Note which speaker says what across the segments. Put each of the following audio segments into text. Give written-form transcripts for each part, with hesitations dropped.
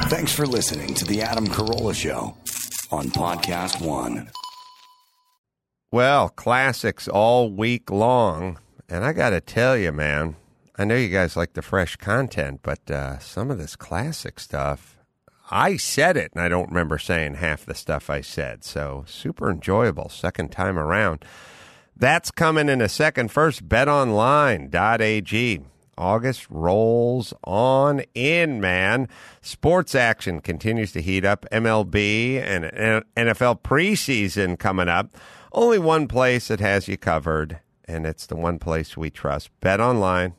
Speaker 1: Thanks for listening to The Adam Carolla Show on Podcast One.
Speaker 2: Well, classics all week long. And I got to tell you, man, I know you guys like the fresh content, but some of this classic stuff, I said it, and I don't remember saying half the stuff I said. So super enjoyable second time around. That's coming in a second. First, betonline.ag. August rolls on in, man. Sports action continues to heat up. MLB and NFL preseason coming up. Only one place that has you covered, and it's the one place we trust, betonline.ag.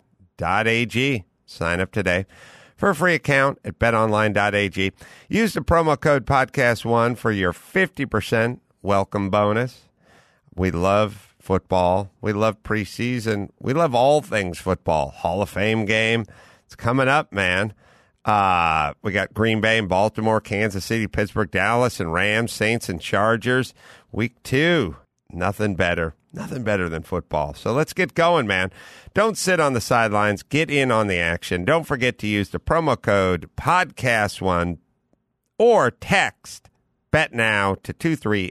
Speaker 2: Sign up today for a free account at betonline.ag. Use the promo code podcast1 for your 50% welcome bonus. We love football. We love preseason. We love all things football. Hall of Fame game. It's coming up, man. We got Green Bay and Baltimore, Kansas City, Pittsburgh, Dallas, and Rams, Saints and Chargers. Week 2. Nothing better. Nothing better than football. So let's get going, man. Don't sit on the sidelines. Get in on the action. Don't forget to use the promo code podcast1 or text BetNow to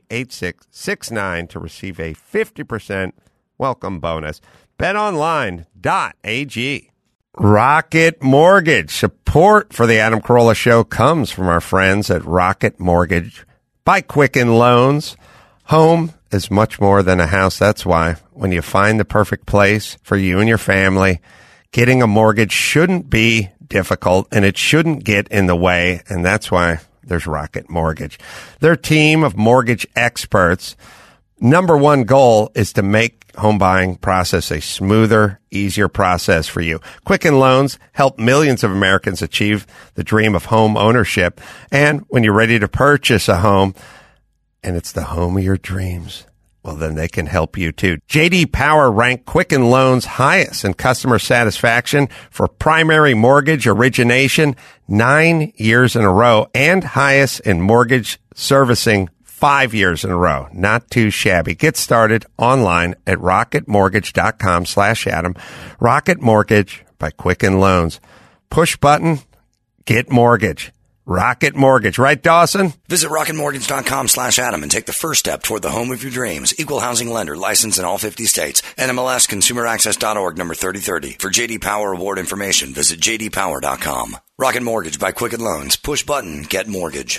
Speaker 2: 238669 to receive a 50% welcome bonus. BetOnline.ag. Rocket Mortgage. Support for the Adam Carolla Show comes from our friends at Rocket Mortgage by Quicken Loans. Home is much more than a house. That's why when you find the perfect place for you and your family, getting a mortgage shouldn't be difficult and it shouldn't get in the way. And that's why there's Rocket Mortgage. Their team of mortgage experts, number one goal is to make home buying process a smoother, easier process for you. Quicken Loans help millions of Americans achieve the dream of home ownership. And when you're ready to purchase a home, and it's the home of your dreams, well, then they can help you too. J.D. Power ranked Quicken Loans highest in customer satisfaction for primary mortgage origination 9 years in a row and highest in mortgage servicing 5 years in a row. Not too shabby. Get started online at rocketmortgage.com/Adam. Rocket Mortgage by Quicken Loans. Push button, get mortgage. Rocket Mortgage. Right, Dawson?
Speaker 1: Visit rocketmortgage.com/Adam and take the first step toward the home of your dreams. Equal housing lender, licensed in all 50 states. NMLS ConsumerAccess.org, number 3030. For J.D. Power award information, visit jdpower.com. Rocket Mortgage by Quicken Loans. Push button, get mortgage.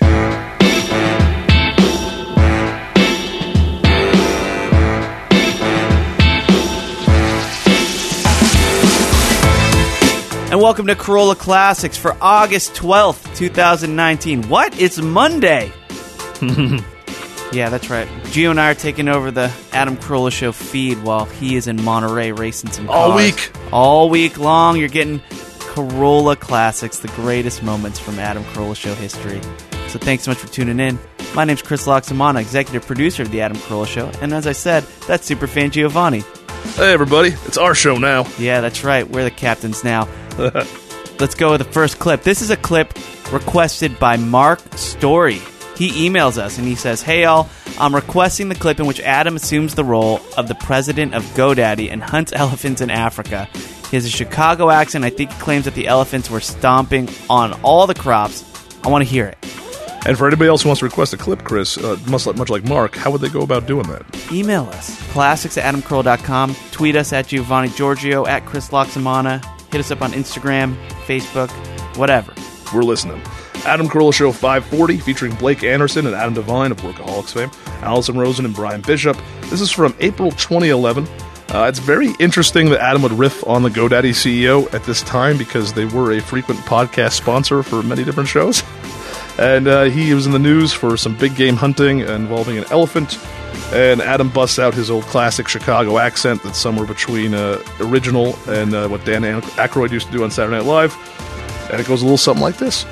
Speaker 3: And welcome to Carolla Classics for August 12th, 2019. What? It's Monday. Yeah, that's right. Gio and I are taking over the Adam Carolla Show feed while he is in Monterey racing some cars.
Speaker 4: All week.
Speaker 3: All week long, you're getting Carolla Classics, the greatest moments from Adam Carolla Show history. So thanks so much for tuning in. My name's Chris Loxamana, executive producer of the Adam Carolla Show. And as I said, that's superfan Giovanni.
Speaker 4: Hey, everybody. It's our show now.
Speaker 3: Yeah, that's right. We're the captains now. Let's go with the first clip. This is a clip requested by Mark Story. He emails us and he says, "Hey, y'all, I'm requesting the clip in which Adam assumes the role of the president of GoDaddy and hunts elephants in Africa. He has a Chicago accent. I think he claims that the elephants were stomping on all the crops. I want to hear it."
Speaker 4: And for anybody else who wants to request a clip, Chris, much like Mark, how would they go about doing that?
Speaker 3: Email us, classics@adamcarolla.com. Tweet us at Giovanni Giorgio, at Chris Loxamana. Hit us up on Instagram, Facebook, whatever.
Speaker 4: We're listening. Adam Carolla Show 540, featuring Blake Anderson and Adam Devine of Workaholics fame, Allison Rosen and Brian Bishop. This is from April 2011. It's very interesting that Adam would riff on the GoDaddy CEO at this time because they were a frequent podcast sponsor for many different shows. And he was in the news for some big game hunting involving an elephant. And Adam busts out his old classic Chicago accent that's somewhere between original and what Dan Aykroyd used to do on Saturday Night Live. And it goes a little something like this.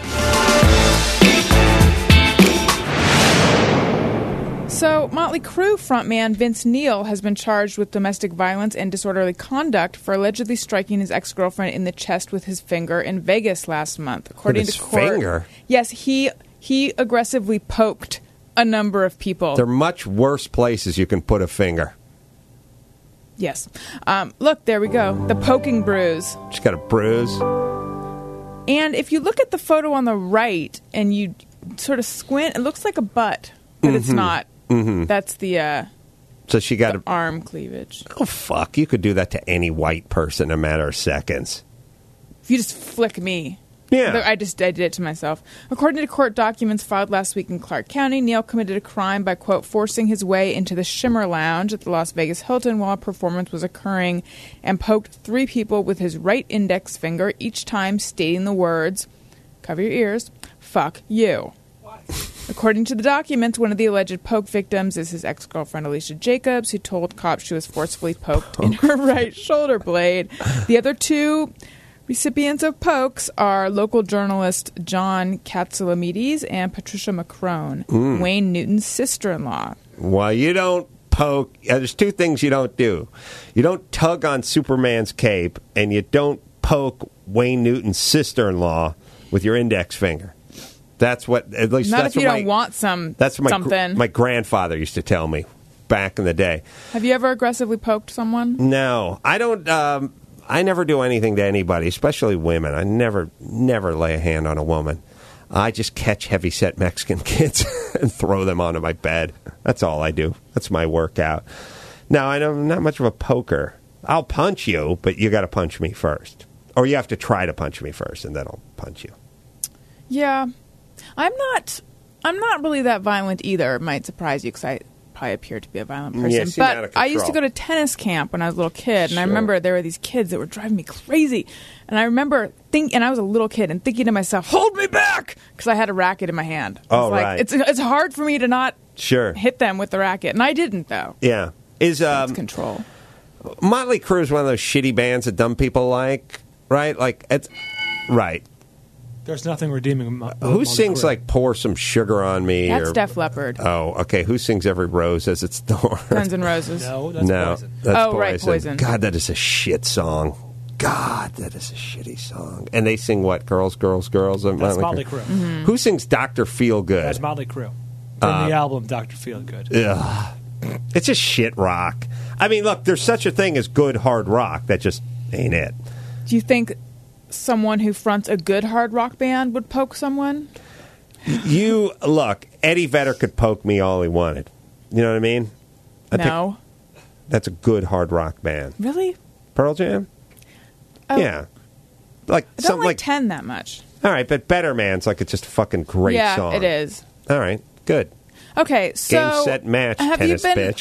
Speaker 5: So, Motley Crue frontman Vince Neil has been charged with domestic violence and disorderly conduct for allegedly striking his ex-girlfriend in the chest with his finger in Vegas last month. According to court,
Speaker 2: finger?
Speaker 5: Yes, he aggressively poked a number of people.
Speaker 2: There are much worse places you can put a finger.
Speaker 5: Yes. Look, there we go. The poking bruise.
Speaker 2: She's got a bruise.
Speaker 5: And if you look at the photo on the right and you sort of squint, it looks like a butt, but it's not. That's the
Speaker 2: So she got
Speaker 5: arm cleavage.
Speaker 2: Oh, fuck. You could do that to any white person in a matter of seconds.
Speaker 5: If you just flick me.
Speaker 2: Yeah.
Speaker 5: I did it to myself. According to court documents filed last week in Clark County, Neal committed a crime by, quote, forcing his way into the Shimmer Lounge at the Las Vegas Hilton while a performance was occurring and poked 3 people with his right index finger, each time stating the words, cover your ears, fuck you. According to the documents, one of the alleged poke victims is his ex-girlfriend Alicia Jacobs, who told cops she was forcefully poked in her right shoulder blade. The other 2 recipients of pokes are local journalist John Katsilomedes and Patricia McCrone, Wayne Newton's sister-in-law.
Speaker 2: Well, you don't poke. There's 2 things you don't do. You don't tug on Superman's cape, and you don't poke Wayne Newton's sister-in-law with your index finger. That's what, at least
Speaker 5: Not
Speaker 2: that's
Speaker 5: if you
Speaker 2: what
Speaker 5: don't want something.
Speaker 2: my grandfather used to tell me back in the day.
Speaker 5: Have you ever aggressively poked someone?
Speaker 2: No, I don't. I never do anything to anybody, especially women. I never lay a hand on a woman. I just catch heavy-set Mexican kids and throw them onto my bed. That's all I do. That's my workout. No, I'm not much of a poker. I'll punch you, but you got to punch me first. Or you have to try to punch me first, and then I'll punch you.
Speaker 5: Yeah. I'm not really that violent either. It might surprise you because I probably appear to be a violent person.
Speaker 2: Yeah, seem out of
Speaker 5: but I used to
Speaker 2: control.
Speaker 5: go to tennis camp when I was a little kid, and I
Speaker 2: Sure.
Speaker 5: remember there were these kids that were driving me crazy. And I remember and I was a little kid and thinking to myself, hold me back! Because I had a racket in my hand.
Speaker 2: Oh,
Speaker 5: like,
Speaker 2: right.
Speaker 5: It's hard for me to not
Speaker 2: Sure.
Speaker 5: hit them with the racket. And I didn't, though.
Speaker 2: Yeah. Is
Speaker 5: It's control.
Speaker 2: Motley Crue is one of those shitty bands that dumb people like, right? Like, it's right.
Speaker 6: There's nothing redeeming.
Speaker 2: Who sings like "Pour Some Sugar on Me"?
Speaker 5: That's
Speaker 2: or,
Speaker 5: Def Leppard.
Speaker 2: Oh, okay. Who sings "Every Rose Has Its Thorn"?
Speaker 5: Guns N' Roses.
Speaker 6: No, that's
Speaker 2: No,
Speaker 6: Poison.
Speaker 2: that's
Speaker 5: Oh, right, Poison.
Speaker 2: God, that is a shit song. God, that is a shitty song. And they sing what? Girls, Girls, Girls?
Speaker 6: That's Motley Crue.
Speaker 5: Mm-hmm.
Speaker 2: Who sings Dr. Feelgood?
Speaker 6: That's Motley Crue. From the album Dr. Feelgood.
Speaker 2: Ugh. It's just shit rock. I mean, look, there's such a thing as good hard rock. That just ain't it.
Speaker 5: Do you think someone who fronts a good hard rock band would poke someone?
Speaker 2: You look, Eddie Vedder could poke me all he wanted. You know what I mean?
Speaker 5: No.
Speaker 2: That's a good hard rock band.
Speaker 5: Really?
Speaker 2: Pearl Jam?
Speaker 5: Oh,
Speaker 2: Yeah. Like
Speaker 5: I don't
Speaker 2: something
Speaker 5: like
Speaker 2: like
Speaker 5: 10 that much.
Speaker 2: all right, but Better Man's like it's just a fucking great
Speaker 5: yeah,
Speaker 2: song.
Speaker 5: it is.
Speaker 2: All right, good.
Speaker 5: Okay, so
Speaker 2: Game, set, match,
Speaker 5: have
Speaker 2: tennis
Speaker 5: you been,
Speaker 2: bitch.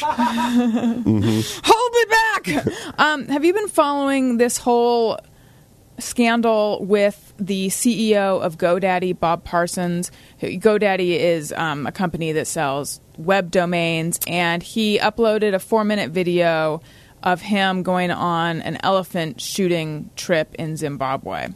Speaker 5: Hold me back! Have you been following this whole scandal with the CEO of GoDaddy, Bob Parsons? GoDaddy is a company that sells web domains, and he uploaded a 4-minute video of him going on an elephant shooting trip in Zimbabwe.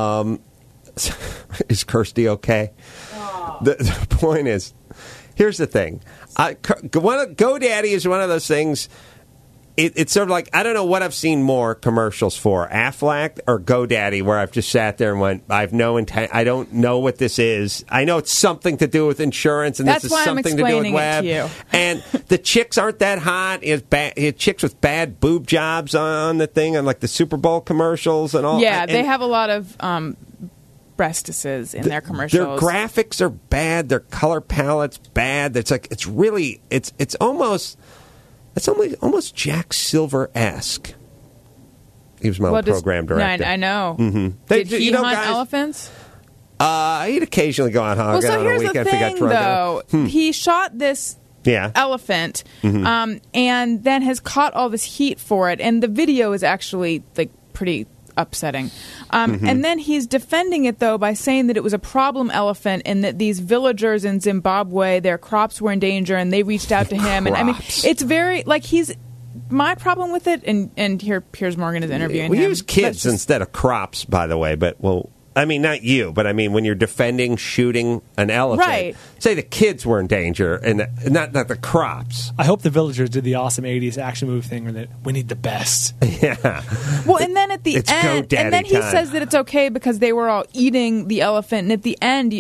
Speaker 2: Is Kirsty okay? The point is, here's the thing. GoDaddy is one of those things. It's sort of like, I don't know what I've seen more commercials for, Aflac or GoDaddy, where I've just sat there and went, I have no intent. I don't know what this is. I know it's something to do with insurance, and
Speaker 5: That's
Speaker 2: this
Speaker 5: why
Speaker 2: is
Speaker 5: I'm
Speaker 2: something to do with
Speaker 5: explaining it
Speaker 2: web.
Speaker 5: to you.
Speaker 2: And the chicks aren't that hot. It's chicks with bad boob jobs on the thing, on like the Super Bowl commercials and all.
Speaker 5: Yeah,
Speaker 2: and
Speaker 5: they have a lot of breastises in their commercials.
Speaker 2: Their graphics are bad. Their color palette's bad. It's like it's almost Jack Silver-esque. He was my old program director.
Speaker 5: I know.
Speaker 2: Mm-hmm.
Speaker 5: Did he hunt
Speaker 2: guys,
Speaker 5: elephants?
Speaker 2: He'd occasionally go on hog
Speaker 5: Well, so
Speaker 2: on a
Speaker 5: here's the
Speaker 2: weekend if he got
Speaker 5: thing,
Speaker 2: drunk enough.
Speaker 5: though. He shot this
Speaker 2: Yeah.
Speaker 5: elephant and then has caught all this heat for it. And the video is actually like pretty upsetting. And then he's defending it, though, by saying that it was a problem elephant and that these villagers in Zimbabwe, their crops were in danger and they reached out to him. And I mean, it's very like my problem with it, and here Piers Morgan is interviewing
Speaker 2: We
Speaker 5: him.
Speaker 2: use kids instead of crops, by the way, but I mean, not you, but I mean, when you're defending shooting an elephant,
Speaker 5: Right.
Speaker 2: say the kids were in danger and not the crops.
Speaker 6: I hope the villagers did the awesome 80s action movie thing where that we need the best.
Speaker 2: Yeah.
Speaker 5: Well, and then at the
Speaker 2: It's
Speaker 5: end,
Speaker 2: GoDaddy
Speaker 5: and then he
Speaker 2: time.
Speaker 5: says that it's okay because they were all eating the elephant. And at the end, and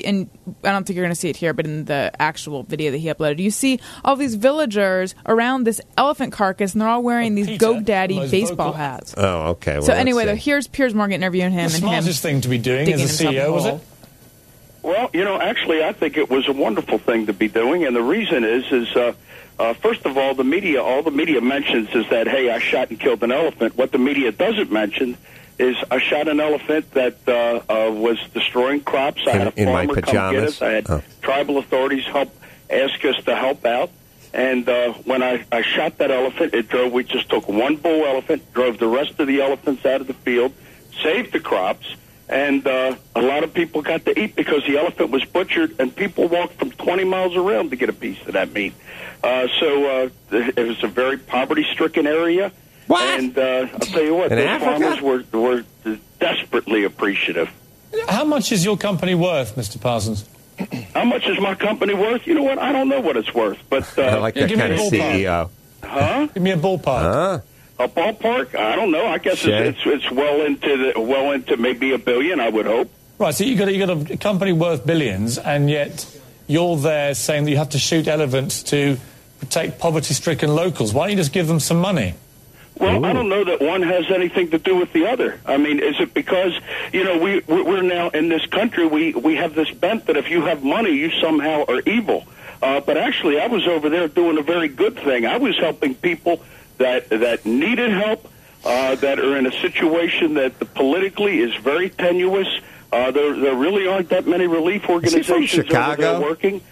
Speaker 5: I don't think you're going to see it here, but in the actual video that he uploaded, you see all these villagers around this elephant carcass, and they're all wearing these GoDaddy baseball hats.
Speaker 2: Oh, okay. Well,
Speaker 5: so anyway, though, here's Piers Morgan interviewing him.
Speaker 7: The
Speaker 5: and
Speaker 7: smartest thing to be doing
Speaker 5: digging
Speaker 7: as a
Speaker 5: himself in
Speaker 7: CEO,
Speaker 5: a
Speaker 7: was
Speaker 5: hole.
Speaker 7: it?
Speaker 8: Well, actually, I think it was a wonderful thing to be doing, and the reason is first of all, all the media mentions is that, hey, I shot and killed an elephant. What the media doesn't mention is I shot an elephant that was destroying crops. I had a farmer come get us. I had tribal authorities ask us to help out. And when I shot that elephant, we just took one bull elephant, drove the rest of the elephants out of the field, saved the crops, and a lot of people got to eat because the elephant was butchered, and people walked from 20 miles around to get a piece of that meat. So it was a very poverty-stricken area.
Speaker 2: What?
Speaker 8: And I'll tell you what, those farmers were desperately appreciative.
Speaker 7: How much is your company worth, Mr. Parsons?
Speaker 8: How much is my company worth? You know what? I don't know what it's worth, but
Speaker 2: I like that kind of CEO.
Speaker 8: Huh?
Speaker 7: Give me a ballpark.
Speaker 8: A ballpark? I don't know. I guess it's well into maybe $1 billion. I would hope.
Speaker 7: Right. So you got a company worth billions, and yet you're there saying that you have to shoot elephants to protect poverty-stricken locals. Why don't you just give them some money?
Speaker 8: Well, I don't know that one has anything to do with the other. I mean, is it because, we're now in this country, we have this bent that if you have money, you somehow are evil. But actually, I was over there doing a very good thing. I was helping people that needed help, that are in a situation that politically is very tenuous. There really aren't that many relief organizations over there working.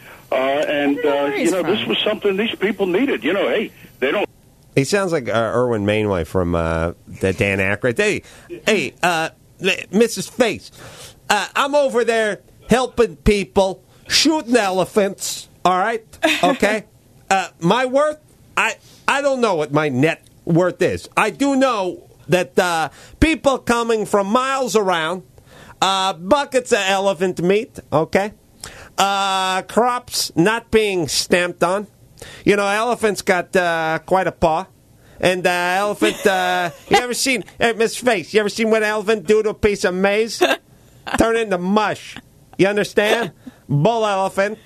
Speaker 8: This was something these people needed. Hey, they don't.
Speaker 2: He sounds like Erwin Mainway from the Dan Aykroyd. Hey, Mrs. Face, I'm over there helping people, shooting elephants, all right? Okay? My worth, I don't know what my net worth is. I do know that people coming from miles around, buckets of elephant meat, okay? Crops not being stamped on. Elephants got quite a paw. And elephant, you ever seen, Miss Face, you ever seen what an elephant do to a piece of maize? Turn it into mush. You understand? Bull elephant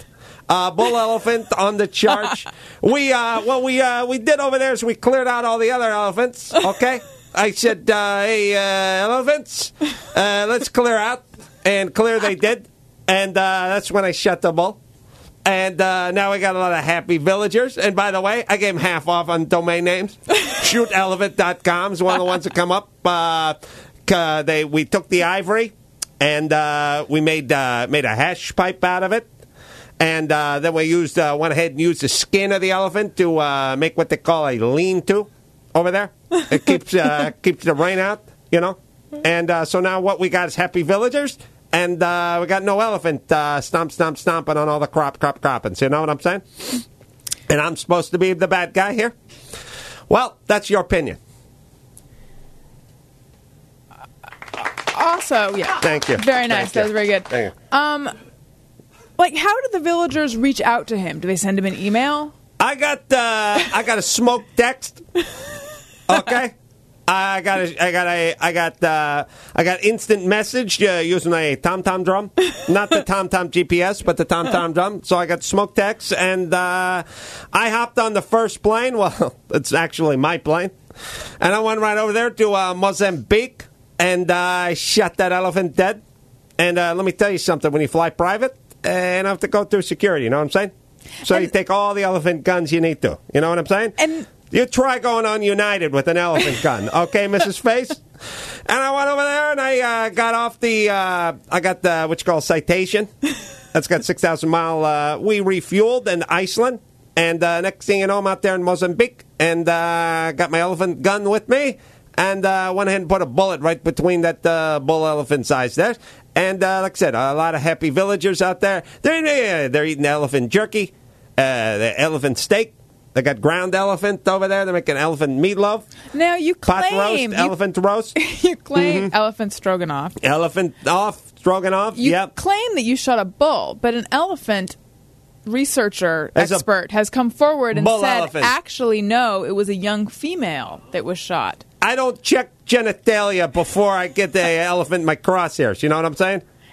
Speaker 2: on the charge. What we did over there is we cleared out all the other elephants, okay? I said, hey, elephants, let's clear out. And clear they did. And that's when I shut the bull. And now we got a lot of happy villagers. And by the way, I gave them half off on domain names. ShootElephant.com is one of the ones that come up. We took the ivory and we made a hash pipe out of it. And then we went ahead and used the skin of the elephant to make what they call a lean-to over there. It keeps the rain out, And so now what we got is happy villagers. And we got no elephant stomping on all the croppings. You know what I'm saying? And I'm supposed to be the bad guy here? Well, that's your opinion.
Speaker 5: Also, yeah.
Speaker 2: Thank you.
Speaker 5: Very nice. That was very good.
Speaker 2: Thank you.
Speaker 5: How do the villagers reach out to him? Do they send him an email?
Speaker 2: I got a smoke text. Okay. I got instant message using a TomTom drum, not the TomTom GPS, but the TomTom drum. So I got smoke text, and I hopped on the first plane. Well, it's actually my plane, and I went right over there to Mozambique, and I shot that elephant dead. And let me tell you something: when you fly private, and I have to go through security. You know what I'm saying? So you take all the elephant guns you need to. You know what I'm saying?
Speaker 5: And
Speaker 2: you try going on United with an elephant gun, okay, Mrs. Face? And I went over there and I got off I got the, what you call citation. That's got 6,000 mile, we refueled in Iceland. And next thing you know, I'm out there in Mozambique and got my elephant gun with me. And went ahead and put a bullet right between that bull elephant's eyes there. And like I said, a lot of happy villagers out there. They're eating elephant jerky, the elephant steak. They got ground elephant over there. They're making elephant meatloaf.
Speaker 5: Now you claim
Speaker 2: pot roast, elephant roast.
Speaker 5: You claim elephant stroganoff.
Speaker 2: Elephant stroganoff.
Speaker 5: You
Speaker 2: yep.
Speaker 5: claim that you shot a bull, but an elephant expert has come forward and said,
Speaker 2: elephant.
Speaker 5: Actually, no, it was a young female that was shot.
Speaker 2: I don't check genitalia before I get the elephant in my crosshairs. You know what I'm saying?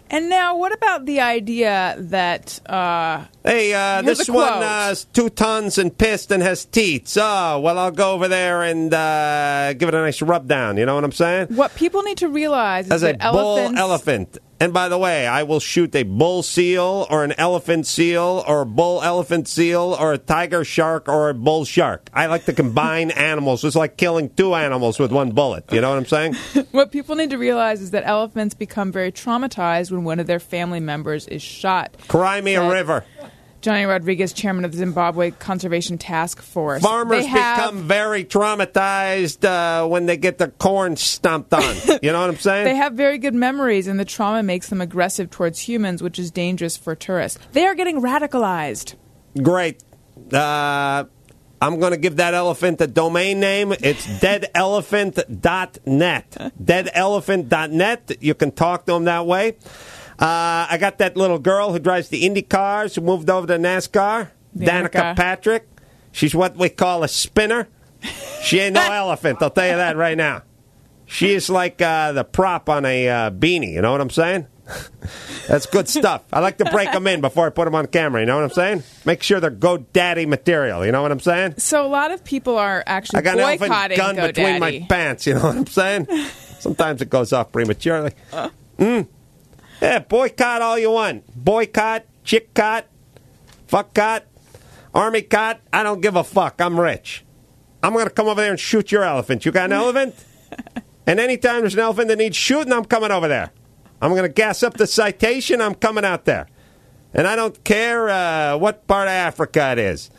Speaker 5: And now, what about the idea that...
Speaker 2: Hey,
Speaker 5: here's
Speaker 2: this
Speaker 5: a
Speaker 2: one
Speaker 5: quote.
Speaker 2: is 2 tons and pissed and has teats. Oh, well, I'll go over there and give it a nice rub down. You know what I'm saying?
Speaker 5: What people need to realize is
Speaker 2: As a
Speaker 5: that
Speaker 2: bull
Speaker 5: elephants...
Speaker 2: elephant. And by the way, I will shoot a bull seal or an elephant seal or a bull elephant seal or a tiger shark or a bull shark. I like to combine animals. It's like killing 2 animals with 1 bullet. You know what I'm saying?
Speaker 5: What people need to realize is that elephants become very traumatized when one of their family members is shot.
Speaker 2: Cry me a river.
Speaker 5: Johnny Rodriguez, chairman of the Zimbabwe Conservation Task Force.
Speaker 2: Farmers become very traumatized when they get their corn stomped on. You know what I'm saying?
Speaker 5: They have very good memories, and the trauma makes them aggressive towards humans, which is dangerous for tourists. They are getting radicalized.
Speaker 2: Great. I'm going to give that elephant a domain name. It's deadelephant.net. Deadelephant.net. You can talk to them that way. I got that little girl who drives the Indy cars who moved over to NASCAR, Danica Patrick. She's what we call a spinner. She ain't no elephant, I'll tell you that right now. She is like the prop on a beanie, you know what I'm saying? That's good stuff. I like to break them in before I put them on camera, you know what I'm saying? Make sure they're GoDaddy material, you know what I'm saying?
Speaker 5: So a lot of people are actually
Speaker 2: I got an elephant
Speaker 5: boycotting
Speaker 2: gun between my pants, you know what I'm saying? Sometimes it goes off prematurely. Yeah, boycott all you want. Boycott, chick-cot, fuck-cot, army-cot. I don't give a fuck. I'm rich. I'm going to come over there and shoot your elephant. You got an elephant? And anytime there's an elephant that needs shooting, I'm coming over there. I'm going to gas up the citation. I'm coming out there. And I don't care what part of Africa it is.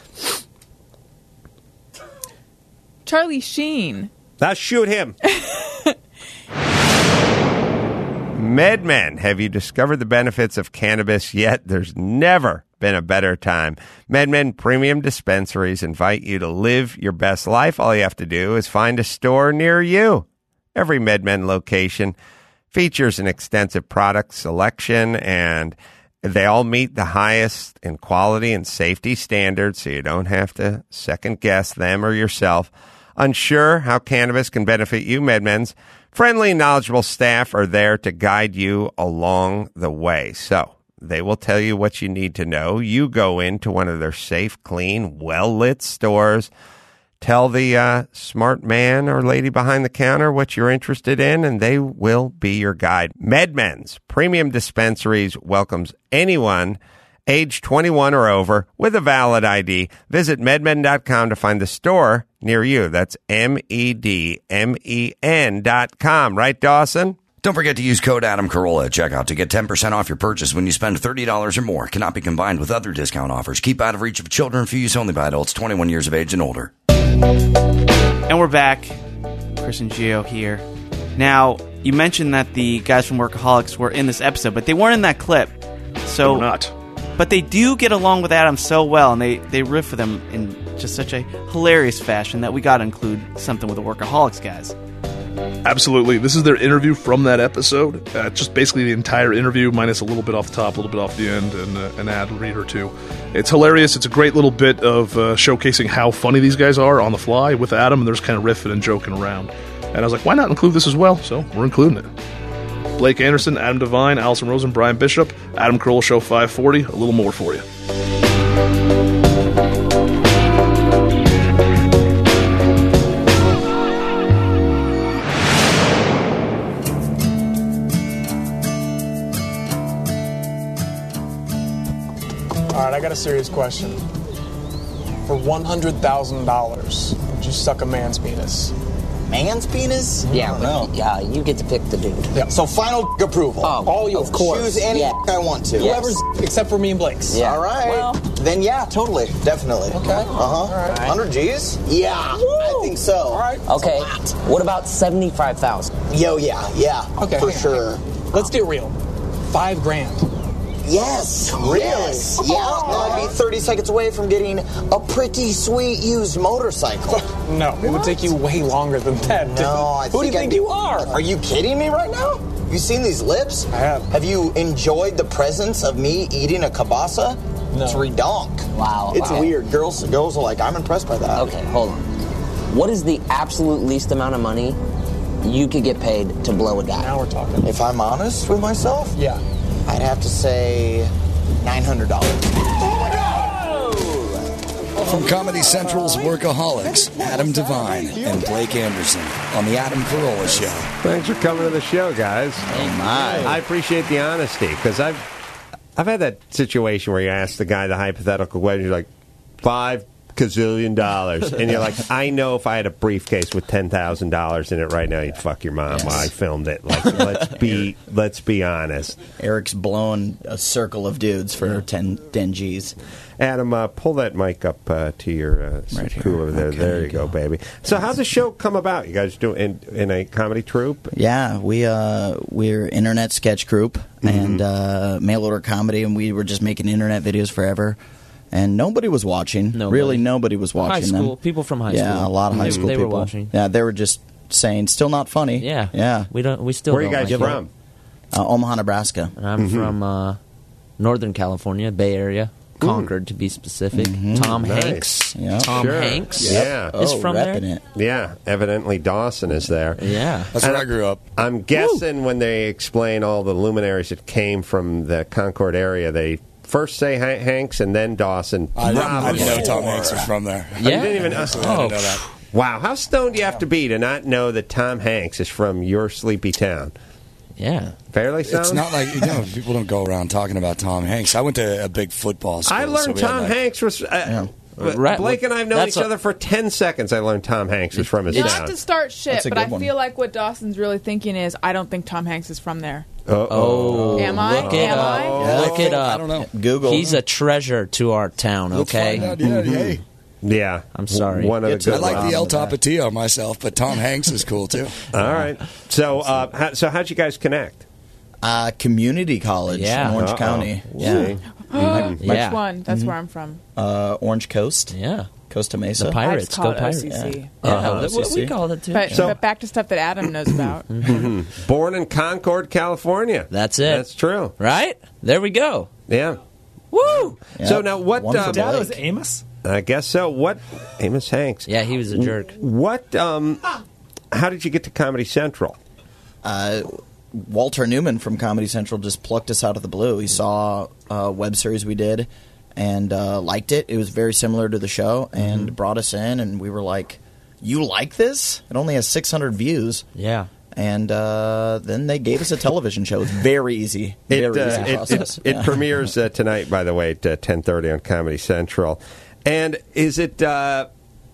Speaker 5: Charlie Sheen.
Speaker 2: I'll shoot him. MedMen, have you discovered the benefits of cannabis yet? There's never been a better time. MedMen Premium Dispensaries invite you to live your best life. All you have to do is find a store near you. Every MedMen location features an extensive product selection, and they all meet the highest in quality and safety standards, so you don't have to second-guess them or yourself. Unsure how cannabis can benefit you? MedMen's friendly and knowledgeable staff are there to guide you along the way. So they will tell you what you need to know. You go into one of their safe, clean, well-lit stores. Tell the smart man or lady behind the counter what you're interested in, and they will be your guide. MedMen's Premium Dispensaries welcomes anyone age 21 or over with a valid ID. Visit medmen.com to find the store near you. That's medmen.com. Right, Dawson?
Speaker 1: Don't forget to use code Adam Carolla at checkout to get 10% off your purchase when you spend $30 or more. Cannot be combined with other discount offers. Keep out of reach of children for use only by adults 21 years of age and older.
Speaker 3: And we're back. Chris and Gio here. Now, you mentioned that the guys from Workaholics were in this episode, but they weren't in that clip. So
Speaker 4: They're not.
Speaker 3: But they do get along with Adam so well, and they riff with him in just such a hilarious fashion that we got to include something with the Workaholics guys.
Speaker 4: Absolutely. This is their interview from that episode. Just basically the entire interview, minus a little bit off the top, a little bit off the end, and an ad read or two. It's hilarious. It's a great little bit of showcasing how funny these guys are on the fly with Adam, and they're just kind of riffing and joking around. And I was like, why not include this as well? So we're including it. Blake Anderson, Adam Devine, Allison Rosen, Brian Bishop, Adam Carolla Show 540. A little more for you.
Speaker 9: All right, I got a serious question. For $100,000, would you suck a man's penis?
Speaker 10: Man's penis?
Speaker 11: Yeah, no. Yeah, you get to pick the dude.
Speaker 10: Yeah. So final approval.
Speaker 11: All yours.
Speaker 10: Of course. Choose any I want to.
Speaker 11: Yes.
Speaker 10: Whoever's
Speaker 9: Except for me and Blake's.
Speaker 11: Yeah.
Speaker 10: all right.
Speaker 9: Well,
Speaker 10: then yeah, totally, definitely.
Speaker 9: Okay. All right.
Speaker 10: 100 G's? Yeah, I think so.
Speaker 9: All right.
Speaker 11: Okay. What about 75,000?
Speaker 10: Yo, yeah.
Speaker 9: Okay.
Speaker 10: For
Speaker 9: hang on,
Speaker 10: sure.
Speaker 9: hang on. Let's do it real. $5,000.
Speaker 10: Yes. Really? Yes. Yeah. I'd be 30 seconds away from getting a pretty sweet used motorcycle.
Speaker 9: No, it would take you way longer than that.
Speaker 10: No,
Speaker 9: Who do you think you are?
Speaker 10: Are you kidding me right now? You seen these lips?
Speaker 9: I have.
Speaker 10: Have you enjoyed the presence of me eating a kielbasa?
Speaker 9: No.
Speaker 10: It's redonk.
Speaker 11: Wow.
Speaker 10: It's
Speaker 11: Okay.
Speaker 10: weird. Girls are like, I'm impressed by that.
Speaker 11: Okay, hold on. What is the absolute least amount of money you could get paid to blow a guy?
Speaker 9: Now we're talking.
Speaker 10: If I'm honest with myself,
Speaker 9: Yeah.
Speaker 10: I'd have to say $900.
Speaker 1: From Comedy Central's Workaholics, Adam Devine and Blake Anderson on The Adam Carolla Show.
Speaker 2: Thanks for coming to the show, guys. I appreciate the honesty, because I've had that situation where you ask the guy the hypothetical question, you're like, $5 gazillion, and you're like, I know if I had a briefcase with $10,000 in it right now, you'd fuck your mom while I filmed it. Like, let's be honest.
Speaker 12: Eric's blowing a circle of dudes for 10 G's.
Speaker 2: Adam, pull that mic up to your
Speaker 12: Right here.
Speaker 2: cooler there.
Speaker 12: Okay,
Speaker 2: There you go, baby. So how's the show come about? You guys do in a comedy troupe?
Speaker 12: Yeah, we're internet sketch group and mail order comedy, and we were just making internet videos forever. And nobody was watching. Really, nobody was watching
Speaker 13: High school.
Speaker 12: them.
Speaker 13: People from high school.
Speaker 12: Yeah, a lot of high school
Speaker 13: They
Speaker 12: people.
Speaker 13: were watching.
Speaker 12: Yeah, they were just saying, still not funny.
Speaker 13: Yeah. We still
Speaker 2: Where are you
Speaker 13: don't
Speaker 2: guys
Speaker 13: like
Speaker 2: from?
Speaker 12: Omaha, Nebraska.
Speaker 13: And I'm from Northern California, Bay Area. Concord, to be specific. Tom
Speaker 2: Nice.
Speaker 13: Hanks.
Speaker 12: Yep.
Speaker 13: Tom
Speaker 2: Sure.
Speaker 13: Hanks
Speaker 2: Yeah.
Speaker 13: is from there.
Speaker 12: repping it.
Speaker 2: Yeah, evidently Dawson is there.
Speaker 13: Yeah.
Speaker 1: That's where I grew up.
Speaker 2: I'm guessing when they explain all the luminaries that came from the Concord area, they first say Hanks and then Dawson.
Speaker 1: I didn't know Tom Hanks was from there.
Speaker 2: You didn't even
Speaker 1: I didn't know that.
Speaker 2: Wow, how stoned do you have to be to not know that Tom Hanks is from your sleepy town?
Speaker 13: Yeah.
Speaker 2: Fairly stoned?
Speaker 1: It's not like, people don't go around talking about Tom Hanks. I went to a big football school.
Speaker 2: I learned Tom Hanks was... Blake and I have known each other for 10 seconds. I learned Tom Hanks was from his
Speaker 5: Not
Speaker 2: town.
Speaker 5: to start shit,
Speaker 12: That's a
Speaker 5: but
Speaker 12: good
Speaker 5: I
Speaker 12: one.
Speaker 5: feel like what Dawson's really thinking is, I don't think Tom Hanks is from there.
Speaker 2: Oh.
Speaker 5: Am I?
Speaker 13: Look it
Speaker 5: Am
Speaker 13: up.
Speaker 5: I?
Speaker 13: Look it up.
Speaker 1: I don't know.
Speaker 12: Google.
Speaker 13: He's a treasure to our town, okay?
Speaker 1: Let's find out. Yeah, hey.
Speaker 2: Yeah.
Speaker 13: I'm sorry.
Speaker 2: One of the
Speaker 12: Get to
Speaker 2: good
Speaker 1: I like
Speaker 2: ones.
Speaker 1: the El Tapatio myself, but Tom Hanks is cool, too.
Speaker 2: All right. So, how'd you guys connect?
Speaker 12: Community college
Speaker 13: Yeah.
Speaker 12: in Orange
Speaker 2: Uh-oh.
Speaker 12: County.
Speaker 2: Yeah.
Speaker 5: Which
Speaker 13: Yeah.
Speaker 5: one? That's where I'm from.
Speaker 12: Orange Coast.
Speaker 13: Yeah.
Speaker 12: Costa Mesa.
Speaker 13: The
Speaker 5: I
Speaker 13: Pirates.
Speaker 5: just call
Speaker 13: Go
Speaker 5: it
Speaker 13: Pirates.
Speaker 5: OCC.
Speaker 13: Yeah,
Speaker 12: OCC.
Speaker 13: we called it too.
Speaker 5: But,
Speaker 2: So-
Speaker 5: but back to stuff that Adam knows about.
Speaker 2: Born in Concord, California.
Speaker 13: That's it.
Speaker 2: That's true.
Speaker 13: Right? There we go.
Speaker 2: Yeah.
Speaker 13: Woo!
Speaker 12: Yeah.
Speaker 2: So now what...
Speaker 12: One for
Speaker 6: Dad was
Speaker 12: Blake.
Speaker 6: Amos?
Speaker 2: I guess so. What... Amos Hanks.
Speaker 13: Yeah, he was a jerk.
Speaker 2: What... how did you get to Comedy Central?
Speaker 12: Walter Newman from Comedy Central just plucked us out of the blue. He saw a web series we did and liked it. It was very similar to the show and brought us in, and we were like, you like this? It only has 600 views.
Speaker 13: Yeah.
Speaker 12: And then they gave us a television show. It's very easy. Very easy process.
Speaker 2: It premieres tonight, by the way, at 10:30 on Comedy Central. And is it... how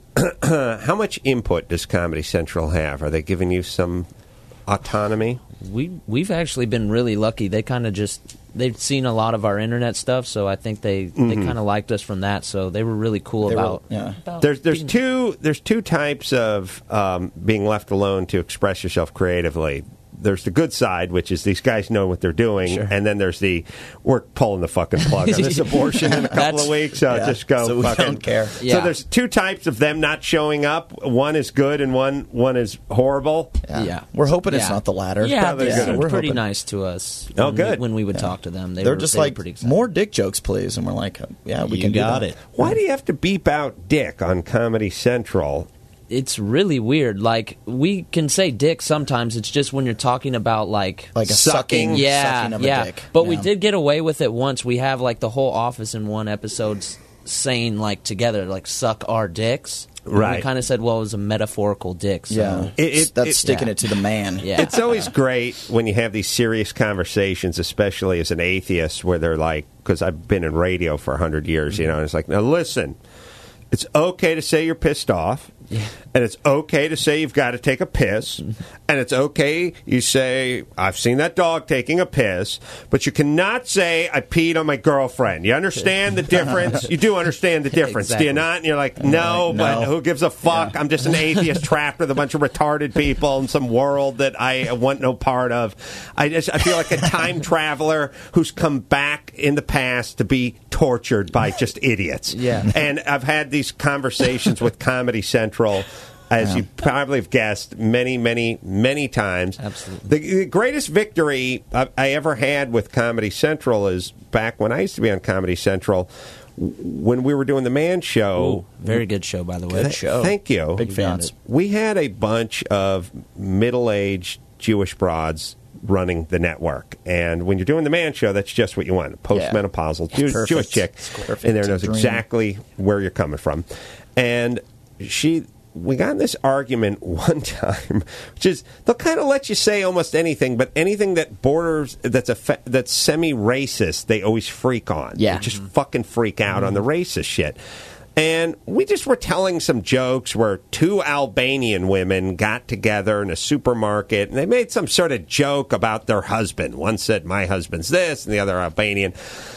Speaker 2: much input does Comedy Central have? Are they giving you some autonomy?
Speaker 13: We've actually been really lucky. They kind of they've seen a lot of our internet stuff, so I think they kind of liked us from that. So they were really cool about.
Speaker 2: There's two types of being left alone to express yourself creatively. There's the good side, which is these guys know what they're doing, and then there's the we're pulling the fucking plug on this abortion in a couple of weeks, so just go.
Speaker 12: So we
Speaker 2: fucking,
Speaker 12: don't care.
Speaker 2: So there's two types of them not showing up. One is good, and one is horrible.
Speaker 12: Yeah. We're hoping it's not the latter.
Speaker 13: Yeah, they
Speaker 12: Yeah,
Speaker 13: seemed
Speaker 12: we're
Speaker 13: pretty
Speaker 12: hoping.
Speaker 13: nice to us.
Speaker 2: Oh, good.
Speaker 13: When we would talk to them,
Speaker 12: They're just
Speaker 13: they
Speaker 12: like,
Speaker 13: were pretty excited.
Speaker 12: more dick jokes, please. And we're like, yeah, we
Speaker 13: You
Speaker 12: can
Speaker 13: got
Speaker 12: do
Speaker 13: it.
Speaker 12: that.
Speaker 2: Why do you have to beep out dick on Comedy Central?
Speaker 13: It's really weird. Like, we can say dick sometimes. It's just when you're talking about, like
Speaker 12: a sucking of a dick.
Speaker 13: But we
Speaker 12: Yeah.
Speaker 13: did get away with it once. We have, like, the whole office in one episode saying, like, together, like, suck our dicks. And
Speaker 2: Right.
Speaker 13: we kind of said, well, it was a metaphorical dick. So.
Speaker 12: Yeah. That's sticking it to the man.
Speaker 13: Yeah.
Speaker 2: It's always great when you have these serious conversations, especially as an atheist, where they're like, because I've been in radio for 100 years, and it's like, now listen, it's okay to say you're pissed off, and it's okay to say you've got to take a piss, and it's okay you say, I've seen that dog taking a piss, but you cannot say, I peed on my girlfriend. You understand the difference? You do understand the difference, do you not? And you're like, no, but who gives a fuck? I'm just an atheist trapped with a bunch of retarded people in some world that I want no part of. I feel like a time traveler who's come back in the past to be tortured by just idiots.
Speaker 13: Yeah.
Speaker 2: And I've had these conversations with Comedy Central, as you probably have guessed, many, many, many times.
Speaker 13: Absolutely.
Speaker 2: The greatest victory I ever had with Comedy Central is back when I used to be on Comedy Central, when we were doing the Man Show.
Speaker 13: Very good show, by the way.
Speaker 12: Good show.
Speaker 2: Thank you.
Speaker 12: Big fans.
Speaker 2: We had a bunch of middle-aged Jewish broads running the network. And when you're doing the Man Show, that's just what you want. A postmenopausal Jewish chick in there knows exactly where you're coming from. And we got in this argument one time, which is they'll kind of let you say almost anything, but anything that borders that's semi-racist, they always freak on.
Speaker 12: Yeah.
Speaker 2: They just fucking freak out on the racist shit. And we just were telling some jokes where two Albanian women got together in a supermarket, and they made some sort of joke about their husband. One said, "My husband's this," and the other Albanian.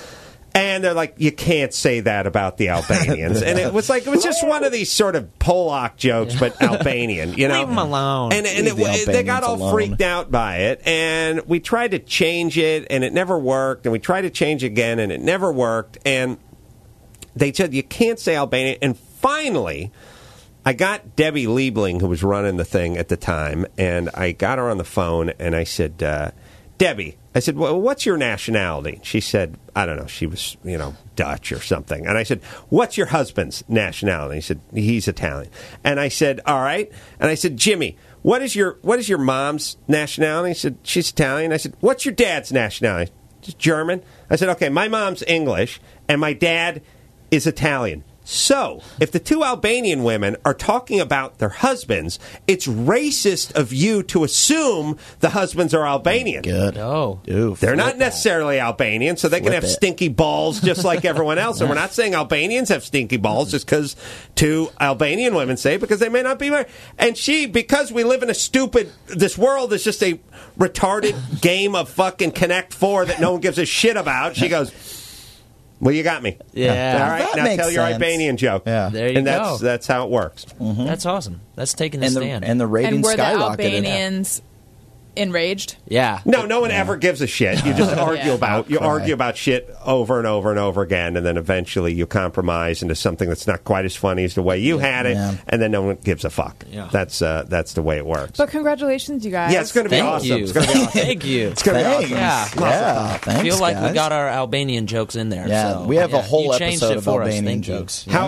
Speaker 2: And they're like, you can't say that about the Albanians. And it was just one of these sort of Polak jokes, but Albanian, you know?
Speaker 13: Leave them alone.
Speaker 2: And they got all freaked out by it. And we tried to change it, and it never worked. And we tried to change again, and it never worked. And they said, you can't say Albanian. And finally, I got Debbie Liebling, who was running the thing at the time, and I got her on the phone, and I said, Debbie, I said, well, what's your nationality? She said, I don't know. She was, Dutch or something. And I said, what's your husband's nationality? He said, he's Italian. And I said, all right. And I said, Jimmy, what is your mom's nationality? He said, she's Italian. I said, what's your dad's nationality? Just German. I said, okay, my mom's English, and my dad is Italian. So, if the two Albanian women are talking about their husbands, it's racist of you to assume the husbands are Albanian.
Speaker 12: Good.
Speaker 13: Oh.
Speaker 2: They're not necessarily Albanian, so they can have stinky balls just like everyone else. And we're not saying Albanians have stinky balls just because two Albanian women say it, because they may not be married. And because we live in this world is just a retarded game of fucking Connect Four that no one gives a shit about, she goes, well, you got me.
Speaker 13: Yeah.
Speaker 2: All right, now tell your Albanian joke.
Speaker 12: Yeah.
Speaker 13: There you go.
Speaker 2: That's how it works.
Speaker 12: Mm-hmm.
Speaker 13: That's awesome. That's taking a stand.
Speaker 12: And the ratings
Speaker 5: and were the
Speaker 12: skyrocketed.
Speaker 5: Albanians enraged?
Speaker 13: Yeah.
Speaker 2: No one ever gives a shit. You just argue about shit over and over and over again, and then eventually you compromise into something that's not quite as funny as the way you had it, and then no one gives a fuck.
Speaker 13: Yeah.
Speaker 2: That's the way it works.
Speaker 5: But congratulations, you guys.
Speaker 2: Yeah, it's going to be awesome. It's going to be awesome.
Speaker 13: Thank you.
Speaker 2: It's going to be awesome.
Speaker 13: Yeah.
Speaker 12: Thanks,
Speaker 13: I feel like
Speaker 12: guys.
Speaker 13: we got our Albanian jokes in there.
Speaker 12: Yeah,
Speaker 13: so,
Speaker 12: we have a whole
Speaker 13: you changed
Speaker 12: episode
Speaker 13: it
Speaker 12: of
Speaker 13: for us.
Speaker 12: Albanian
Speaker 13: Thank you.
Speaker 12: jokes.
Speaker 2: How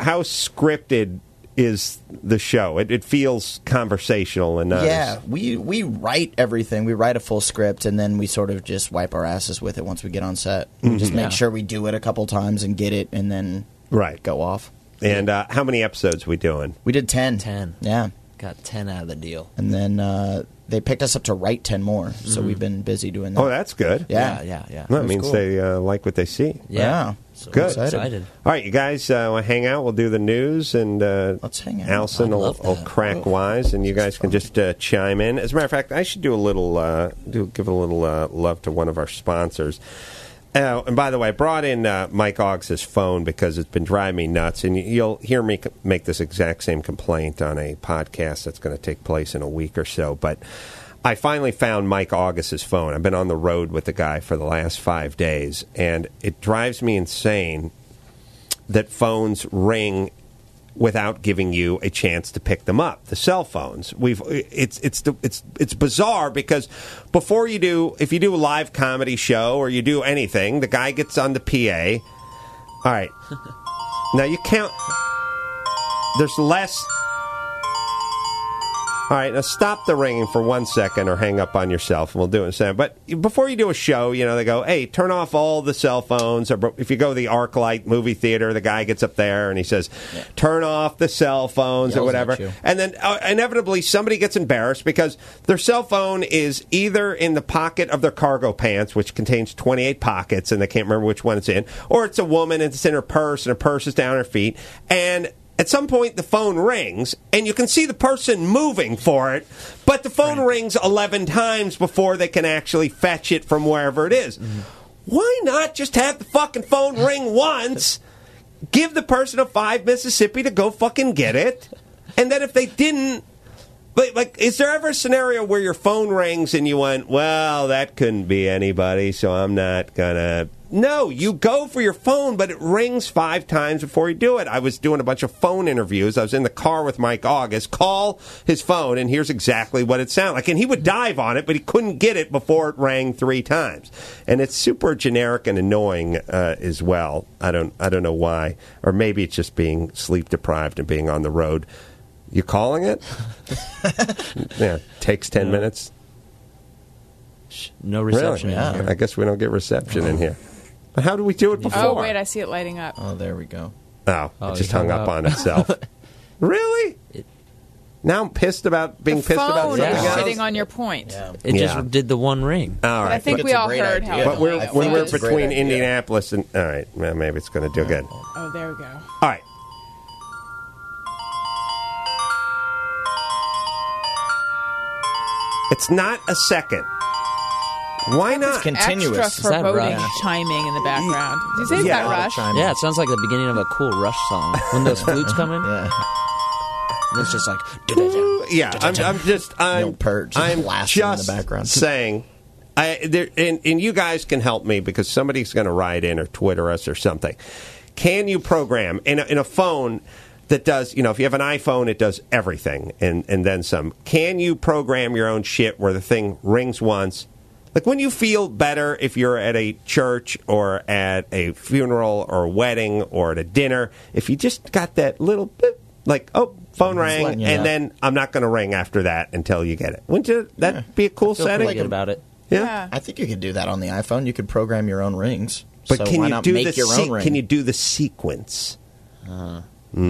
Speaker 2: scripted is the show? It feels conversational and
Speaker 12: yeah, we write everything. We write a full script, and then we sort of just wipe our asses with it once we get on set. We just make sure we do it a couple times and get it, and then go off.
Speaker 2: And how many episodes are we doing?
Speaker 12: We did 10.
Speaker 13: 10.
Speaker 12: Yeah.
Speaker 13: Got 10 out of the deal.
Speaker 12: And then they picked us up to write 10 more, so we've been busy doing that.
Speaker 2: Oh, that's good.
Speaker 12: Yeah.
Speaker 2: That means they like what they see.
Speaker 12: Yeah.
Speaker 13: So
Speaker 2: good.
Speaker 13: Excited.
Speaker 2: All right, you guys want to hang out? We'll do the news, and
Speaker 12: let's hang out.
Speaker 2: Allison will crack wise, and you guys can just chime in. As a matter of fact, I should do a little give a little love to one of our sponsors. And by the way, I brought in Mike Oggs' phone because it's been driving me nuts, and you'll hear me make this exact same complaint on a podcast that's going to take place in a week or so. But I finally found Mike Oggs' phone. I've been on the road with the guy for the last 5 days, and it drives me insane that phones ring without giving you a chance to pick them up. The cell phones, it's bizarre because if you do a live comedy show or you do anything, the guy gets on the PA. All right, now you count. There's less. All right, now stop the ringing for 1 second or hang up on yourself, and we'll do it in a second. But before you do a show, they go, hey, turn off all the cell phones. Or if you go to the ArcLight movie theater, the guy gets up there and he says, turn off the cell phones or whatever. And then inevitably somebody gets embarrassed because their cell phone is either in the pocket of their cargo pants, which contains 28 pockets, and they can't remember which one it's in, or it's a woman and it's in her purse, and her purse is down her feet. And at some point, the phone rings, and you can see the person moving for it, but the phone rings 11 times before they can actually fetch it from wherever it is. Why not just have the fucking phone ring once, give the person a $5 Mississippi to go fucking get it, and then if they didn't, But, like, is there ever a scenario where your phone rings and you went, well, that couldn't be anybody, so I'm not going to... No, you go for your phone, but it rings 5 times before you do it. I was doing a bunch of phone interviews. I was in the car with Mike August. Call his phone, and here's exactly what it sounded like. And he would dive on it, but he couldn't get it before it rang 3 times. And it's super generic and annoying as well. I don't know why. Or maybe it's just being sleep-deprived and being on the road. You calling it? Yeah, takes 10 minutes.
Speaker 13: No reception.
Speaker 2: Really?
Speaker 13: In here.
Speaker 2: I guess we don't get reception in here. But how did we do it before?
Speaker 5: Oh, wait, I see it lighting up.
Speaker 12: Oh, there we go.
Speaker 2: Oh, it just hung up on itself. Really? Now I'm pissed about being pissed about
Speaker 5: Phone
Speaker 2: something
Speaker 5: is
Speaker 2: else?
Speaker 5: sitting on your point.
Speaker 13: It just did the one ring.
Speaker 2: All right.
Speaker 5: I think we all heard how
Speaker 2: But
Speaker 5: it
Speaker 2: when we're
Speaker 5: was.
Speaker 2: between Indianapolis and... All right, well, maybe it's going to do good. All
Speaker 5: Oh, there we go.
Speaker 2: right. It's not a second. Why not?
Speaker 5: Extra foreboding chiming in the background. Did you say it's that Rush?
Speaker 13: Yeah, it sounds like the beginning of a cool Rush song. When those flutes come in. Yeah. It's just like...
Speaker 2: Yeah, I'm just
Speaker 12: blasting in the background.
Speaker 2: saying, and you guys can help me because somebody's going to write in or Twitter us or something. Can you program in a phone that does, if you have an iPhone, it does everything and then some. Can you program your own shit where the thing rings once? Like when you feel better if you're at a church or at a funeral or a wedding or at a dinner, if you just got that little bit, like, oh, phone rang, and then I'm not going to ring after that until you get it. Wouldn't that be a cool setting?
Speaker 13: Pretty good about it.
Speaker 2: Yeah.
Speaker 12: I think you could do that on the iPhone. You could program your own rings.
Speaker 2: But
Speaker 12: so
Speaker 2: can
Speaker 12: why
Speaker 2: you
Speaker 12: not
Speaker 2: do
Speaker 12: make your own ring?
Speaker 2: Can you do the sequence?
Speaker 12: Yeah,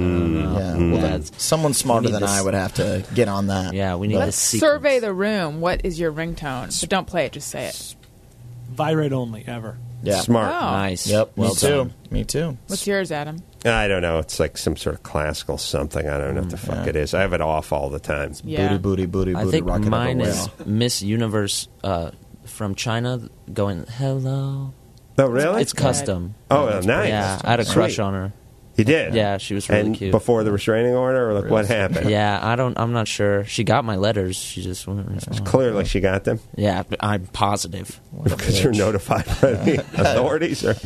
Speaker 12: well, then someone smarter than I would have to get on that.
Speaker 13: Yeah, we need
Speaker 5: Let's survey the room. What is your ringtone? But don't play it, just say it.
Speaker 6: Vibrate only, ever.
Speaker 12: Yeah.
Speaker 2: Smart.
Speaker 5: Oh.
Speaker 13: Nice.
Speaker 12: Yep,
Speaker 13: Well
Speaker 12: me too.
Speaker 13: done.
Speaker 12: Me too.
Speaker 5: What's yours, Adam?
Speaker 2: I don't know. It's like some sort of classical something. I don't know what the fuck it is. I have it off all the time.
Speaker 5: Yeah.
Speaker 12: Booty, booty,
Speaker 13: I
Speaker 12: booty,
Speaker 13: think
Speaker 12: rocking
Speaker 13: mine
Speaker 12: up a
Speaker 13: is
Speaker 12: whale.
Speaker 13: Miss Universe from China going, hello.
Speaker 2: Oh, really?
Speaker 13: It's custom.
Speaker 2: Oh, well, nice.
Speaker 13: Yeah, I had a crush
Speaker 2: Sweet.
Speaker 13: on her.
Speaker 2: You did?
Speaker 13: Yeah, she was really
Speaker 2: and
Speaker 13: cute.
Speaker 2: before the restraining order, or like what happened?
Speaker 13: Yeah, I'm not sure. She got my letters. She just wouldn't respond.
Speaker 2: Clearly, she got them.
Speaker 13: Yeah, I'm positive.
Speaker 2: Because you're notified by the authorities. Or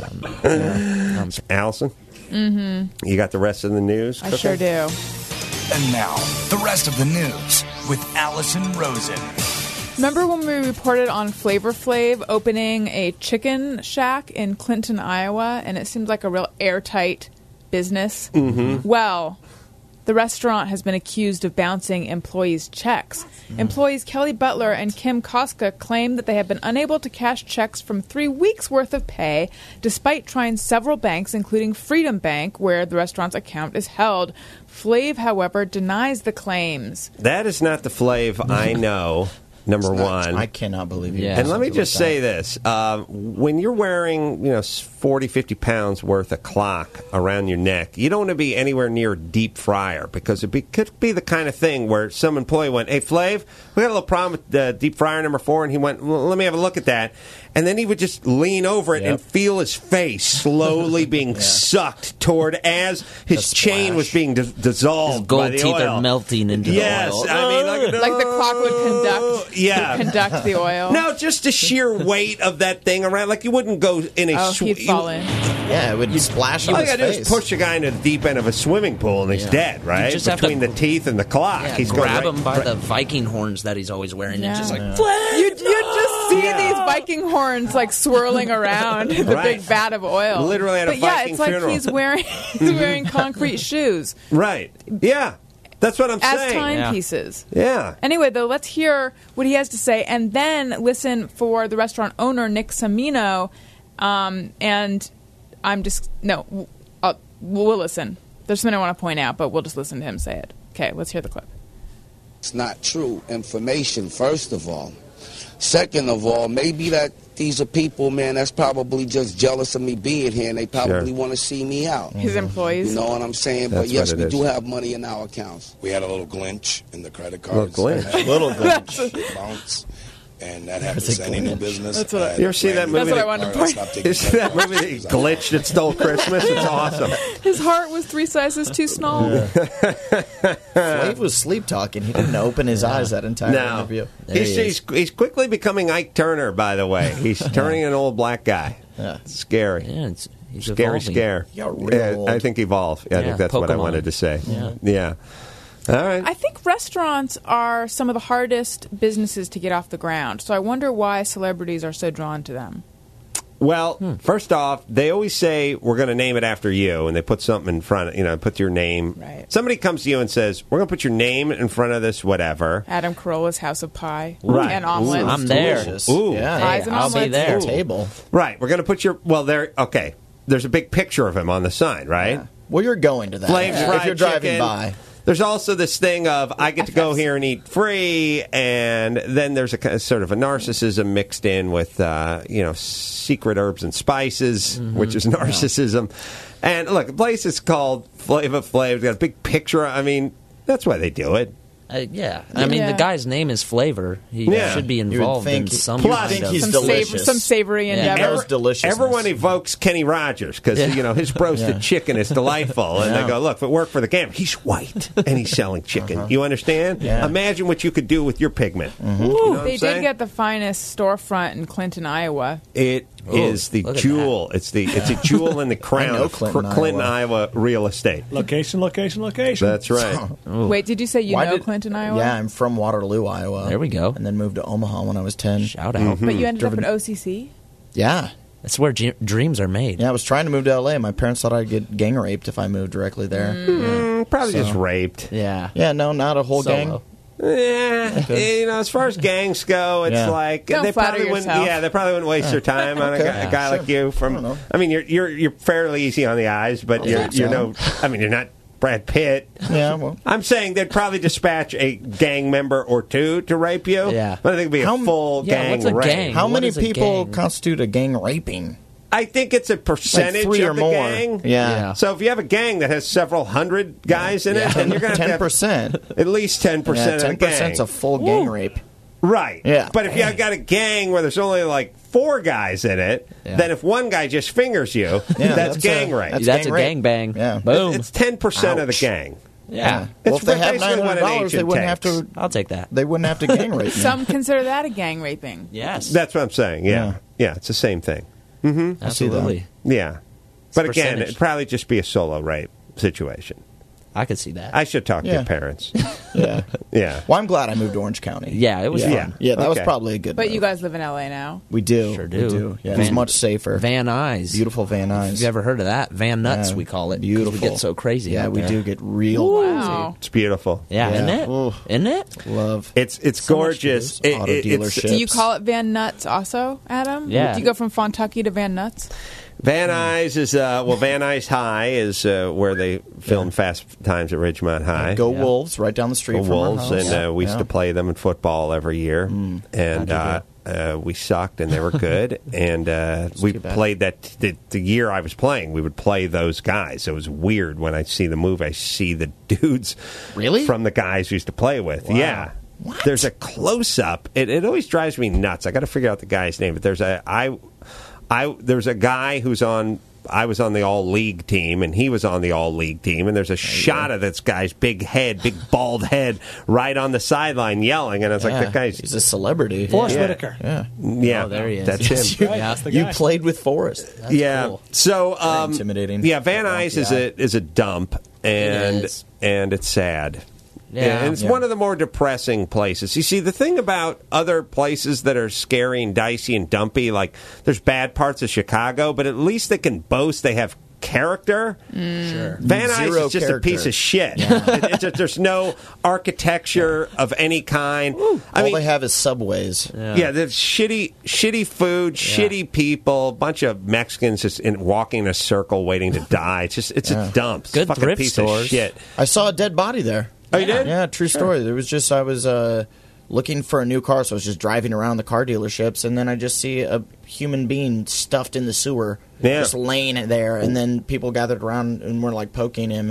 Speaker 2: Allison, you got the rest of the news?
Speaker 5: I sure do.
Speaker 14: And now, the rest of the news with Allison Rosen.
Speaker 5: Remember when we reported on Flavor Flav opening a chicken shack in Clinton, Iowa, and it seemed like a real airtight business?
Speaker 2: Mm-hmm.
Speaker 5: Well, the restaurant has been accused of bouncing employees' checks. Employees Kelly Butler and Kim Koska claim that they have been unable to cash checks from 3 weeks' worth of pay, despite trying several banks, including Freedom Bank, where the restaurant's account is held. Flav, however, denies the claims.
Speaker 2: That is not the Flav I know. Number one.
Speaker 12: I cannot believe you.
Speaker 13: Yeah.
Speaker 2: And let me just say this. When you're wearing, 40, 50 pounds worth of clock around your neck, you don't want to be anywhere near a deep fryer because it could be the kind of thing where some employee went, hey, Flav, we got a little problem with the deep fryer number 4. And he went, well, let me have a look at that. And then he would just lean over it and feel his face slowly being sucked toward as his chain was being dissolved
Speaker 13: His gold
Speaker 2: by the
Speaker 13: teeth
Speaker 2: oil.
Speaker 13: are melting into the oil.
Speaker 2: Yes, I mean,
Speaker 5: Like the clock would conduct the oil.
Speaker 2: No, just the sheer weight of that thing around. Like you wouldn't go in a...
Speaker 5: he'd fall in.
Speaker 12: Yeah, it would splash on
Speaker 2: All
Speaker 12: his
Speaker 2: you gotta do
Speaker 12: face.
Speaker 2: is push a guy into the deep end of a swimming pool and he's dead, right?
Speaker 13: You just have
Speaker 2: Between
Speaker 13: to-
Speaker 2: the teeth and the clock.
Speaker 13: Yeah,
Speaker 2: he's
Speaker 13: grab
Speaker 2: going
Speaker 13: him by the Viking horns that he's always wearing and just like,
Speaker 5: You just see these Viking horns like swirling around the
Speaker 2: Right.
Speaker 5: big vat of oil.
Speaker 2: Literally at a
Speaker 5: but yeah,
Speaker 2: Viking
Speaker 5: it's like
Speaker 2: funeral.
Speaker 5: he's wearing concrete shoes
Speaker 2: Right. Yeah. That's what I'm
Speaker 5: as
Speaker 2: saying.
Speaker 5: timepieces.
Speaker 2: Yeah.
Speaker 5: Anyway, though, let's hear what he has to say, and then listen for the restaurant owner Nick Samino. And I'm just we'll listen. There's something I want to point out, but we'll just listen to him say it. Okay, let's hear the clip.
Speaker 15: It's not true information, first of all. Second of all, maybe that these are people, man, that's probably just jealous of me being here, and they probably want to see me out.
Speaker 5: His employees.
Speaker 15: You know what I'm saying?
Speaker 2: That's
Speaker 15: but yes,
Speaker 2: what it
Speaker 15: we
Speaker 2: is.
Speaker 15: do have money in our accounts. We had a little glitch in the credit
Speaker 2: Little
Speaker 15: cards.
Speaker 2: glitch.
Speaker 12: Little glitch.
Speaker 15: Bounce.
Speaker 16: And that happens to any new business.
Speaker 5: That's what
Speaker 2: You ever see that movie?
Speaker 5: That's what I wanted to point.
Speaker 2: You see that movie that he glitched that stole Christmas? It's awesome.
Speaker 5: His heart was 3 sizes too small.
Speaker 12: Flav was sleep talking. He didn't open his eyes that entire interview.
Speaker 2: He's quickly becoming Ike Turner, by the way. He's turning an old black guy.
Speaker 12: Yeah.
Speaker 2: It's scary.
Speaker 13: Yeah, he's
Speaker 2: scary
Speaker 13: evolving.
Speaker 2: scare.
Speaker 12: He got real old.
Speaker 2: I think evolve. I think that's what I
Speaker 13: Pokemon.
Speaker 2: wanted to say.
Speaker 13: Yeah.
Speaker 2: All right.
Speaker 5: I think restaurants are some of the hardest businesses to get off the ground. So I wonder why celebrities are so drawn to them.
Speaker 2: Well, first off, they always say we're going to name it after you, and they put something in front. Put your name.
Speaker 5: Right.
Speaker 2: Somebody comes to you and says, "We're going to put your name in front of this, whatever."
Speaker 5: Adam Carolla's House of Pie
Speaker 2: Right.
Speaker 5: and omelets.
Speaker 13: I'm there.
Speaker 2: Ooh.
Speaker 12: Yeah,
Speaker 5: Pies and
Speaker 13: I'll be
Speaker 5: omelets.
Speaker 13: there.
Speaker 12: Table.
Speaker 2: Right. We're going to put your. Well, there. Okay. There's a big picture of him on the sign, right?
Speaker 12: Yeah. Well, you're going to that.
Speaker 2: Flames
Speaker 12: if
Speaker 2: fried
Speaker 12: you're driving
Speaker 2: chicken.
Speaker 12: by.
Speaker 2: There's also this thing of I get to go here and eat free, and then there's a sort of a narcissism mixed in with secret herbs and spices, which is narcissism. And look, the place is called Flava Flav. It's got a big picture. I mean, that's why they do it.
Speaker 13: Yeah. I mean, the guy's name is Flavor. He should be
Speaker 12: You would
Speaker 13: involved in
Speaker 12: think-
Speaker 13: some
Speaker 2: Plus,
Speaker 13: kind
Speaker 12: think
Speaker 13: of...
Speaker 12: he's delicious.
Speaker 5: Some savory endeavor.
Speaker 12: Everyone's delicious.
Speaker 2: Everyone evokes Kenny Rogers because his roasted chicken is delightful, and they go, "Look, if it worked for the game, he's white and he's selling chicken." You understand?
Speaker 12: Yeah.
Speaker 2: Imagine what you could do with your pigment. You know what
Speaker 5: They
Speaker 2: I'm saying?
Speaker 5: did get the finest storefront in Clinton, Iowa.
Speaker 2: It is the
Speaker 13: look at
Speaker 2: jewel. It's a jewel in the crown
Speaker 12: know
Speaker 2: of
Speaker 12: Clinton,
Speaker 2: Iowa real estate.
Speaker 6: Location.
Speaker 2: That's right.
Speaker 5: Wait, did you say
Speaker 12: Why
Speaker 5: know
Speaker 12: did-
Speaker 5: Clinton, Iowa?
Speaker 12: Yeah, I'm from Waterloo, Iowa.
Speaker 13: There we go.
Speaker 12: And then moved to Omaha when I was 10.
Speaker 13: Shout out.
Speaker 5: But you ended up at OCC?
Speaker 12: Yeah.
Speaker 13: That's where dreams are made.
Speaker 12: Yeah, I was trying to move to L.A. My parents thought I'd get gang raped if I moved directly there.
Speaker 2: Probably just raped.
Speaker 13: Yeah.
Speaker 12: Yeah, no, not a whole
Speaker 13: Solo.
Speaker 12: gang.
Speaker 2: Yeah, as far as gangs go, it's
Speaker 12: Yeah.
Speaker 2: like
Speaker 5: Don't
Speaker 2: they
Speaker 5: flatter
Speaker 2: probably wouldn't.
Speaker 5: yourself.
Speaker 2: Yeah, they probably wouldn't waste their time on
Speaker 12: Okay.
Speaker 2: a guy like you.
Speaker 12: I don't know.
Speaker 2: I mean, you're fairly easy on the eyes, but you're no. I mean, you're not Brad Pitt.
Speaker 12: Yeah, well.
Speaker 2: I'm saying they'd probably dispatch a gang member or two to rape you.
Speaker 13: Yeah.
Speaker 2: But I think it'd be a full gang
Speaker 13: what's a
Speaker 2: rape.
Speaker 13: gang?
Speaker 12: How
Speaker 13: What
Speaker 12: many
Speaker 13: is a
Speaker 12: people
Speaker 13: gang?
Speaker 12: constitute a gang raping?
Speaker 2: I think it's a percentage
Speaker 12: Like 3
Speaker 2: of
Speaker 12: or
Speaker 2: the
Speaker 12: more.
Speaker 2: gang.
Speaker 12: Yeah.
Speaker 2: So if you have a gang that has several hundred guys in it, then you're going to have
Speaker 12: 10%.
Speaker 2: at least 10% of the gang.
Speaker 12: 10%'s a full gang rape.
Speaker 2: Right.
Speaker 12: Yeah.
Speaker 2: But if you've got a gang where there's only like 4 guys in it, then if one guy just fingers you, that's gang rape.
Speaker 13: That's a gang bang.
Speaker 12: Yeah.
Speaker 13: Boom.
Speaker 2: It's 10% of the gang.
Speaker 13: Yeah.
Speaker 12: Well, if they have
Speaker 2: basically what an
Speaker 12: $900, they
Speaker 2: agent
Speaker 12: wouldn't have
Speaker 2: takes.
Speaker 12: to.
Speaker 13: I'll take that.
Speaker 12: They wouldn't have to gang rape me.
Speaker 5: Some consider that a gang raping.
Speaker 13: Yes.
Speaker 2: That's what I'm saying. Yeah. It's the same thing.
Speaker 12: I see that.
Speaker 13: Absolutely.
Speaker 2: Yeah. But again,
Speaker 13: percentage.
Speaker 2: it'd probably just be a solo rape situation.
Speaker 13: I could see that.
Speaker 2: I should talk to
Speaker 12: Yeah.
Speaker 2: your parents.
Speaker 12: Yeah.
Speaker 2: Yeah.
Speaker 12: Well, I'm glad I moved to Orange County.
Speaker 13: Yeah, it was
Speaker 12: Yeah.
Speaker 13: fun.
Speaker 12: Yeah, that was
Speaker 2: Okay.
Speaker 12: probably a good
Speaker 5: But
Speaker 12: move.
Speaker 5: you guys live in LA now.
Speaker 12: We do.
Speaker 13: Sure
Speaker 12: We
Speaker 13: do.
Speaker 12: do. Yeah, it's much safer.
Speaker 13: Van Nuys.
Speaker 12: Beautiful Van Nuys.
Speaker 13: Have you ever heard of that? Van Nuts,
Speaker 12: Yeah.
Speaker 13: we call it. 'cause
Speaker 12: Beautiful.
Speaker 13: We get so crazy.
Speaker 12: Yeah,
Speaker 13: out
Speaker 12: we
Speaker 13: there.
Speaker 12: do get real.
Speaker 5: Wow.
Speaker 2: It's beautiful.
Speaker 13: Yeah,
Speaker 12: Yeah.
Speaker 13: isn't it?
Speaker 12: Ooh.
Speaker 13: Isn't it?
Speaker 12: Love.
Speaker 2: It's
Speaker 12: So much
Speaker 2: gorgeous.
Speaker 12: to do. Auto
Speaker 2: It's
Speaker 12: dealerships.
Speaker 5: Do you call it Van Nuts also, Adam?
Speaker 13: Yeah.
Speaker 5: Do you go from Fontucky to Van Nuts?
Speaker 2: Van Nuys is Van Nuys High is where they filmed Fast Times at Ridgemont High.
Speaker 12: Go Wolves, right down the street
Speaker 2: Go
Speaker 12: from our
Speaker 2: Wolves,
Speaker 12: house.
Speaker 2: and we used to play them in football every year, and we sucked, and they were good, and we
Speaker 12: too bad.
Speaker 2: played that the year I was playing. We would play those guys. It was weird when I see the movie. I see the dudes
Speaker 12: Really?
Speaker 2: from the guys we used to play with. Yeah. There's a close up. It always drives me nuts. I got to figure out the guy's name, but there's there's a guy who's on. I was on the all-league team, and he was on the all-league team, and there's a shot of this guy's big head, big bald head, right on the sideline yelling, and I was like, that guy's...
Speaker 12: He's a celebrity.
Speaker 6: Forrest
Speaker 2: Yeah.
Speaker 6: Whitaker.
Speaker 12: Yeah.
Speaker 2: Yeah,
Speaker 13: Oh, there he is.
Speaker 2: that's
Speaker 12: Yes,
Speaker 2: him.
Speaker 12: you,
Speaker 6: That's the
Speaker 12: you
Speaker 6: guy.
Speaker 12: played with Forrest. That's
Speaker 2: Yeah.
Speaker 12: cool.
Speaker 2: So,
Speaker 12: Very intimidating.
Speaker 2: yeah, Van
Speaker 12: Wonky
Speaker 2: Nuys
Speaker 12: eye.
Speaker 2: is a dump, and
Speaker 13: It is.
Speaker 2: it's sad.
Speaker 13: Yeah.
Speaker 2: And it's
Speaker 12: Yeah.
Speaker 2: one of the more depressing places. You see, the thing about other places that are scary and dicey and dumpy, like there's bad parts of Chicago, but at least they can boast they have character.
Speaker 13: Sure.
Speaker 2: Van Nuys
Speaker 12: Zero
Speaker 2: is just
Speaker 12: character.
Speaker 2: a piece of shit. It's just, there's no architecture of any kind. I
Speaker 12: All
Speaker 2: mean,
Speaker 12: they have is subways.
Speaker 2: yeah, there's shitty food, shitty people, bunch of Mexicans just walking in a circle waiting to die. It's a dump. It's
Speaker 13: Good
Speaker 2: a fucking
Speaker 13: thrift
Speaker 2: piece
Speaker 13: stores.
Speaker 2: of shit.
Speaker 12: I saw a dead body there.
Speaker 2: Oh, you did?
Speaker 12: Yeah, true story. There was just I was looking for a new car, so I was just driving around the car dealerships, and then I just see a human being stuffed in the sewer,
Speaker 2: Yeah.
Speaker 12: just laying it there, and then people gathered around and were like poking him.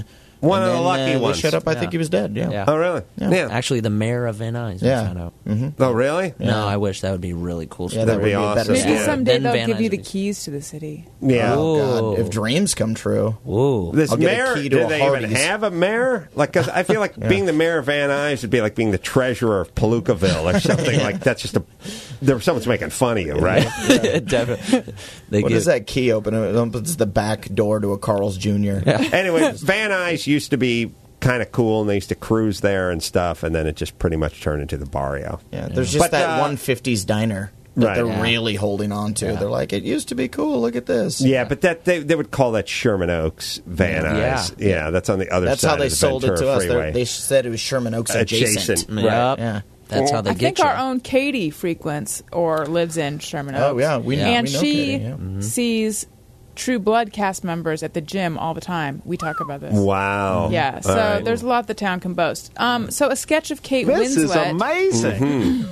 Speaker 2: One
Speaker 12: And
Speaker 2: of the
Speaker 12: then,
Speaker 2: lucky
Speaker 12: they
Speaker 2: ones.
Speaker 12: showed up. I think he was dead. Yeah.
Speaker 2: Oh, really?
Speaker 12: Yeah.
Speaker 13: Actually, the mayor of Van Nuys. we
Speaker 12: Yeah.
Speaker 13: found out.
Speaker 2: Oh, really?
Speaker 13: No, I wish that would be really cool.
Speaker 12: Yeah, that would be awesome.
Speaker 5: Maybe someday
Speaker 13: Then
Speaker 5: they'll
Speaker 13: Van
Speaker 5: give you
Speaker 13: Nuys
Speaker 5: the
Speaker 13: would be-
Speaker 5: keys to the city.
Speaker 2: Yeah.
Speaker 12: Oh, God. If dreams come true.
Speaker 13: Whoa.
Speaker 2: This
Speaker 12: I'll get
Speaker 2: mayor,
Speaker 12: a key to
Speaker 2: do
Speaker 12: a
Speaker 2: they even
Speaker 12: Hardee's.
Speaker 2: have a mayor? Like, 'cause I feel like being the mayor of Van Nuys would be like being the treasurer of Palookaville or something like that's just someone's making fun of you, right?
Speaker 13: Definitely.
Speaker 12: What does that key open? It opens the back door to a Carl's Jr.
Speaker 2: Anyway, Van Nuys used to be kind of cool, and they used to cruise there and stuff, and then it just pretty much turned into the barrio.
Speaker 12: Yeah, there's just that 150s diner that
Speaker 2: Right.
Speaker 12: they're
Speaker 2: Yeah.
Speaker 12: really holding on to. They're like, it used to be cool. Look at this.
Speaker 2: Yeah, but that they would call that Sherman Oaks Van Nuys. Yeah, that's on the other
Speaker 12: That's
Speaker 2: side
Speaker 12: how they
Speaker 2: of the
Speaker 12: sold it
Speaker 2: Ventura
Speaker 12: to us.
Speaker 2: Freeway.
Speaker 12: They said it was Sherman Oaks adjacent.
Speaker 2: Right.
Speaker 12: Yeah.
Speaker 13: That's how they
Speaker 5: I
Speaker 13: get
Speaker 5: think
Speaker 13: you.
Speaker 5: our own Katie frequents or lives in Sherman Oaks.
Speaker 12: Oh, yeah, we know-
Speaker 5: and
Speaker 12: we know
Speaker 5: she
Speaker 12: Katie, yeah.
Speaker 5: sees True Blood cast members at the gym all the time. We talk about this.
Speaker 2: Wow.
Speaker 5: Yeah, so
Speaker 2: All right.
Speaker 5: there's a lot the town can boast. So a sketch of Kate
Speaker 17: This is
Speaker 5: Winslet.
Speaker 17: amazing.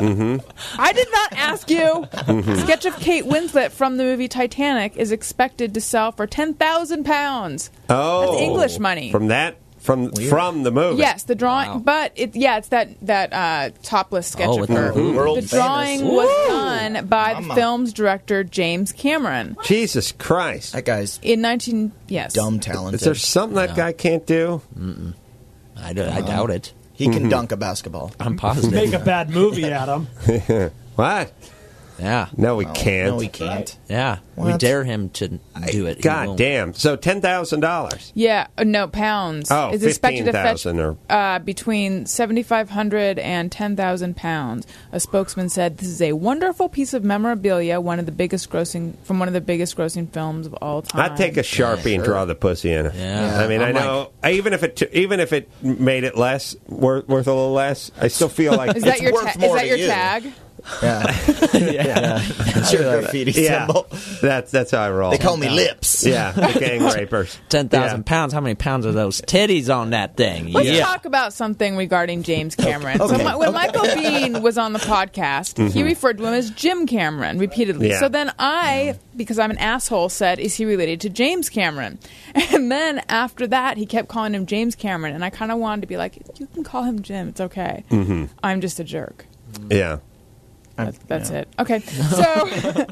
Speaker 5: I did not ask you. A sketch of Kate Winslet from the movie Titanic is expected to sell for £10,000.
Speaker 2: Oh,
Speaker 5: That's English money.
Speaker 2: from the movie.
Speaker 5: Yes, the drawing, but it's that topless sketch
Speaker 2: Oh,
Speaker 5: of
Speaker 2: with
Speaker 5: her.
Speaker 2: the world
Speaker 5: The drawing
Speaker 2: famous.
Speaker 5: was
Speaker 2: Woo!
Speaker 5: done by the film's director James Cameron
Speaker 2: Jesus Christ,
Speaker 12: that guy's
Speaker 5: in
Speaker 12: dumb talented.
Speaker 2: Is there something that guy can't do?
Speaker 13: I doubt it.
Speaker 12: He can dunk a basketball.
Speaker 13: I'm positive.
Speaker 6: Make a bad movie, Adam.
Speaker 2: What?
Speaker 13: Yeah.
Speaker 2: No, we can't.
Speaker 12: No, he can't.
Speaker 13: Yeah. We
Speaker 2: What?
Speaker 13: dare him to do it. He
Speaker 2: God
Speaker 13: won't.
Speaker 2: damn. So $10,000.
Speaker 5: Yeah, no, pounds.
Speaker 2: Oh,
Speaker 5: It's expected to fetch
Speaker 2: 15,000
Speaker 5: between 7,500 and 10,000 pounds. A spokesman said this is a wonderful piece of memorabilia, one of the biggest grossing films of all time.
Speaker 2: I'd take a Sharpie and draw the pussy in it.
Speaker 13: Yeah.
Speaker 2: I mean, I know. Even if it made it less worth a little less, I still feel like
Speaker 5: Is that
Speaker 2: it's
Speaker 5: your
Speaker 2: worth
Speaker 5: is
Speaker 2: more
Speaker 5: that
Speaker 2: to
Speaker 5: your
Speaker 2: you.
Speaker 5: tag?
Speaker 12: Yeah. It's your graffiti symbol.
Speaker 2: That's how I roll.
Speaker 12: They call me Lips.
Speaker 2: Yeah, the gang rapers.
Speaker 13: 10,000 pounds. How many pounds are those titties on that thing?
Speaker 5: Let's talk about something regarding James Cameron.
Speaker 13: Okay.
Speaker 5: So when Michael Bean was on the podcast, he
Speaker 13: Mhm.
Speaker 5: referred to him as Jim Cameron repeatedly.
Speaker 13: Yeah.
Speaker 5: So then because I'm an asshole, said, is he related to James Cameron? And then after that, he kept calling him James Cameron. And I kind of wanted to be like, you can call him Jim. It's okay.
Speaker 2: Mm-hmm.
Speaker 5: I'm just a jerk.
Speaker 2: Yeah.
Speaker 5: That's it. Okay. So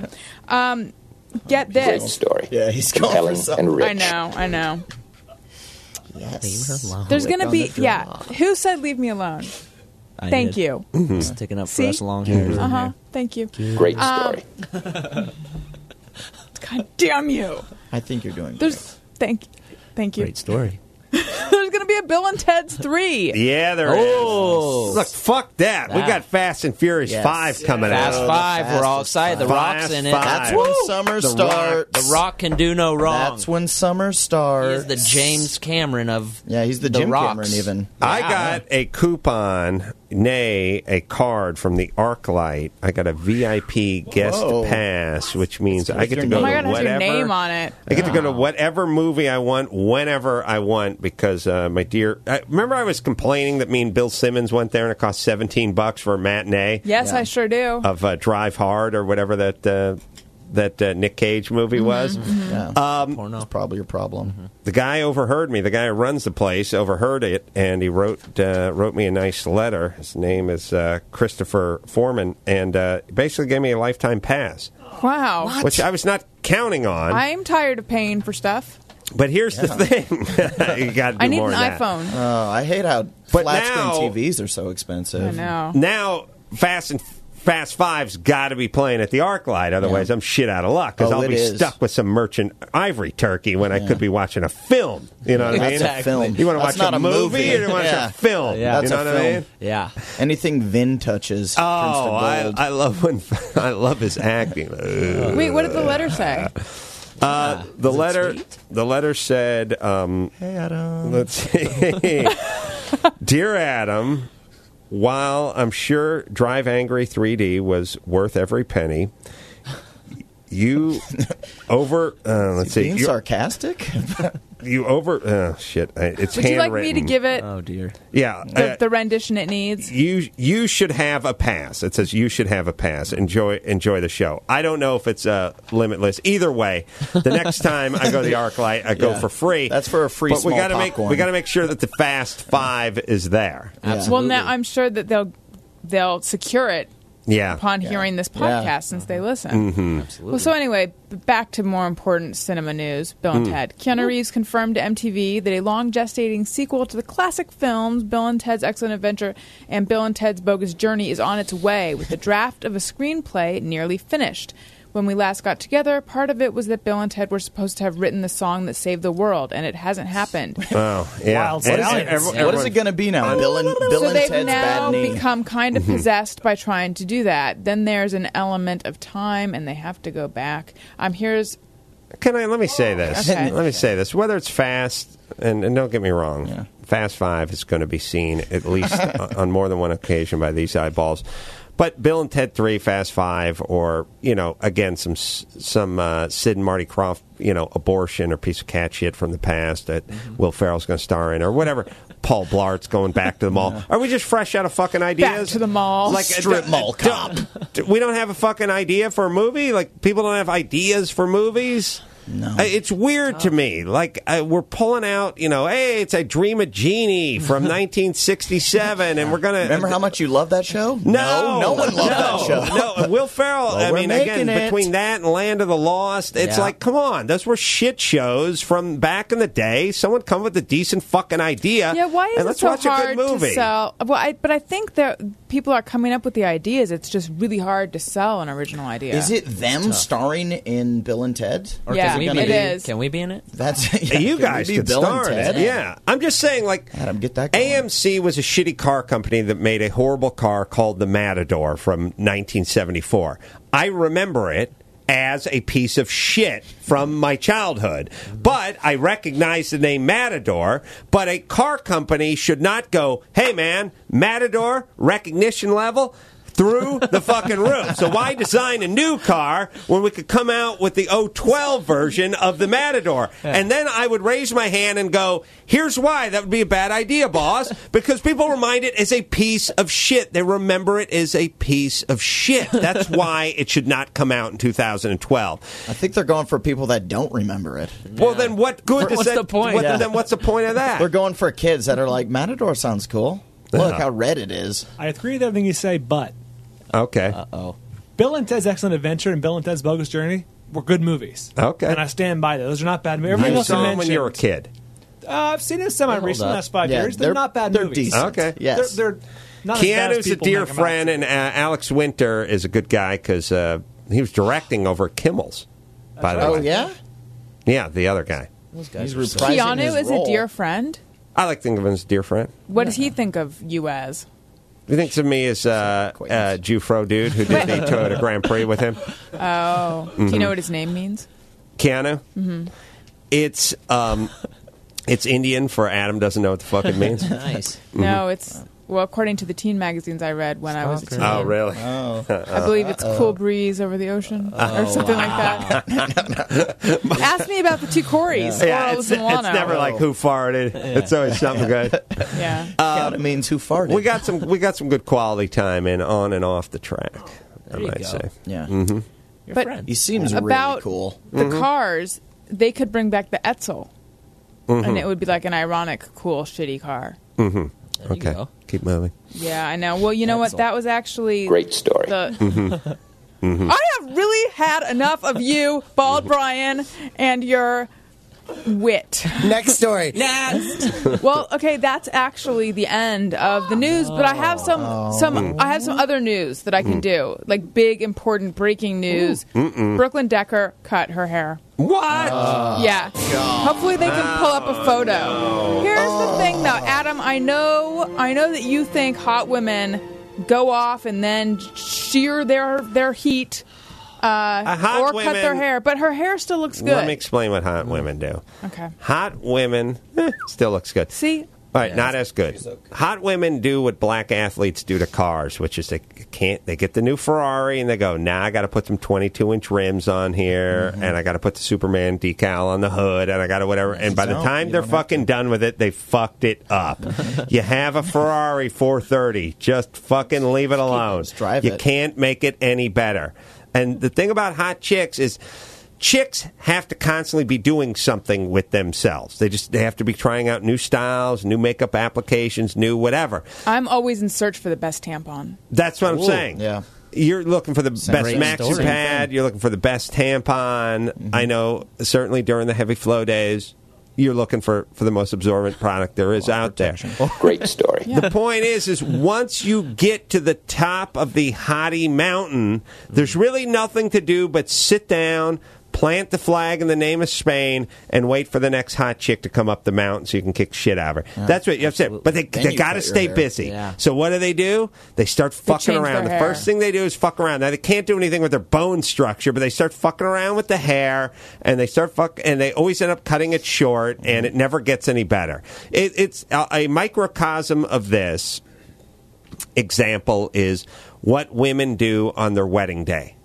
Speaker 5: get this.
Speaker 12: Great story. Yeah, he's going for something.
Speaker 5: I know.
Speaker 12: Yes.
Speaker 5: There's going to be, who said leave me alone?
Speaker 13: I
Speaker 5: Thank
Speaker 13: did.
Speaker 5: you.
Speaker 13: Sticking up for
Speaker 5: See?
Speaker 13: us long hairs.
Speaker 5: Uh-huh. Thank you.
Speaker 13: Great
Speaker 5: story. God damn you.
Speaker 12: I think you're doing
Speaker 5: Thank you.
Speaker 13: Great story.
Speaker 5: There's going to be a Bill and Ted's 3.
Speaker 2: Yeah, there is.
Speaker 13: Oh.
Speaker 2: Look, fuck that. We got Fast and Furious 5 coming
Speaker 13: Fast
Speaker 2: out.
Speaker 13: 5. We're all excited. The Rock's in it.
Speaker 12: That's when summer starts.
Speaker 13: The Rock can do no wrong.
Speaker 12: That's when summer starts.
Speaker 13: He is the James Cameron of
Speaker 12: he's the
Speaker 13: the
Speaker 12: Jim
Speaker 13: Rocks.
Speaker 12: Cameron even.
Speaker 2: I got a coupon, nay, a card from the ArcLight. I got a VIP guest
Speaker 12: Whoa.
Speaker 2: pass, which means I get to
Speaker 5: Oh
Speaker 2: go
Speaker 5: my
Speaker 2: to
Speaker 5: God, it has
Speaker 2: whatever.
Speaker 5: your name on it.
Speaker 2: I get to go to whatever movie I want, whenever I want, because my dear... remember I was complaining that me and Bill Simmons went there and it cost $17 for a matinee?
Speaker 5: Yes, I sure do.
Speaker 2: Of Drive Hard or whatever that Nick Cage movie was.
Speaker 12: That's probably your problem.
Speaker 2: The guy overheard me. The guy who runs the place overheard it, and he wrote me a nice letter. His name is Christopher Foreman, and basically gave me a lifetime pass,
Speaker 5: Wow.
Speaker 2: which I was not counting on.
Speaker 5: I'm tired of paying for stuff.
Speaker 2: But here's the thing: you got to do
Speaker 5: I need
Speaker 2: more
Speaker 5: an
Speaker 2: of that.
Speaker 5: iPhone.
Speaker 12: Oh, I hate how
Speaker 2: But
Speaker 12: flat
Speaker 2: now-
Speaker 12: screen TVs are so expensive.
Speaker 5: I know.
Speaker 2: Now, Fast 5's got to be playing at the ArcLight, otherwise I'm shit out of luck because
Speaker 12: Oh,
Speaker 2: I'll
Speaker 12: it
Speaker 2: be
Speaker 12: is.
Speaker 2: stuck with some merchant ivory turkey when I could be watching a film. You know what I mean?
Speaker 12: That's a film.
Speaker 2: You want to
Speaker 12: That's
Speaker 2: watch
Speaker 12: not
Speaker 2: a movie or you want to
Speaker 12: Yeah.
Speaker 2: watch a film?
Speaker 12: Yeah,
Speaker 2: you
Speaker 12: that's
Speaker 2: know
Speaker 12: a
Speaker 2: what I
Speaker 12: film.
Speaker 2: mean?
Speaker 13: Yeah.
Speaker 12: Anything Vin touches turns to gold.
Speaker 2: I love when I love his acting.
Speaker 5: Wait, what did the letter say?
Speaker 2: The letter said,
Speaker 12: Hey, Adam.
Speaker 2: let's see. Dear Adam, while I'm sure Drive Angry 3D was worth every penny, you let's see.
Speaker 12: Being
Speaker 2: you're-
Speaker 12: sarcastic?
Speaker 2: shit. It's
Speaker 5: Would you like
Speaker 2: handwritten.
Speaker 5: me to give it
Speaker 13: Oh dear.
Speaker 2: Yeah.
Speaker 5: the rendition it needs?
Speaker 2: You should have a pass. It says you should have a pass. Enjoy the show. I don't know if it's limitless. Either way, the next time I go to the ArcLight, I go for free.
Speaker 12: That's for a free
Speaker 2: but
Speaker 12: small
Speaker 2: we gotta
Speaker 12: popcorn.
Speaker 2: we got to make sure that the Fast Five is there.
Speaker 5: Well, now I'm sure that they'll secure it
Speaker 2: Yeah.
Speaker 5: upon hearing this podcast since they listen.
Speaker 2: Mm-hmm.
Speaker 13: Absolutely.
Speaker 5: Well, so anyway, back to more important cinema news. Bill and Ted. Keanu Reeves confirmed to MTV that a long gestating sequel to the classic films Bill and Ted's Excellent Adventure and Bill and Ted's Bogus Journey is on its way, with the draft of a screenplay nearly finished. When we last got together, part of it was that Bill and Ted were supposed to have written the song that saved the world, and it hasn't happened.
Speaker 2: Oh, yeah.
Speaker 6: Wild
Speaker 2: And
Speaker 6: science.
Speaker 12: What is it going to be now? Bill and
Speaker 5: So they've
Speaker 12: Ted's
Speaker 5: now
Speaker 12: Bad Knee.
Speaker 5: become kind of possessed by trying to do that. Then there's an element of time, and they have to go back. Let
Speaker 2: me say this.
Speaker 5: Okay.
Speaker 2: Let me say this. Whether it's Fast, and don't get me wrong, Fast Five is going to be seen at least on more than one occasion by these eyeballs. But Bill and Ted 3, Fast Five, or again some Sid and Marty Krofft, abortion or piece of cat shit from the past that Will Ferrell's going to star in, or whatever. Paul Blart's going back to the mall. Are we just fresh out of fucking ideas?
Speaker 5: Back to the mall.
Speaker 2: Like
Speaker 12: Strip mall cop.
Speaker 2: We don't have a fucking idea for a movie. Like people don't have ideas for movies.
Speaker 12: No.
Speaker 2: It's weird to me. Like, we're pulling out, hey, it's I Dream of Jeannie from 1967, and we're going to...
Speaker 12: Remember how much you love that show? No one loved that show.
Speaker 2: No, Will Ferrell,
Speaker 12: Well, we're making it.
Speaker 2: between that and Land of the Lost, it's like, come on, those were shit shows from back in the day. Someone come with a decent fucking idea,
Speaker 5: Yeah, why is
Speaker 2: and
Speaker 5: it
Speaker 2: let's
Speaker 5: so
Speaker 2: watch a
Speaker 5: hard
Speaker 2: good movie.
Speaker 5: to sell? Well, but I think that people are coming up with the ideas. It's just really hard to sell an original idea.
Speaker 12: Is it them starring in Bill and Ted? Or
Speaker 5: Yeah,
Speaker 12: is
Speaker 5: it
Speaker 12: gonna be-
Speaker 5: is.
Speaker 13: Can we be in it?
Speaker 12: That's
Speaker 2: You
Speaker 12: can
Speaker 2: guys
Speaker 12: we be
Speaker 2: could
Speaker 12: Bill
Speaker 2: star
Speaker 12: and
Speaker 2: in it.
Speaker 12: Ted?
Speaker 2: Yeah. I'm just saying, like,
Speaker 12: Adam, get that going.
Speaker 2: AMC was a shitty car company that made a horrible car called the Matador from 1974. I remember it as a piece of shit from my childhood. But I recognize the name Matador, but a car company should not go, hey, man, Matador, recognition level, through the fucking roof. So why design a new car when we could come out with the 012 version of the Matador? And then I would raise my hand and go, here's why that would be a bad idea, boss. Because people remind it as a piece of shit. They remember it as a piece of shit. That's why it should not come out in 2012.
Speaker 12: I think they're going for people that don't remember it.
Speaker 2: Well, then what good does
Speaker 13: What's
Speaker 2: that...
Speaker 13: the point?
Speaker 2: Then what's the point of that?
Speaker 12: They're going for kids that are like, Matador sounds cool. Look how red it is.
Speaker 6: I agree with everything you say, but
Speaker 2: Okay.
Speaker 6: Bill and Ted's Excellent Adventure and Bill and Ted's Bogus Journey were good movies.
Speaker 2: Okay.
Speaker 6: And I stand by those. Those are not bad movies. Everything
Speaker 2: You
Speaker 6: else
Speaker 2: saw
Speaker 6: I
Speaker 2: them when you were a
Speaker 6: mentioned,
Speaker 2: kid.
Speaker 6: I've seen them semi-recently in the last 5
Speaker 12: Yeah,
Speaker 6: years. They're not bad
Speaker 12: they're
Speaker 6: movies.
Speaker 12: decent.
Speaker 2: Okay.
Speaker 12: Yes.
Speaker 6: They're not as bad as
Speaker 2: Keanu's a
Speaker 6: people
Speaker 2: dear
Speaker 6: make 'em out
Speaker 2: friend,
Speaker 6: to
Speaker 2: and
Speaker 6: be.
Speaker 2: Alex Winter is a good guy because he was directing over at Kimmel's, by the
Speaker 12: Oh,
Speaker 2: way.
Speaker 12: yeah?
Speaker 2: Yeah, the other guy.
Speaker 12: He's reprising
Speaker 5: Keanu
Speaker 12: his
Speaker 5: is
Speaker 12: role.
Speaker 5: a dear friend.
Speaker 2: I like to think of him as a dear friend.
Speaker 5: What does he think of you as?
Speaker 2: He thinks of me as Jufro dude who did the Toyota Grand Prix with him.
Speaker 5: Oh, do you know what his name means?
Speaker 2: Keanu? Mm-hmm. It's Indian for Adam doesn't know what the fuck it means.
Speaker 13: Nice.
Speaker 5: No, it's according to the teen magazines I read when I was a teen.
Speaker 2: Oh, really?
Speaker 5: I believe it's Cool Breeze over the ocean or something like that. Ask me about the two Corys.
Speaker 2: Yeah,
Speaker 5: Orals
Speaker 2: it's
Speaker 5: and Wano.
Speaker 2: never like who farted. It's always something good.
Speaker 5: Yeah.
Speaker 12: Keanu means who farted.
Speaker 2: We got some good quality time in on and off the track. I
Speaker 13: you
Speaker 2: might
Speaker 13: go.
Speaker 2: say.
Speaker 12: Yeah.
Speaker 2: Mm-hmm.
Speaker 13: Your
Speaker 5: But
Speaker 13: friend.
Speaker 12: He seems
Speaker 5: about
Speaker 12: really cool.
Speaker 5: the cars, they could bring back the Etzel.
Speaker 2: Mm-hmm.
Speaker 5: And it would be like an ironic, cool, shitty car.
Speaker 2: Mm-hmm.
Speaker 13: There you
Speaker 2: Okay,
Speaker 13: go.
Speaker 2: keep moving.
Speaker 5: Yeah, I know. Well, you know what? That was actually
Speaker 8: Great story.
Speaker 5: The I have really had enough of you, Bald Brian, and your wit.
Speaker 10: Next story.
Speaker 5: Well, okay, that's actually the end of the news, but I have some I have some other news that I can do, like big, important, breaking news. Brooklyn Decker cut her hair.
Speaker 2: What?
Speaker 5: Yeah. Hopefully they can pull up a photo. Here's the thing, though, Adam. I know that you think hot women go off and then shear their heat. Or cut their hair, but her hair still looks good.
Speaker 2: Let me explain what hot women do.
Speaker 5: Okay.
Speaker 2: Hot women still looks good.
Speaker 5: See,
Speaker 2: All right, not as good. Hot women do what black athletes do to cars, which is they get the new Ferrari and they go, now I got to put some 22-inch rims on here, and I got to put the Superman decal on the hood, and I got to whatever. And by the time they're fucking done with it, they fucked it up. You have a Ferrari 430, just fucking leave it alone.
Speaker 12: Drive
Speaker 2: you
Speaker 12: it.
Speaker 2: can't make it any better. And the thing about hot chicks is, chicks have to constantly be doing something with themselves. They have to be trying out new styles, new makeup applications, new whatever.
Speaker 5: I'm always in search for the best tampon.
Speaker 2: That's what I'm saying.
Speaker 12: Yeah.
Speaker 2: You're looking for the best maxi
Speaker 12: story.
Speaker 2: pad. You're looking for the best tampon. I know, certainly during the heavy flow days, you're looking for the most absorbent product there is out there.
Speaker 17: Great story.
Speaker 5: Yeah.
Speaker 2: The point is once you get to the top of the hottie mountain, there's really nothing to do but sit down, plant the flag in the name of Spain, and wait for the next hot chick to come up the mountain so you can kick shit out of her.
Speaker 12: Yeah,
Speaker 2: that's what you have to say. But they got to stay
Speaker 12: hair.
Speaker 2: busy.
Speaker 13: Yeah.
Speaker 2: So what do? They start fucking
Speaker 5: change
Speaker 2: around. The
Speaker 5: their
Speaker 2: first
Speaker 5: hair.
Speaker 2: thing they do is fuck around. Now, they can't do anything with their bone structure, but they start fucking around with the hair, and they and they always end up cutting it short, and it never gets any better. It's a microcosm of this example is what women do on their wedding day.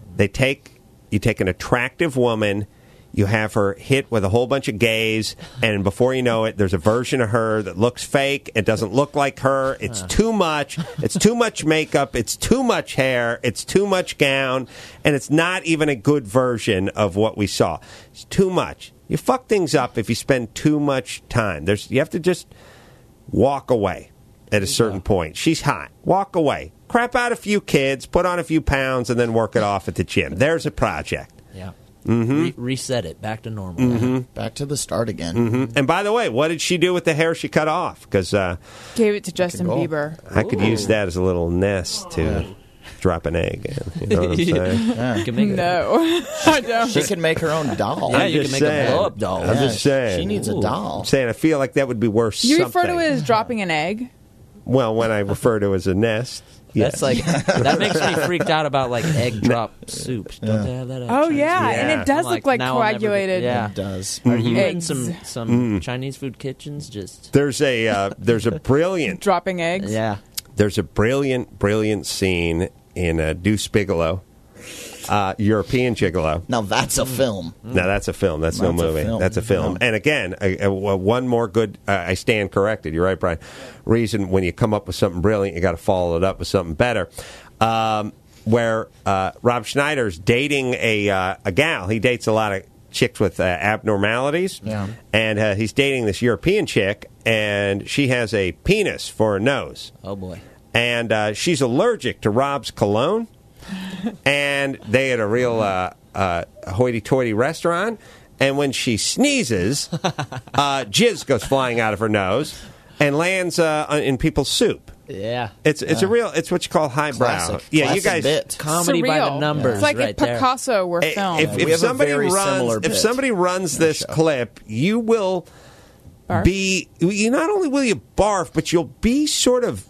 Speaker 2: You take an attractive woman, you have her hit with a whole bunch of gays, and before you know it, there's a version of her that looks fake. It doesn't look like her. It's too much. It's too much makeup. It's too much hair. It's too much gown, and it's not even a good version of what we saw. It's too much. You fuck things up if you spend too much time. You have to just walk away at a certain point. She's hot. Walk away. Crap out a few kids, put on a few pounds, and then work it off at the gym. There's a project.
Speaker 13: Yeah.
Speaker 2: Mm-hmm.
Speaker 13: Reset it back to normal.
Speaker 2: Mm-hmm.
Speaker 12: Back to the start again.
Speaker 2: Mm-hmm. And by the way, what did she do with the hair she cut off? Because
Speaker 5: Gave it to Justin Bieber.
Speaker 2: I could use that as a little nest to drop an egg in. You know what I'm saying?
Speaker 12: Yeah.
Speaker 13: You can make
Speaker 5: No, I don't.
Speaker 12: She can make her own doll.
Speaker 13: Yeah,
Speaker 2: I'm
Speaker 13: you
Speaker 2: just
Speaker 13: can make a
Speaker 2: saying.
Speaker 13: blow-up doll.
Speaker 2: I'm
Speaker 12: Yeah,
Speaker 2: just saying.
Speaker 12: She needs a doll.
Speaker 2: I'm saying I feel like that would be worth
Speaker 5: You
Speaker 2: something.
Speaker 5: refer to it as dropping an egg?
Speaker 2: Well, when I refer to it as a nest.
Speaker 13: That's like that makes me freaked out about like egg drop soup. Don't they have that at
Speaker 5: Oh
Speaker 13: Chinese
Speaker 5: yeah,
Speaker 13: food?
Speaker 5: and it does
Speaker 13: I'm
Speaker 5: look like
Speaker 13: now I'll never
Speaker 5: coagulated.
Speaker 13: yeah,
Speaker 12: It does.
Speaker 13: Are you in
Speaker 5: Eggs.
Speaker 13: some Chinese food kitchens? Just
Speaker 2: There's a brilliant
Speaker 5: Dropping eggs.
Speaker 13: yeah.
Speaker 2: There's a brilliant scene in Deuce Bigelow, European Gigolo.
Speaker 12: Now that's a film.
Speaker 2: Now that's a film. That's no
Speaker 12: That's a
Speaker 2: movie.
Speaker 12: film.
Speaker 2: That's a film.
Speaker 12: Yeah.
Speaker 2: And again, one more good. I stand corrected. You're right, Brian. Reason when you come up with something brilliant, you got to follow it up with something better. Where Rob Schneider's dating a gal. He dates a lot of chicks with abnormalities.
Speaker 12: Yeah.
Speaker 2: And he's dating this European chick, and she has a penis for a nose.
Speaker 13: Oh boy.
Speaker 2: And she's allergic to Rob's cologne. And they had a real hoity-toity restaurant. And when she sneezes, jizz goes flying out of her nose and lands in people's soup.
Speaker 13: Yeah.
Speaker 2: It's what you call highbrow.
Speaker 12: Classic.
Speaker 2: Yeah,
Speaker 12: Classic
Speaker 2: you guys.
Speaker 12: bit.
Speaker 13: Comedy by the
Speaker 5: Surreal.
Speaker 13: numbers.
Speaker 5: It's like
Speaker 13: right
Speaker 5: if
Speaker 13: there.
Speaker 5: Picasso were filmed.
Speaker 2: If
Speaker 12: we have a
Speaker 2: somebody
Speaker 12: very similar
Speaker 2: runs, if
Speaker 12: bit
Speaker 2: somebody runs
Speaker 12: on the
Speaker 2: this
Speaker 12: show.
Speaker 2: clip, you will
Speaker 5: Barf?
Speaker 2: you not only will you barf, but you'll be sort of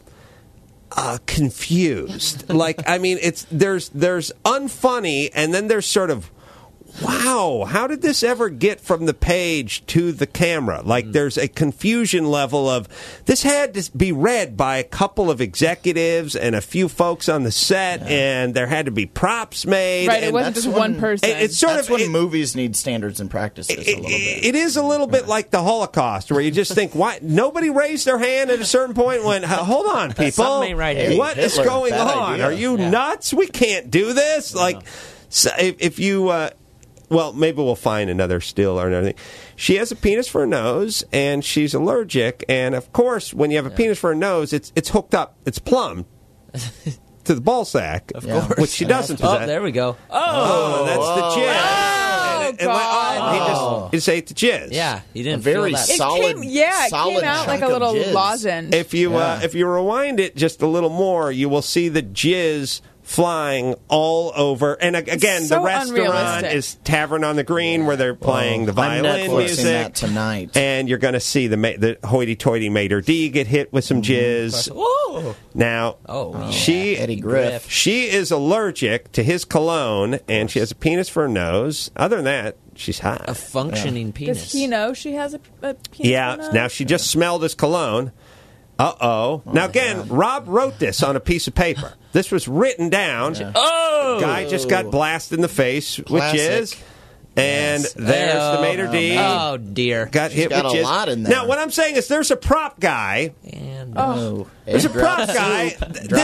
Speaker 2: confused. Like, I mean, there's unfunny, and then there's sort of, wow, how did this ever get from the page to the camera? Like, there's a confusion level of, this had to be read by a couple of executives and a few folks on the set, and there had to be props made.
Speaker 5: Right, it
Speaker 2: and
Speaker 5: wasn't
Speaker 12: that's
Speaker 5: just
Speaker 12: when-
Speaker 5: one person.
Speaker 2: It's sort
Speaker 12: That's
Speaker 2: of
Speaker 12: when movies need standards and practices a little bit.
Speaker 2: it is a little bit like the Holocaust, where you just think, why nobody raised their hand at a certain point when, hold on, people,
Speaker 13: Something ain't right here.
Speaker 2: what is
Speaker 12: Hitler,
Speaker 2: going
Speaker 12: bad
Speaker 2: on?
Speaker 12: idea.
Speaker 2: Are you nuts? We can't do this. Like, so if you, well, maybe we'll find another still or another thing. She has a penis for a nose, and she's allergic. And of course, when you have a penis for a nose, it's hooked up, it's plumb to the ball sack,
Speaker 13: Of course.
Speaker 2: which she doesn't
Speaker 13: Oh,
Speaker 2: possess.
Speaker 13: there we go.
Speaker 2: Oh, that's the jizz.
Speaker 5: Oh, God.
Speaker 2: He just ate the jizz.
Speaker 13: Yeah, he didn't
Speaker 12: very
Speaker 13: feel that.
Speaker 5: It
Speaker 12: solid.
Speaker 5: came, yeah, it
Speaker 12: solid
Speaker 5: came out like a
Speaker 12: chunk of
Speaker 5: little
Speaker 12: jizz.
Speaker 5: lozenge.
Speaker 2: If you rewind it just a little more, you will see the jizz flying all over. And again,
Speaker 5: So
Speaker 2: the restaurant
Speaker 5: unrealistic.
Speaker 2: is Tavern on the Green, where they're playing the
Speaker 12: I'm
Speaker 2: violin
Speaker 12: Netflixing
Speaker 2: music
Speaker 12: that tonight.
Speaker 2: and you're going to see the hoity-toity Mater D get hit with some jizz.
Speaker 13: Whoa.
Speaker 2: Now, she
Speaker 12: Eddie Griff.
Speaker 2: She is allergic to his cologne, and she has a penis for a nose. Other than that, she's hot.
Speaker 13: A functioning penis.
Speaker 5: Does he know she has a penis?
Speaker 2: Yeah.
Speaker 5: for a
Speaker 2: Now
Speaker 5: nose?
Speaker 2: she just smelled his cologne. Now again, Rob wrote this on a piece of paper. This was written down.
Speaker 13: Oh!
Speaker 2: Guy just got blasted in the face with
Speaker 12: Classic.
Speaker 2: jizz. And there's the Mater D.
Speaker 13: Oh, dear.
Speaker 2: Got hit
Speaker 12: got
Speaker 2: with
Speaker 12: a
Speaker 2: jizz.
Speaker 12: lot in there.
Speaker 2: Now, what I'm saying is there's a prop guy. There's a prop guy.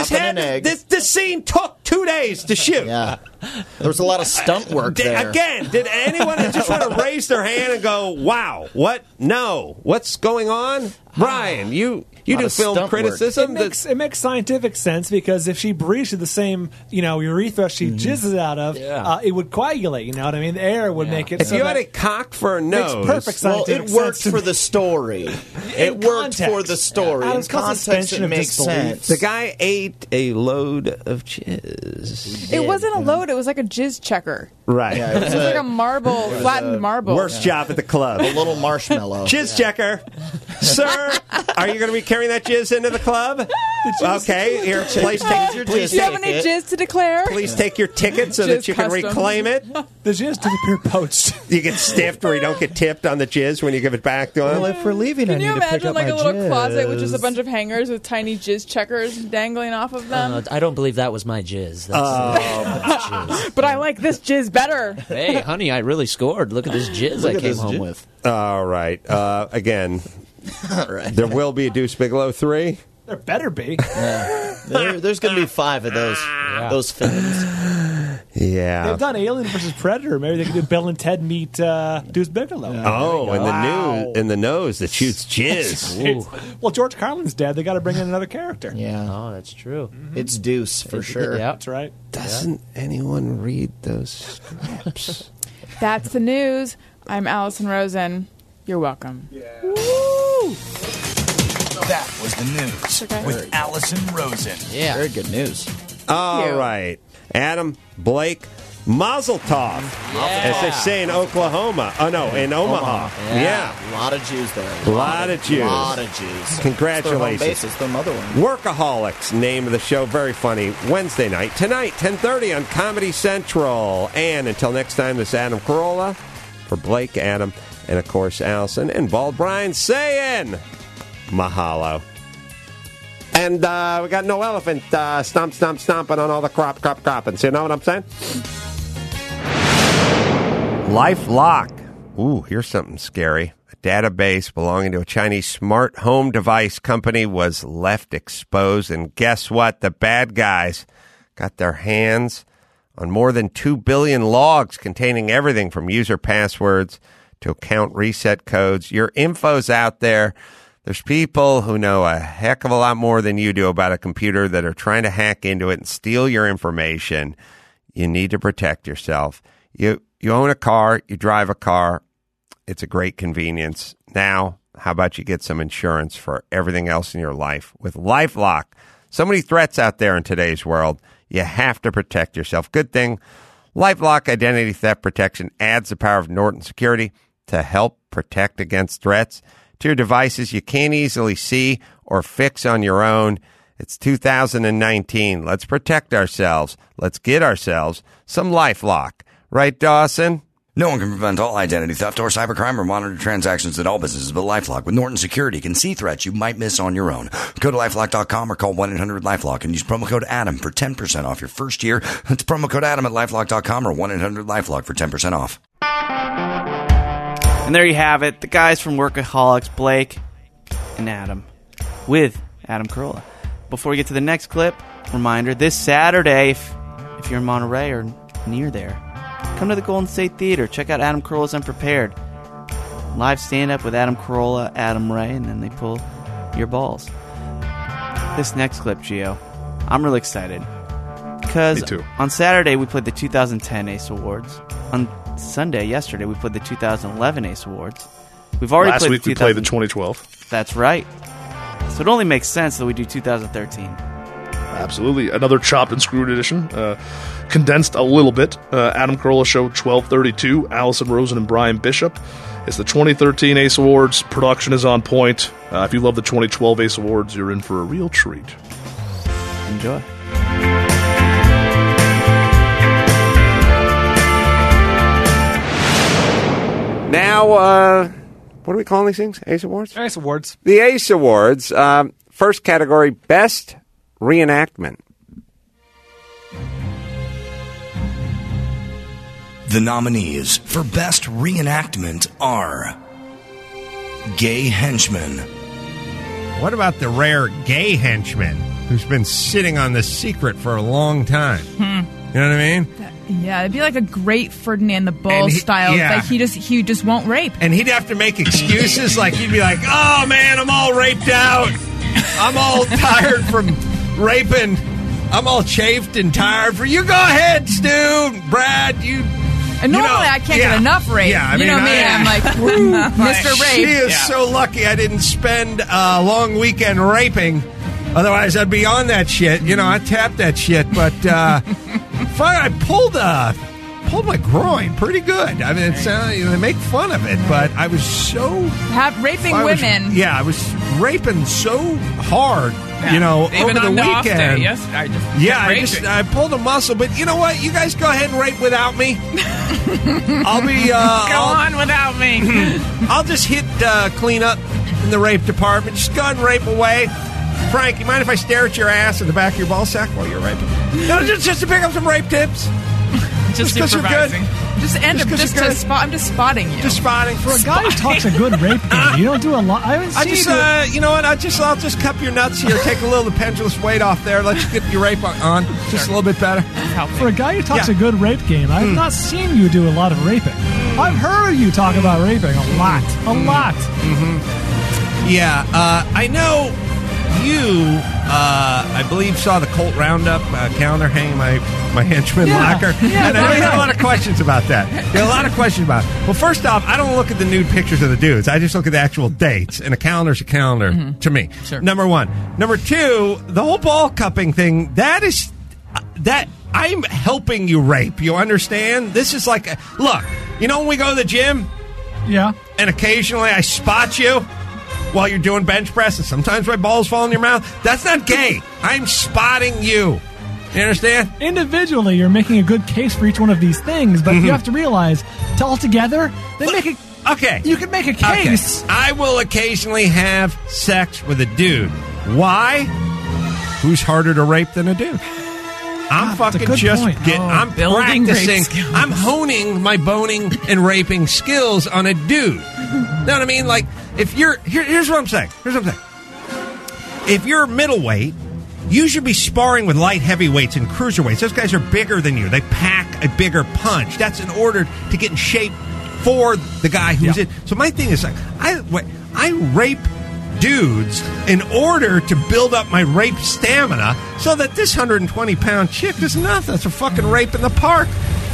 Speaker 2: This scene took 2 days to shoot.
Speaker 12: Yeah. There was a lot of stunt work there.
Speaker 2: Again, did anyone just want to raise their hand and go, wow, what? No. What's going on? Brian, you do film criticism.
Speaker 6: It makes scientific sense because if she breathes through the same, urethra she jizzes out of, it would coagulate. You know what I mean? The air would make it.
Speaker 2: If you had a cock for a nose,
Speaker 6: makes perfect scientific
Speaker 12: it worked
Speaker 6: sense
Speaker 12: for the story. It worked for the story. In context, it makes sense.
Speaker 2: The guy ate a load of jizz.
Speaker 5: It wasn't a load. It was like a jizz checker.
Speaker 2: Right.
Speaker 12: Yeah,
Speaker 5: It was like a marble, flattened marble.
Speaker 2: Worst job at the club.
Speaker 12: A little marshmallow.
Speaker 2: Jizz checker. Sir, are you going to be carrying that jizz into the club? Okay, here, please take
Speaker 5: Do you have any jizz to declare?
Speaker 2: Please take your ticket so that
Speaker 5: Jizz
Speaker 2: you can
Speaker 5: customs.
Speaker 2: reclaim it.
Speaker 6: The jizz disappeared poached.
Speaker 2: You get stiffed where you don't get tipped on the jizz when you give it back to him.
Speaker 17: Well, if we're leaving,
Speaker 5: Can
Speaker 17: I
Speaker 5: you
Speaker 17: need to pick
Speaker 5: imagine
Speaker 17: up
Speaker 5: like
Speaker 17: my
Speaker 5: a little
Speaker 17: jizz.
Speaker 5: closet with just a bunch of hangers with tiny jizz checkers dangling off of them?
Speaker 13: I don't believe that was my jizz. That's jizz.
Speaker 5: But I like this jizz better.
Speaker 13: Hey, honey, I really scored. Look at this jizz I came home with.
Speaker 2: All right. Again, there will be a Deuce Bigelow 3.
Speaker 6: There better be.
Speaker 12: There's going to be 5 of those films.
Speaker 2: Yeah.
Speaker 6: They've done Alien versus Predator. Maybe they could do Bill and Ted meet Deuce Bigelow.
Speaker 2: Oh, and the nose that shoots jizz.
Speaker 6: Well, George Carlin's dead. They got to bring in another character.
Speaker 12: Yeah.
Speaker 13: Oh, that's true.
Speaker 12: It's Deuce for sure.
Speaker 13: Yeah.
Speaker 6: That's right.
Speaker 2: Doesn't anyone read those scripts?
Speaker 5: That's the news. I'm Allison Rosen. You're welcome.
Speaker 14: That was the news with Allison Rosen.
Speaker 12: Yeah. Very good news.
Speaker 2: All right. Adam, Blake, Mazel Tov, as they say in Oklahoma. Oh, no, in Omaha. Yeah.
Speaker 12: A lot of Jews there.
Speaker 2: A lot of Jews.
Speaker 12: A lot of Jews.
Speaker 2: Congratulations.
Speaker 12: It's their home base. It's their motherland.
Speaker 2: Workaholics, name of the show. Very funny. Wednesday night. Tonight, 10:30 on Comedy Central. And until next time, this is Adam Carolla for Blake, Adam, and, of course, Allison and Bald Brian saying mahalo. And we got no elephant stomping on all the cropping. You know what I'm saying? LifeLock. Ooh, here's something scary. A database belonging to a Chinese smart home device company was left exposed. And guess what? The bad guys got their hands on more than 2 billion logs containing everything from user passwords to account reset codes. Your info's out there. There's people who know a heck of a lot more than you do about a computer that are trying to hack into it and steal your information. You need to protect yourself. You own a car, you drive a car. It's a great convenience. Now, how about you get some insurance for everything else in your life with LifeLock? So many threats out there in today's world. You have to protect yourself. Good thing LifeLock Identity Theft Protection adds the power of Norton Security to help protect against threats to your devices you can't easily see or fix on your own. It's 2019. Let's protect ourselves. Let's get ourselves some LifeLock. Right, Dawson?
Speaker 1: No one can prevent all identity theft or cybercrime or monitor transactions at all businesses, but LifeLock with Norton Security can see threats you might miss on your own. Go to LifeLock.com or call 1-800-LifeLock and use promo code ADAM for 10% off your first year. That's promo code ADAM at LifeLock.com or 1-800-LifeLock for 10% off.
Speaker 3: And there you have it, the guys from Workaholics, Blake and Adam, with Adam Carolla. Before we get to the next clip, reminder, this Saturday, if you're in Monterey or near there, come to the Golden State Theater. Check out Adam Carolla's Unprepared. Live stand-up with Adam Carolla, Adam Ray, and then they pull your balls. This next clip, Gio, I'm really excited. Because on Saturday, we played the 2010 Ace Awards. On Sunday, yesterday, we played the 2011 Ace Awards. We've already
Speaker 4: Last
Speaker 3: played
Speaker 4: week we played the 2012.
Speaker 3: That's right. So it only makes sense that we do 2013.
Speaker 4: Absolutely. Another chopped and screwed edition. Condensed a little bit. Adam Carolla Show 1232, Allison Rosen and Brian Bishop. It's the 2013 Ace Awards. Production is on point. If you love the 2012 Ace Awards, you're in for a real treat.
Speaker 3: Enjoy.
Speaker 2: Now, what are we calling these things? Ace Awards?
Speaker 6: Ace Awards.
Speaker 2: The Ace Awards. First category, Best Reenactment.
Speaker 14: The nominees for Best Reenactment are Gay Henchman.
Speaker 2: What about the rare gay henchman who's been sitting on the secret for a long time? You know what I mean?
Speaker 5: Yeah, it'd be like a great Ferdinand the Bull style.
Speaker 2: Yeah.
Speaker 5: Like he just won't rape.
Speaker 2: And he'd have to make excuses. Like, he'd be like, oh, man, I'm all raped out. I'm all tired from raping. I'm all chafed and tired. You go ahead, Stu, Brad, you...
Speaker 5: And normally I can't get enough rape.
Speaker 2: Yeah,
Speaker 5: you know me, I'm like, Mr. Rape.
Speaker 2: She is so lucky I didn't spend a long weekend raping. Otherwise, I'd be on that shit. You know, I tapped that shit. But I pulled my groin pretty good. I mean, they make fun of it, but I was so...
Speaker 5: raping women.
Speaker 2: I was raping so hard,
Speaker 17: even
Speaker 2: over the
Speaker 17: on the off
Speaker 2: weekend.
Speaker 17: day, yes,
Speaker 2: I pulled a muscle. But you know what? You guys go ahead and rape without me. I'll be...
Speaker 17: on without me.
Speaker 2: I'll just hit cleanup in the rape department. Just go ahead and rape away. Frank, you mind if I stare at your ass in the back of your ball sack while you're raping? No, just to pick up some rape tips.
Speaker 17: Just
Speaker 2: because you're good.
Speaker 5: I'm just spotting you.
Speaker 2: Just spotting.
Speaker 6: For a guy who talks a good rape game, you don't do a lot. I haven't seen
Speaker 2: you know what? I'll just cup your nuts here, take a little of the pendulous weight off there, let you get your rape on just a little bit better.
Speaker 6: For a guy who talks a good rape game, I have not seen you do a lot of raping. I've heard you talk about raping a lot.
Speaker 2: Yeah, I know you, I believe, saw the Colt Roundup calendar hanging my henchman locker.
Speaker 6: Yeah,
Speaker 2: and I had a lot of questions about that. There are a lot of questions about it. Well, first off, I don't look at the nude pictures of the dudes. I just look at the actual dates. And a calendar's a calendar to me.
Speaker 17: Sure.
Speaker 2: Number one. Number two, the whole ball cupping thing, that I'm helping you rape. You understand? This is like, look, when we go to the gym?
Speaker 6: Yeah.
Speaker 2: And occasionally I spot you while you're doing bench press, and sometimes my balls fall in your mouth. That's not gay. I'm spotting you. You understand?
Speaker 6: Individually, you're making a good case for each one of these things, but you have to realize, altogether, they make it.
Speaker 2: Okay.
Speaker 6: You can make a case.
Speaker 2: Okay. I will occasionally have sex with a dude. Why? Who's harder to rape than a dude? I'm fucking just getting. I'm practicing. I'm honing my boning and raping skills on a dude. Know what I mean? Like, if you're here's what I'm saying. If you're middleweight, you should be sparring with light heavyweights and cruiserweights. Those guys are bigger than you. They pack a bigger punch. That's in order to get in shape for the guy who's in. So my thing is, like, I rape dudes in order to build up my rape stamina so that this 120-pound chick is nothing. That's a fucking rape in the park.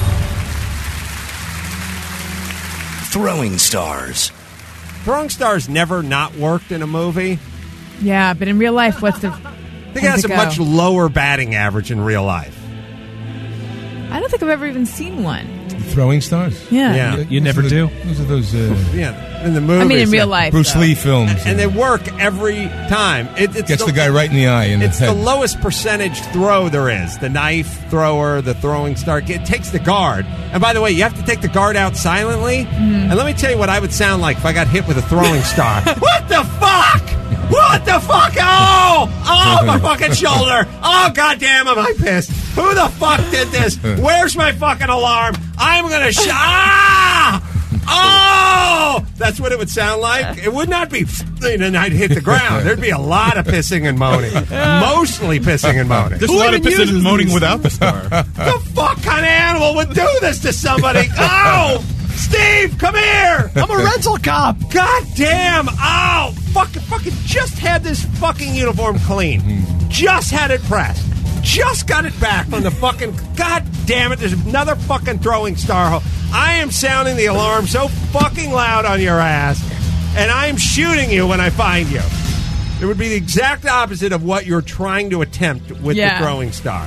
Speaker 14: Throwing stars.
Speaker 2: Throwing stars never not worked in a movie.
Speaker 5: Yeah, but in real life, what's the...
Speaker 2: I think it has a much lower batting average in real life.
Speaker 5: I don't think I've ever even seen one.
Speaker 18: Throwing stars?
Speaker 5: Yeah.
Speaker 6: You never do?
Speaker 18: Those are those...
Speaker 2: in the movies.
Speaker 5: I mean, in real life.
Speaker 18: Bruce Lee films.
Speaker 2: And they work every time. It
Speaker 18: gets the guy right in the eye.
Speaker 2: It's
Speaker 18: the
Speaker 2: the lowest percentage throw there is. The knife thrower, the throwing star. It takes the guard. And by the way, you have to take the guard out silently. And let me tell you what I would sound like if I got hit with a throwing star. What the fuck? What the fuck? Oh, my fucking shoulder. Oh, goddamn, am I pissed? Who the fuck did this? Where's my fucking alarm? I'm going to Oh! That's what it would sound like. It would not be and I'd hit the ground. There'd be a lot of pissing and moaning. Mostly pissing and moaning.
Speaker 18: There's a lot of pissing and moaning without the star.
Speaker 2: The fuck kind of animal would do this to somebody? Oh! Steve, come here!
Speaker 6: I'm a rental cop!
Speaker 2: God damn! Oh! Fucking just had this fucking uniform clean. Just had it pressed. Just got it back from the fucking... God damn it, there's another fucking throwing star. I am sounding the alarm so fucking loud on your ass, and I am shooting you when I find you. It would be the exact opposite of what you're trying to attempt with the growing star.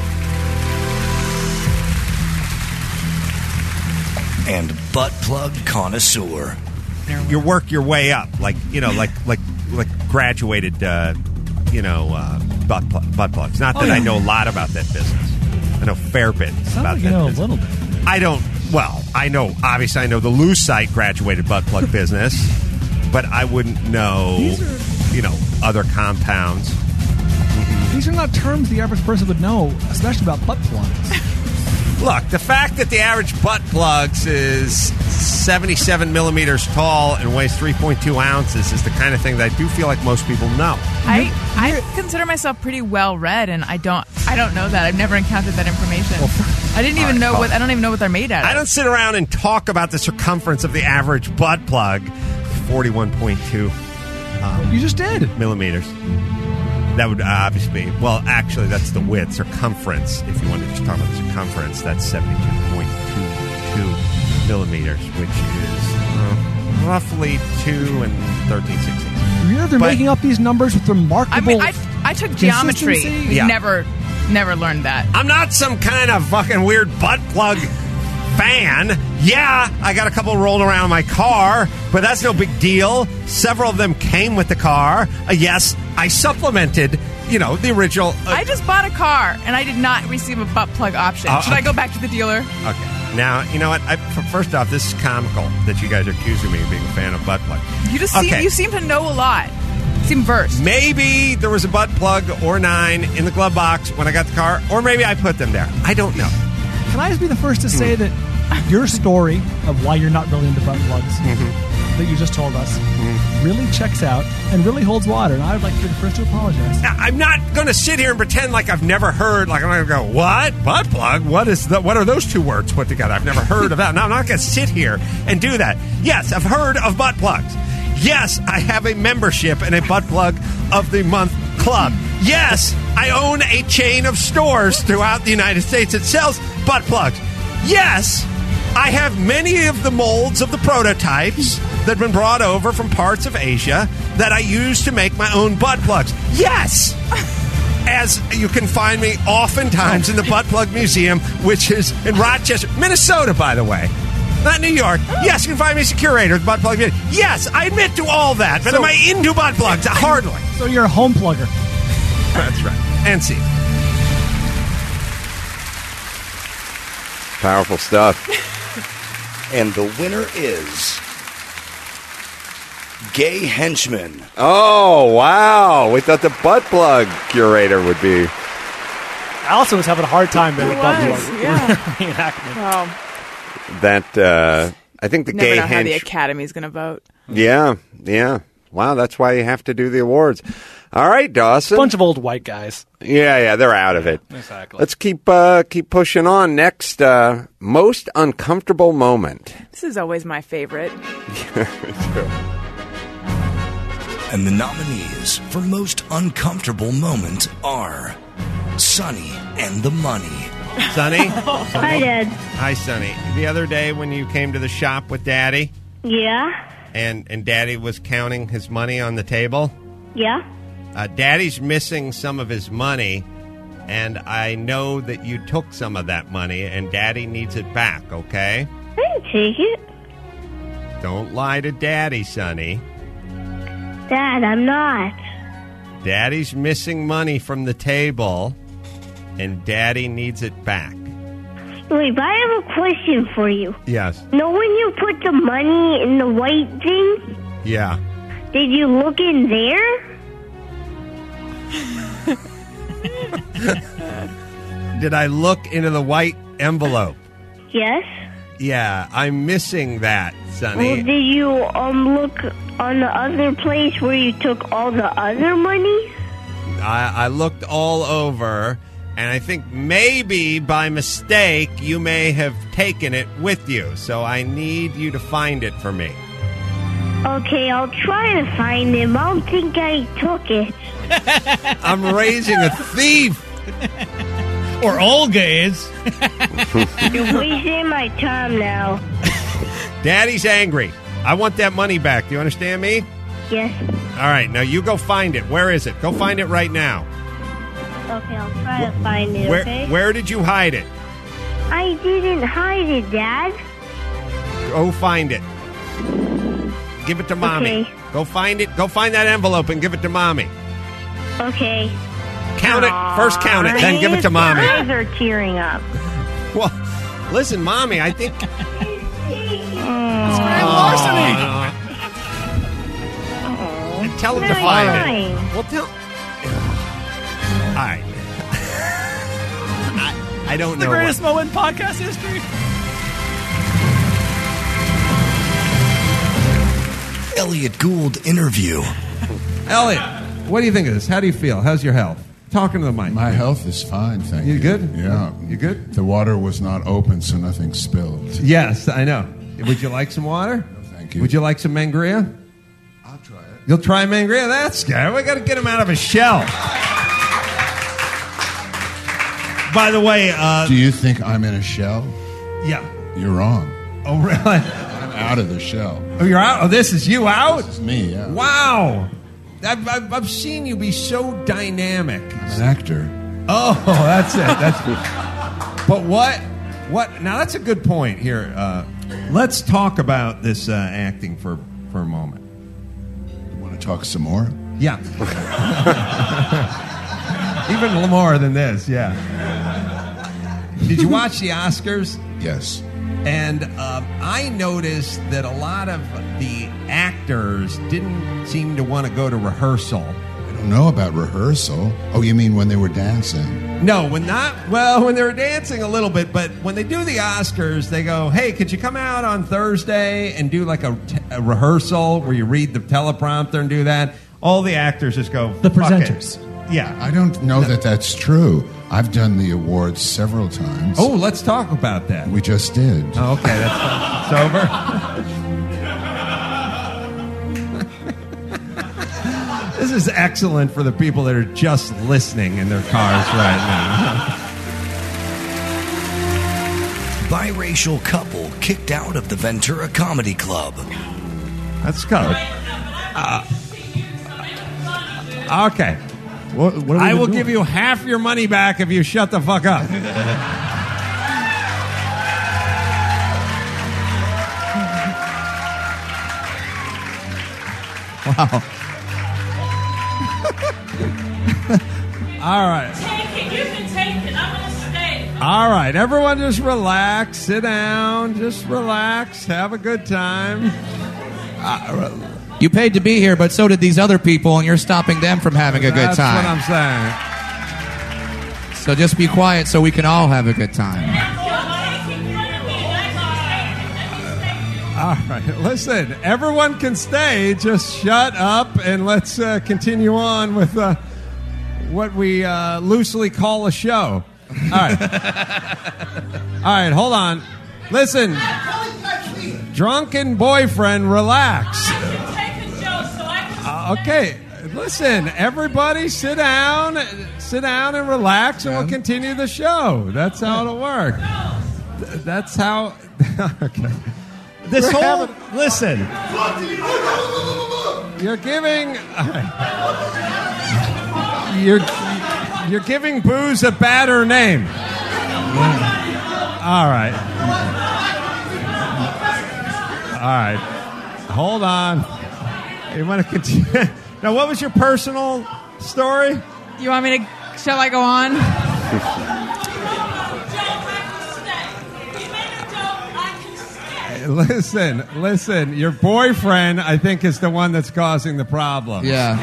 Speaker 1: And butt plug connoisseur.
Speaker 2: You work your way up, like graduated, butt plugs. Not that I know a lot about that business. I know a fair bit about that business.
Speaker 6: A little bit.
Speaker 2: I don't. Well, I know. Obviously, I know the Lucite graduated butt plug business, but I wouldn't know. Other compounds.
Speaker 6: These are not terms the average person would know, especially about butt plugs.
Speaker 2: Look, the fact that the average butt plugs is 77 millimeters tall and weighs 3.2 ounces is the kind of thing that I do feel like most people know.
Speaker 17: I consider myself pretty well read, and I don't know that. I've never encountered that information. I don't even know what they're made out of.
Speaker 2: I don't sit around and talk about the circumference of the average butt plug. 41.2.
Speaker 6: You just did.
Speaker 2: Millimeters. That would obviously be, well, actually, that's the width, circumference. If you wanted to just talk about the circumference, that's 72.22 millimeters, which is roughly 2 and 13/16.
Speaker 6: You know they're making up these numbers with remarkable.
Speaker 17: I took geometry.
Speaker 2: Yeah.
Speaker 17: Never learned that.
Speaker 2: I'm not some kind of fucking weird butt plug fan. Yeah, I got a couple rolling around in my car, but that's no big deal. Several of them came with the car. Yes, I supplemented, the original.
Speaker 17: I just bought a car, and I did not receive a butt plug option. Should I go back to the dealer?
Speaker 2: Okay. Now, you know what? First off, this is comical that you guys are accusing me of being a fan of butt plug.
Speaker 17: You seem to know a lot. Seem versed.
Speaker 2: Maybe there was a butt plug or 9 in the glove box when I got the car, or maybe I put them there. I don't know.
Speaker 6: Can I just be the first to say that your story of why you're not really into butt plugs that you just told us really checks out and really holds water, and I would like to be the first to apologize.
Speaker 2: Now, I'm not going to sit here and pretend like I've never heard, like I'm going to go, what? Butt plug? What are those two words put together? I've never heard of that. No, I'm not going to sit here and do that. Yes, I've heard of butt plugs. Yes, I have a membership in a Butt Plug of the Month club. Yes, I own a chain of stores throughout the United States that sells butt plugs. Yes, I have many of the molds of the prototypes that have been brought over from parts of Asia that I use to make my own butt plugs. Yes! As you can find me oftentimes in the Butt Plug Museum, which is in Rochester, Minnesota, by the way. Not New York. Yes, you can find me as a curator of the Butt Plug Museum. Yes, I admit to all that, but am I into butt plugs? Hardly.
Speaker 6: So you're a home plugger.
Speaker 2: That's right. And see.
Speaker 19: Powerful stuff.
Speaker 1: And the winner is Gay Henchman.
Speaker 19: Oh, wow. We thought the butt plug curator would be.
Speaker 6: Allison was having a hard time with butt plug.
Speaker 5: Yeah. Wow.
Speaker 19: That, I think the
Speaker 5: Never
Speaker 19: Gay
Speaker 5: know how the Academy's going to vote.
Speaker 19: Yeah. Wow, that's why you have to do the awards. All right, Dawson.
Speaker 6: Bunch of old white guys.
Speaker 19: Yeah, they're out of it.
Speaker 6: Exactly.
Speaker 19: Let's keep pushing on. Next, most uncomfortable moment.
Speaker 5: This is always my favorite.
Speaker 19: True.
Speaker 1: And the nominees for most uncomfortable moment are Sonny and the Money.
Speaker 2: Sonny?
Speaker 20: Hi, Dad.
Speaker 2: Hi, Sonny. The other day when you came to the shop with Daddy?
Speaker 20: Yeah?
Speaker 2: And Daddy was counting his money on the table?
Speaker 20: Yeah?
Speaker 2: Daddy's missing some of his money, and I know that you took some of that money, and Daddy needs it back, okay?
Speaker 20: I didn't take it.
Speaker 2: Don't lie to Daddy, Sonny.
Speaker 20: Dad, I'm not.
Speaker 2: Daddy's missing money from the table, and Daddy needs it back.
Speaker 20: Wait, but I have a question for you.
Speaker 2: Yes.
Speaker 20: Know when you put the money in the white thing?
Speaker 2: Yeah.
Speaker 20: Did you look in there?
Speaker 2: Did I look into the white envelope?
Speaker 20: Yes.
Speaker 2: Yeah, I'm missing that, Sonny.
Speaker 20: Well, did you look on the other place where you took all the other money?
Speaker 2: I looked all over, and I think maybe by mistake you may have taken it with you. So I need you to find it for me.
Speaker 20: Okay, I'll try to find him. I don't think I took it.
Speaker 2: I'm raising a thief.
Speaker 18: Or Olga is.
Speaker 20: You're wasting my time now.
Speaker 2: Daddy's angry. I want that money back. Do you understand me?
Speaker 20: Yes.
Speaker 2: All right, now you go find it. Where is it? Go find it right now.
Speaker 20: Okay, I'll try to find it, okay?
Speaker 2: Where did you hide it?
Speaker 20: I didn't hide it, Dad.
Speaker 2: Go find it. Give it to Mommy.
Speaker 20: Okay.
Speaker 2: Go find it. Go find that envelope and give it to Mommy.
Speaker 20: Okay.
Speaker 2: Count it. First count it, then give it to Mommy.
Speaker 20: My eyes are tearing up.
Speaker 2: Well, listen, Mommy, I think...
Speaker 6: larceny.
Speaker 2: Tell him to find it. Well, tell... All right. I don't know.
Speaker 6: The greatest moment in podcast history.
Speaker 1: Elliot Gould interview.
Speaker 2: Elliot, what do you think of this? How do you feel? How's your health? Talking to the mic.
Speaker 21: My health is fine, thank you.
Speaker 2: You good?
Speaker 21: Yeah.
Speaker 2: You good?
Speaker 21: The water was not open, so nothing spilled.
Speaker 2: Yes, I know. Would you like some water?
Speaker 21: No, thank you.
Speaker 2: Would you like some Mangria?
Speaker 21: I'll try it.
Speaker 2: You'll try Mangria? That's good. We got to get him out of his shell. By the way...
Speaker 21: do you think I'm in a shell?
Speaker 2: Yeah.
Speaker 21: You're wrong.
Speaker 2: Oh, really?
Speaker 21: I'm out of the shell.
Speaker 2: Oh, you're out? Oh, this is you out?
Speaker 21: This is me, yeah.
Speaker 2: Wow. I've seen you be so dynamic.
Speaker 21: I'm an actor.
Speaker 2: Oh, that's it. But what? Now, that's a good point here. Let's talk about this acting for a moment.
Speaker 21: You want to talk some more?
Speaker 2: Yeah. Even more than this, yeah. Did you watch the Oscars?
Speaker 21: Yes.
Speaker 2: And I noticed that a lot of the actors didn't seem to want to go to rehearsal.
Speaker 21: I don't know about rehearsal. Oh, you mean when they were dancing?
Speaker 2: No, when they were dancing a little bit, but when they do the Oscars, they go, hey, could you come out on Thursday and do like a rehearsal where you read the teleprompter and do that? All the actors just go,
Speaker 6: the
Speaker 2: fuck
Speaker 6: presenters.
Speaker 2: It. Yeah.
Speaker 21: I don't know that that's true. I've done the awards several times.
Speaker 2: Oh, let's talk about that.
Speaker 21: We just did.
Speaker 2: Oh, okay, that's sober. This is excellent for the people that are just listening in their cars right now.
Speaker 1: Biracial couple kicked out of the Ventura Comedy Club.
Speaker 2: That's good. Okay.
Speaker 6: What
Speaker 2: I will give you half your money back if you shut the fuck up.
Speaker 6: Wow.
Speaker 2: All right.
Speaker 22: Take it. You can take it. I'm going to stay.
Speaker 2: All right. Everyone just relax. Sit down. Just relax. Have a good time.
Speaker 23: You paid to be here, but so did these other people, and you're stopping them from having a good time.
Speaker 2: That's what I'm saying.
Speaker 23: So just be quiet so we can all have a good time.
Speaker 2: All right. Listen, everyone can stay. Just shut up and let's continue on with what we loosely call a show. All right. All right, hold on. Listen. Drunken boyfriend, relax. Okay, listen, everybody sit down and relax, and we'll continue the show. That's how it'll work. That's how... Okay. This whole... Listen. You're giving... You're giving booze a badder name. All right. All right. Hold on. You want to continue? Now, what was your personal story?
Speaker 5: You want me to... Shall I go on?
Speaker 2: Listen. Your boyfriend, I think, is the one that's causing the problem.
Speaker 23: Yeah.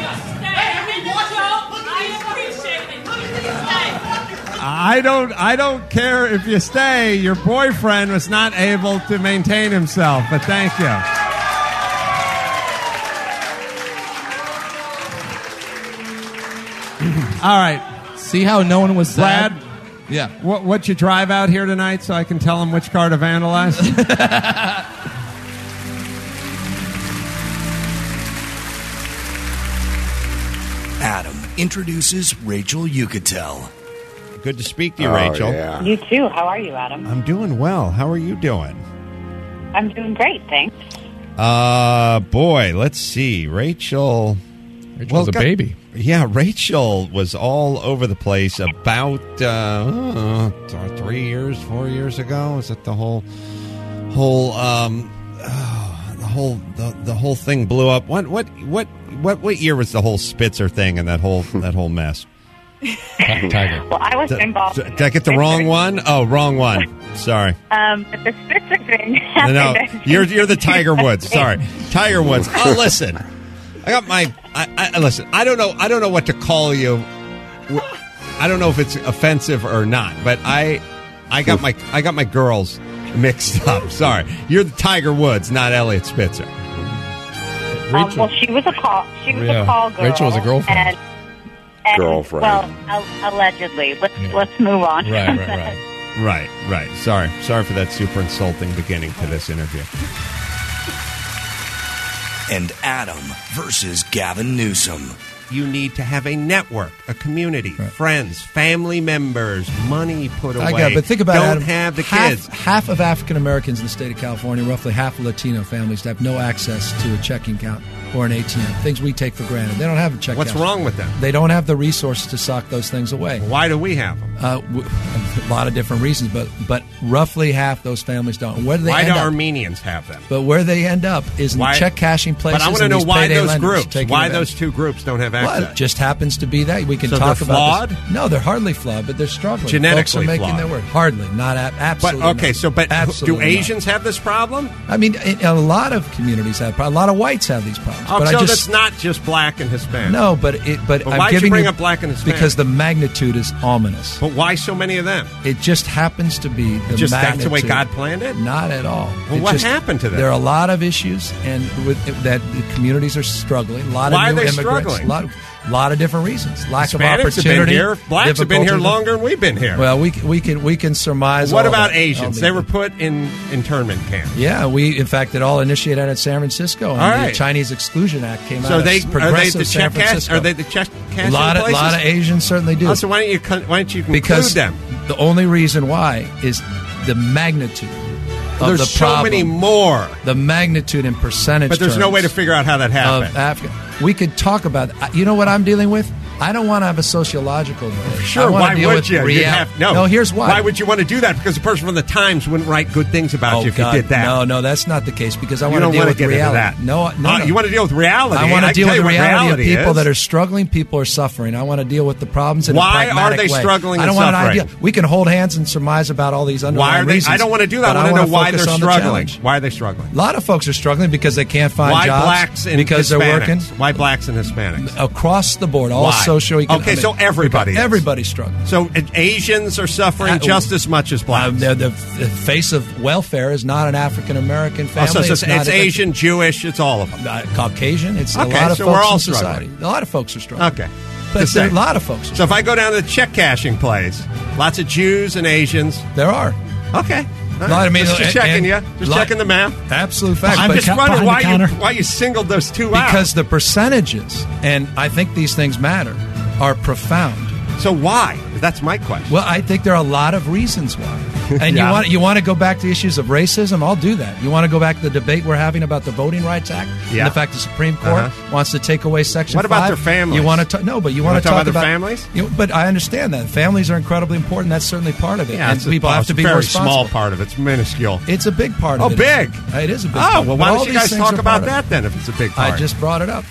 Speaker 2: I don't care if you stay. Your boyfriend was not able to maintain himself, but thank you. All right.
Speaker 23: See how no one was sad?
Speaker 2: Brad?
Speaker 23: Yeah.
Speaker 2: What you drive out here tonight so I can tell him which car to vandalize?
Speaker 1: Adam introduces Rachel Yucatel.
Speaker 2: Good to speak to you, Rachel.
Speaker 19: Yeah.
Speaker 24: You too. How are you, Adam?
Speaker 2: I'm doing well. How are you doing?
Speaker 24: I'm doing great, thanks.
Speaker 2: Boy, let's see. Rachel
Speaker 7: was a baby.
Speaker 2: Yeah, Rachel was all over the place about 3 years, 4 years ago. Is that the whole thing blew up? What year was the whole Spitzer thing and that whole mess?
Speaker 7: Tiger.
Speaker 9: Well, I was involved.
Speaker 2: Did I get the wrong one? Oh, wrong one. Sorry.
Speaker 9: The Spitzer thing happened.
Speaker 2: No, you're the Tiger Woods. Sorry, Tiger Woods. Oh, listen. I got my. Listen. I don't know what to call you. I don't know if it's offensive or not, but I got my girls mixed up. Sorry, you're the Tiger Woods, not Elliot Spitzer.
Speaker 9: Well, she was a call. She was a call girl.
Speaker 7: Rachel was a girlfriend.
Speaker 9: And,
Speaker 19: girlfriend.
Speaker 9: Well, allegedly. Let's move on.
Speaker 2: Right. Sorry for that super insulting beginning to this interview.
Speaker 1: And Adam versus Gavin Newsom.
Speaker 2: You need to have a network, a community, friends, family members, money put away.
Speaker 11: I got it, but think about
Speaker 2: Don't
Speaker 11: Adam,
Speaker 2: have the kids.
Speaker 11: Half of African Americans in the state of California, roughly half of Latino families, have no access to a checking account or an ATM. Things we take for granted. They don't have a checking account.
Speaker 2: What's wrong with them?
Speaker 11: They don't have the resources to sock those things away.
Speaker 2: Why do we have them?
Speaker 11: A lot of different reasons, but roughly half those families don't. Where do they
Speaker 2: Why
Speaker 11: end
Speaker 2: do
Speaker 11: up?
Speaker 2: Armenians have them?
Speaker 11: But where they end up is in the check cashing places.
Speaker 2: But I want to
Speaker 11: and
Speaker 2: know
Speaker 11: these
Speaker 2: why
Speaker 11: payday
Speaker 2: those
Speaker 11: lenders
Speaker 2: groups,
Speaker 11: taking
Speaker 2: why
Speaker 11: advantage.
Speaker 2: those two groups don't have access.
Speaker 11: Well, it just happens to be that we can
Speaker 2: So
Speaker 11: talk
Speaker 2: they're
Speaker 11: about
Speaker 2: flawed?
Speaker 11: this. No, they're hardly flawed, but they're struggling.
Speaker 2: Genetically
Speaker 11: Folks are making
Speaker 2: flawed.
Speaker 11: their word. Hardly, not absolutely.
Speaker 2: But okay,
Speaker 11: not. Absolutely
Speaker 2: do
Speaker 11: not.
Speaker 2: Asians have this problem?
Speaker 11: I mean, a lot of communities have problems. A lot of whites have these problems.
Speaker 2: Oh,
Speaker 11: but
Speaker 2: so
Speaker 11: I just,
Speaker 2: that's not just black and Hispanic.
Speaker 11: No, but
Speaker 2: But
Speaker 11: I'm
Speaker 2: why'd
Speaker 11: giving
Speaker 2: you bring up black and Hispanic?
Speaker 11: Because the magnitude is ominous.
Speaker 2: But why so many of them?
Speaker 11: It just happens to be the
Speaker 2: Just
Speaker 11: magnitude.
Speaker 2: that's the way God planned it?
Speaker 11: Not at all.
Speaker 2: Well,
Speaker 11: It
Speaker 2: what
Speaker 11: just-
Speaker 2: happened to them?
Speaker 11: There are a lot of issues, and that the communities are struggling. A lot
Speaker 2: Why
Speaker 11: of new
Speaker 2: are they
Speaker 11: immigrants.
Speaker 2: struggling?
Speaker 11: A lot of different reasons. Lack
Speaker 2: Hispanics
Speaker 11: of
Speaker 2: have
Speaker 11: opportunity.
Speaker 2: been here. Blacks have been here
Speaker 11: difficulty.
Speaker 2: longer than we've been here.
Speaker 11: Well, we can surmise.
Speaker 2: What
Speaker 11: all
Speaker 2: about
Speaker 11: that.
Speaker 2: Asians? They were put in internment camps.
Speaker 11: Yeah, in fact it all initiated out at San Francisco. And
Speaker 2: All
Speaker 11: the
Speaker 2: right.
Speaker 11: Chinese Exclusion Act came
Speaker 2: So
Speaker 11: out.
Speaker 2: are
Speaker 11: of
Speaker 2: they
Speaker 11: progressive
Speaker 2: the
Speaker 11: San
Speaker 2: check cash?
Speaker 11: Francisco.
Speaker 2: Are they the check cash?
Speaker 11: A lot of Asians certainly do.
Speaker 2: Oh, so why don't you conclude
Speaker 11: Because
Speaker 2: them?
Speaker 11: the only reason why is the magnitude of
Speaker 2: There's
Speaker 11: the
Speaker 2: so
Speaker 11: problem.
Speaker 2: many more.
Speaker 11: The magnitude in percentage.
Speaker 2: But there's no
Speaker 11: terms
Speaker 2: way to figure out how that happened.
Speaker 11: Of Africa. We could talk about that. You know what I'm dealing with? I don't want to have a sociological debate.
Speaker 2: Sure,
Speaker 11: I want
Speaker 2: why
Speaker 11: to deal
Speaker 2: would
Speaker 11: with
Speaker 2: you?
Speaker 11: No, here's why.
Speaker 2: Why would you want to do that? Because the person from the Times wouldn't write good things about you if
Speaker 11: God,
Speaker 2: you did that.
Speaker 11: No, that's not the case because I
Speaker 2: You
Speaker 11: want to
Speaker 2: don't
Speaker 11: deal
Speaker 2: wanna
Speaker 11: with
Speaker 2: get into
Speaker 11: reality.
Speaker 2: that.
Speaker 11: No.
Speaker 2: You want to deal with reality.
Speaker 11: I want to
Speaker 2: can
Speaker 11: deal
Speaker 2: tell
Speaker 11: with
Speaker 2: you
Speaker 11: the
Speaker 2: what
Speaker 11: reality of people
Speaker 2: is.
Speaker 11: that are struggling. People are suffering. I want to deal with the problems in
Speaker 2: Why
Speaker 11: a pragmatic
Speaker 2: are they
Speaker 11: way.
Speaker 2: struggling
Speaker 11: I don't
Speaker 2: and
Speaker 11: want
Speaker 2: suffering?
Speaker 11: an idea. We can hold hands and surmise about all these underlying
Speaker 2: Why are they?
Speaker 11: reasons.
Speaker 2: I don't want to do that.
Speaker 11: but
Speaker 2: I want to know
Speaker 11: wanna
Speaker 2: why they're
Speaker 11: focus on the
Speaker 2: struggling.
Speaker 11: challenge.
Speaker 2: Why are they struggling?
Speaker 11: A lot of folks are struggling because they can't find
Speaker 2: Why
Speaker 11: jobs.
Speaker 2: blacks and
Speaker 11: because
Speaker 2: Hispanics?
Speaker 11: they're working
Speaker 2: Why blacks and Hispanics?
Speaker 11: across the board, all
Speaker 2: Why?
Speaker 11: socioeconomic.
Speaker 2: Okay, so everybody is.
Speaker 11: Everybody's struggling.
Speaker 2: So Asians are suffering just as much as blacks.
Speaker 11: The face of welfare is not an African American family.
Speaker 2: Oh, so
Speaker 11: it's not
Speaker 2: it's Asian, Jewish, it's all of them.
Speaker 11: Caucasian. It's
Speaker 2: Okay,
Speaker 11: a lot of
Speaker 2: so
Speaker 11: folks
Speaker 2: we're all
Speaker 11: in
Speaker 2: struggling.
Speaker 11: society. A lot of folks are struggling.
Speaker 2: Okay.
Speaker 11: But
Speaker 2: Just
Speaker 11: there are a
Speaker 2: saying.
Speaker 11: lot of folks.
Speaker 2: So if I go down to the check cashing place, lots of Jews and Asians.
Speaker 11: There are.
Speaker 2: Okay.
Speaker 11: A lot, I mean,
Speaker 2: just checking you. Just checking the math.
Speaker 11: Absolute fact.
Speaker 2: I'm
Speaker 11: But
Speaker 2: just wondering why you singled those two out.
Speaker 11: because the percentages, and I think these things matter, are profound.
Speaker 2: So why? That's my question.
Speaker 11: Well, I think there are a lot of reasons why. And
Speaker 2: Yeah.
Speaker 11: you want to go back to issues of racism? I'll do that. You want to go back to the debate we're having about the Voting Rights Act
Speaker 2: Yeah.
Speaker 11: and the fact the Supreme Court wants to take away Section
Speaker 2: What about
Speaker 11: 5?
Speaker 2: their families?
Speaker 11: You want to no, but you want
Speaker 2: wanna
Speaker 11: to
Speaker 2: talk
Speaker 11: talk
Speaker 2: about their
Speaker 11: about
Speaker 2: families?
Speaker 11: But I understand that families are incredibly important. That's certainly part of it.
Speaker 2: Yeah,
Speaker 11: and
Speaker 2: it's
Speaker 11: people have to be
Speaker 2: a very
Speaker 11: responsible.
Speaker 2: small part of it. It's minuscule.
Speaker 11: It's a big part of
Speaker 2: Oh,
Speaker 11: it.
Speaker 2: big.
Speaker 11: It is a big
Speaker 2: Oh,
Speaker 11: part.
Speaker 2: well,
Speaker 11: But
Speaker 2: why
Speaker 11: all
Speaker 2: don't you
Speaker 11: these
Speaker 2: guys
Speaker 11: things
Speaker 2: talk
Speaker 11: are
Speaker 2: about
Speaker 11: part of
Speaker 2: that
Speaker 11: it.
Speaker 2: then if it's a big part?
Speaker 11: I just brought it up.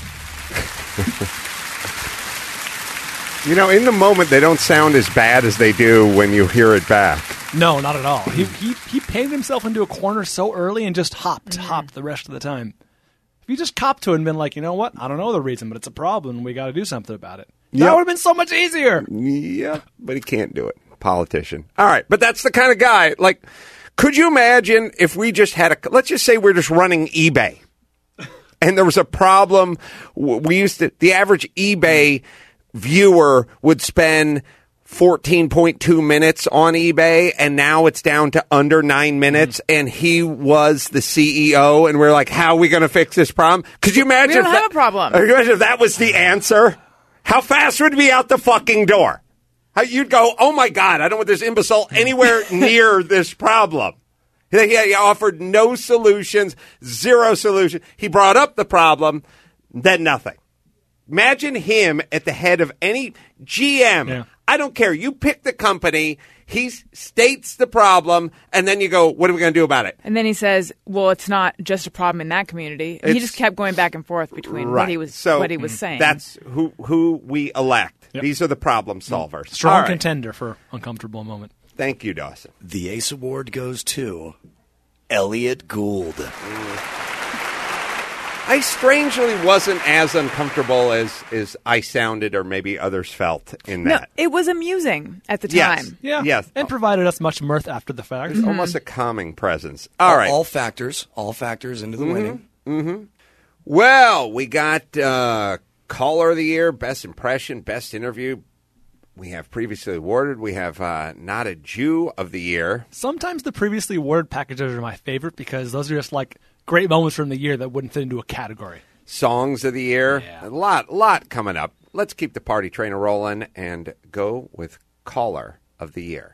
Speaker 19: You know, in the moment, they don't sound as bad as they do when you hear it back.
Speaker 24: No, not at all. He painted himself into a corner so early and just hopped the rest of the time. If you just copped to it and been like, you know what? I don't know the reason, but it's a problem. We got to do something about it. That
Speaker 19: Yep.
Speaker 24: would have been so much easier.
Speaker 19: Yeah, but he can't do it. Politician. All right, but that's the kind of guy. Like, could you imagine if we just had let's just say we're just running eBay, and there was a problem. The average eBay viewer would spend 14.2 minutes on eBay, and now it's down to under 9 minutes, and he was the CEO, and we're like, how are we going to fix this problem? Could you imagine
Speaker 5: We don't have a problem.
Speaker 19: Could you imagine if that was the answer? How fast would we be out the fucking door? How you'd go, oh my God, I don't want this imbecile anywhere near this problem. He offered no solutions, zero solution. He brought up the problem, then nothing. Imagine him at the head of any GM.
Speaker 24: Yeah.
Speaker 19: I don't care. You pick the company. He states the problem, and then you go, what are we going to do about it?
Speaker 5: And then he says, well, it's not just a problem in that community. And he just kept going back and forth between what he was saying.
Speaker 19: That's who we elect. Yep. These are the problem solvers.
Speaker 24: Strong contender for Uncomfortable Moment.
Speaker 19: Thank you, Dawson.
Speaker 1: The Ace Award goes to Elliot Gould.
Speaker 19: I strangely wasn't as uncomfortable as I sounded or maybe others felt in that.
Speaker 5: No, it was amusing at the time.
Speaker 24: Yeah.
Speaker 19: Yes.
Speaker 24: And provided us much mirth after the fact.
Speaker 19: There's almost a calming presence. All right.
Speaker 1: All factors into the winning.
Speaker 19: Mm-hmm. Well, we got Caller of the Year, Best Impression, Best Interview. We have Previously Awarded. We have Not a Jew of the Year.
Speaker 24: Sometimes the Previously Awarded packages are my favorite because those are just like great moments from the year that wouldn't fit into a category.
Speaker 19: Songs of the Year. Yeah. A lot coming up. Let's keep the party train rolling and go with Caller of the Year.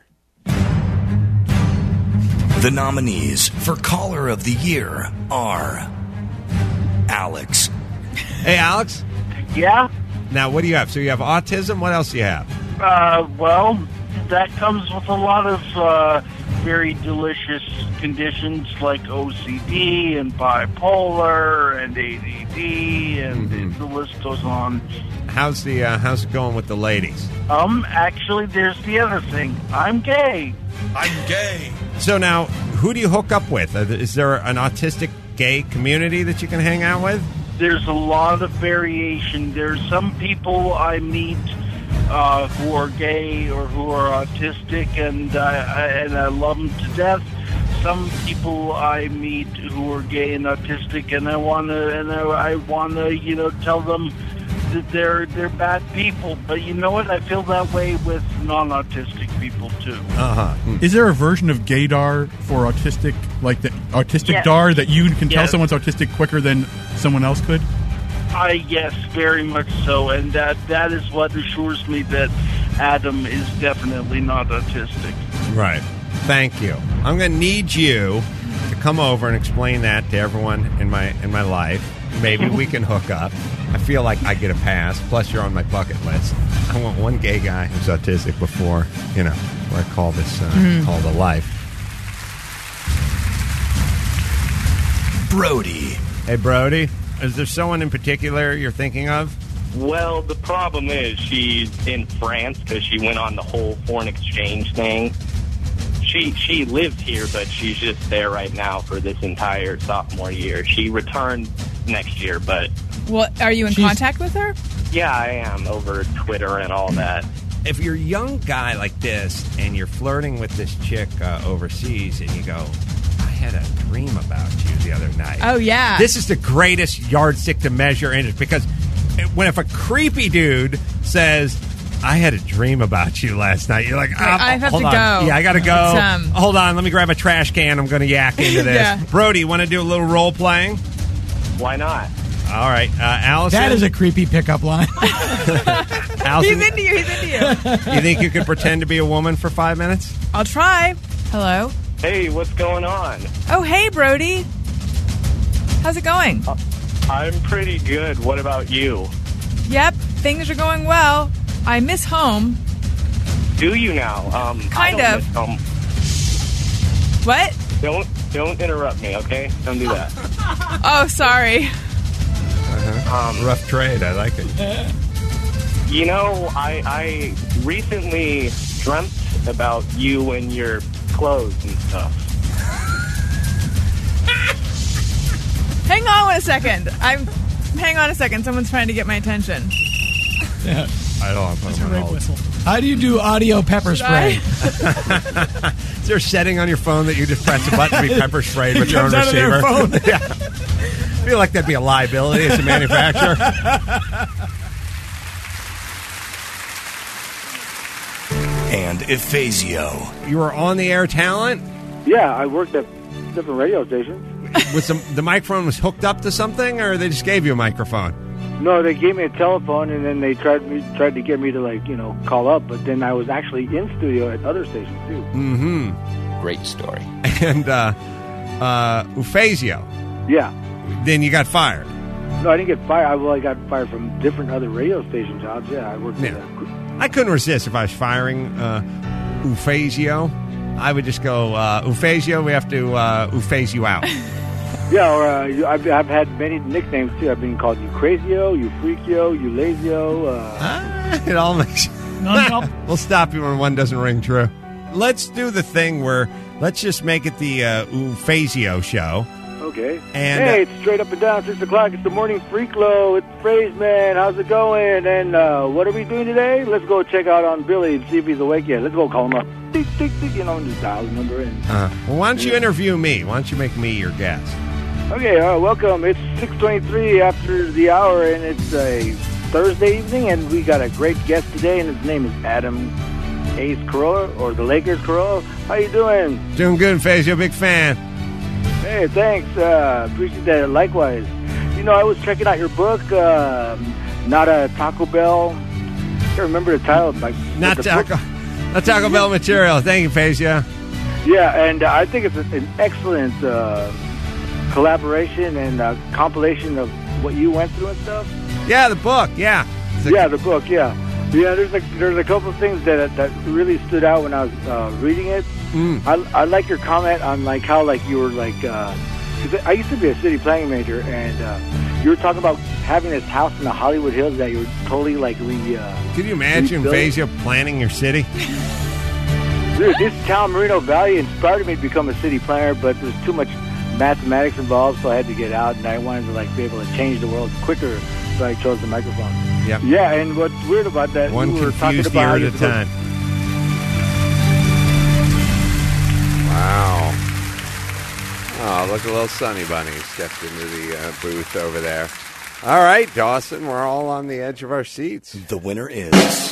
Speaker 1: The nominees for Caller of the Year are Alex.
Speaker 2: Hey, Alex.
Speaker 8: Yeah?
Speaker 2: Now, what do you have? So you have autism. What else do you have?
Speaker 8: Well, that comes with a lot of very delicious conditions like OCD and bipolar and ADD, and the list goes on.
Speaker 2: How's it going with the ladies?
Speaker 8: Actually, there's the other thing. I'm gay.
Speaker 1: I'm gay.
Speaker 2: So now, who do you hook up with? Is there an autistic gay community that you can hang out with?
Speaker 8: There's a lot of variation. There's some people I meet who are gay or who are autistic, and I love them to death. Some people I meet who are gay and autistic, and I wanna tell them that they're bad people. But you know what? I feel that way with non-autistic people too.
Speaker 10: Is there a version of gaydar for autistic, like the autistic dar, that you can tell someone's autistic quicker than someone else could?
Speaker 8: Yes, very much so, and that is what assures me that Adam is definitely not autistic.
Speaker 2: Right. Thank you. I'm going to need you to come over and explain that to everyone in my life. Maybe we can hook up. I feel like I get a pass. Plus, you're on my bucket list. I want one gay guy who's autistic before I call this call the life.
Speaker 1: Brody.
Speaker 2: Hey, Brody. Is there someone in particular you're thinking of?
Speaker 15: Well, the problem is she's in France because she went on the whole foreign exchange thing. She lives here, but she's just there right now for this entire sophomore year. She returned next year, but...
Speaker 5: Well, are you in contact with her?
Speaker 15: Yeah, I am, over Twitter and all that.
Speaker 2: If you're a young guy like this and you're flirting with this chick overseas and you go, I had a dream about you the other night.
Speaker 5: Oh, yeah.
Speaker 2: This is the greatest yardstick to measure in it, because if a creepy dude says, I had a dream about you last night, you're like,
Speaker 5: I have to go.
Speaker 2: Yeah, I got to go. Hold on, let me grab a trash can. I'm going to yak into this.
Speaker 5: Yeah.
Speaker 2: Brody, you want to do a little role playing?
Speaker 15: Why not?
Speaker 2: All right, Allison.
Speaker 6: That is a creepy pickup line.
Speaker 2: Allison,
Speaker 5: He's into you.
Speaker 2: you think you could pretend to be a woman for 5 minutes?
Speaker 5: I'll try. Hello?
Speaker 15: Hey, what's going on?
Speaker 5: Oh, hey, Brody. How's it going?
Speaker 15: I'm pretty good. What about you?
Speaker 5: Yep, things are going well. I miss home.
Speaker 15: Do you now?
Speaker 5: Kind
Speaker 15: I don't
Speaker 5: of.
Speaker 15: Miss home.
Speaker 5: What?
Speaker 15: Don't interrupt me, okay? Don't do that.
Speaker 5: Oh, sorry.
Speaker 2: Rough trade. I like it.
Speaker 15: You know, I recently dreamt about you and your clothes and stuff.
Speaker 5: Hang on a second. Hang on a second. Someone's trying to get my attention.
Speaker 2: Yeah. I don't want to put them on hold.
Speaker 6: How do you do audio pepper spray?
Speaker 2: Is there a setting on your phone that you just press a button to be pepper sprayed with your own receiver? Yeah. I feel like that'd be a liability as a manufacturer.
Speaker 1: And Ephasio.
Speaker 2: You were on the air talent?
Speaker 16: Yeah, I worked at different radio stations.
Speaker 2: Was the microphone was hooked up to something, or they just gave you a microphone?
Speaker 16: No, they gave me a telephone, and then they tried to get me to call up. But then I was actually in studio at other stations too.
Speaker 2: Mm-hmm.
Speaker 3: great story.
Speaker 2: And Ufazio.
Speaker 16: Yeah.
Speaker 2: Then you got fired.
Speaker 16: No, I didn't get fired. I got fired from different other radio station jobs. Yeah, I worked.
Speaker 2: I couldn't resist if I was firing Ufazio. I would just go, Ufazio, we have to Ufaz you out.
Speaker 16: Yeah, or I've had many nicknames too. I've been called Eucrazio, Eufreakio, Eulazio.
Speaker 2: It all makes. We'll stop you when one doesn't ring true. Let's do the thing where let's just make it the Ufazio show.
Speaker 16: Okay.
Speaker 2: And,
Speaker 16: hey, it's straight up and down, 6 o'clock. It's the morning Freaklo. It's Phrase Man. How's it going? And what are we doing today? Let's go check out on Billy and see if he's awake yet. Let's go call him up. Tick, tick, tick. You know, just dial the number in.
Speaker 2: Well, why don't you interview me? Why don't you make me your guest?
Speaker 16: Okay, welcome. It's 6:23 after the hour, and it's a Thursday evening, and we got a great guest today, and his name is Adam Ace Carolla, or the Lakers Carolla. How you doing?
Speaker 2: Doing good, Fazio. Big fan.
Speaker 16: Hey, thanks. Appreciate that. Likewise. You know, I was checking out your book, Not a Taco Bell. I can't remember the title.
Speaker 2: Not Taco Bell material. Thank you, Fazio.
Speaker 16: Yeah, and I think it's an excellent collaboration and compilation of what you went through and stuff.
Speaker 2: Yeah, the book. Yeah.
Speaker 16: The book. Yeah. Yeah, there's a couple of things that really stood out when I was reading it. I like your comment on like how like you were like because I used to be a city planning major, and you were talking about having this house in the Hollywood Hills that you were totally like
Speaker 2: Can you imagine Fazio planning your city?
Speaker 16: Dude, this town, Moreno Valley, inspired me to become a city planner, but there's too much mathematics involved, so I had to get out, and I wanted to like be able to change the world quicker, so I chose the microphone.
Speaker 2: Yep.
Speaker 16: Yeah, and what's weird about that,
Speaker 2: one
Speaker 16: we were talking
Speaker 2: confused
Speaker 16: about
Speaker 2: year at a time.
Speaker 19: Wow. Oh, look, a little Sunny Bunny stepped into the booth over there. All right, Dawson, we're all on the edge of our seats.
Speaker 1: The winner is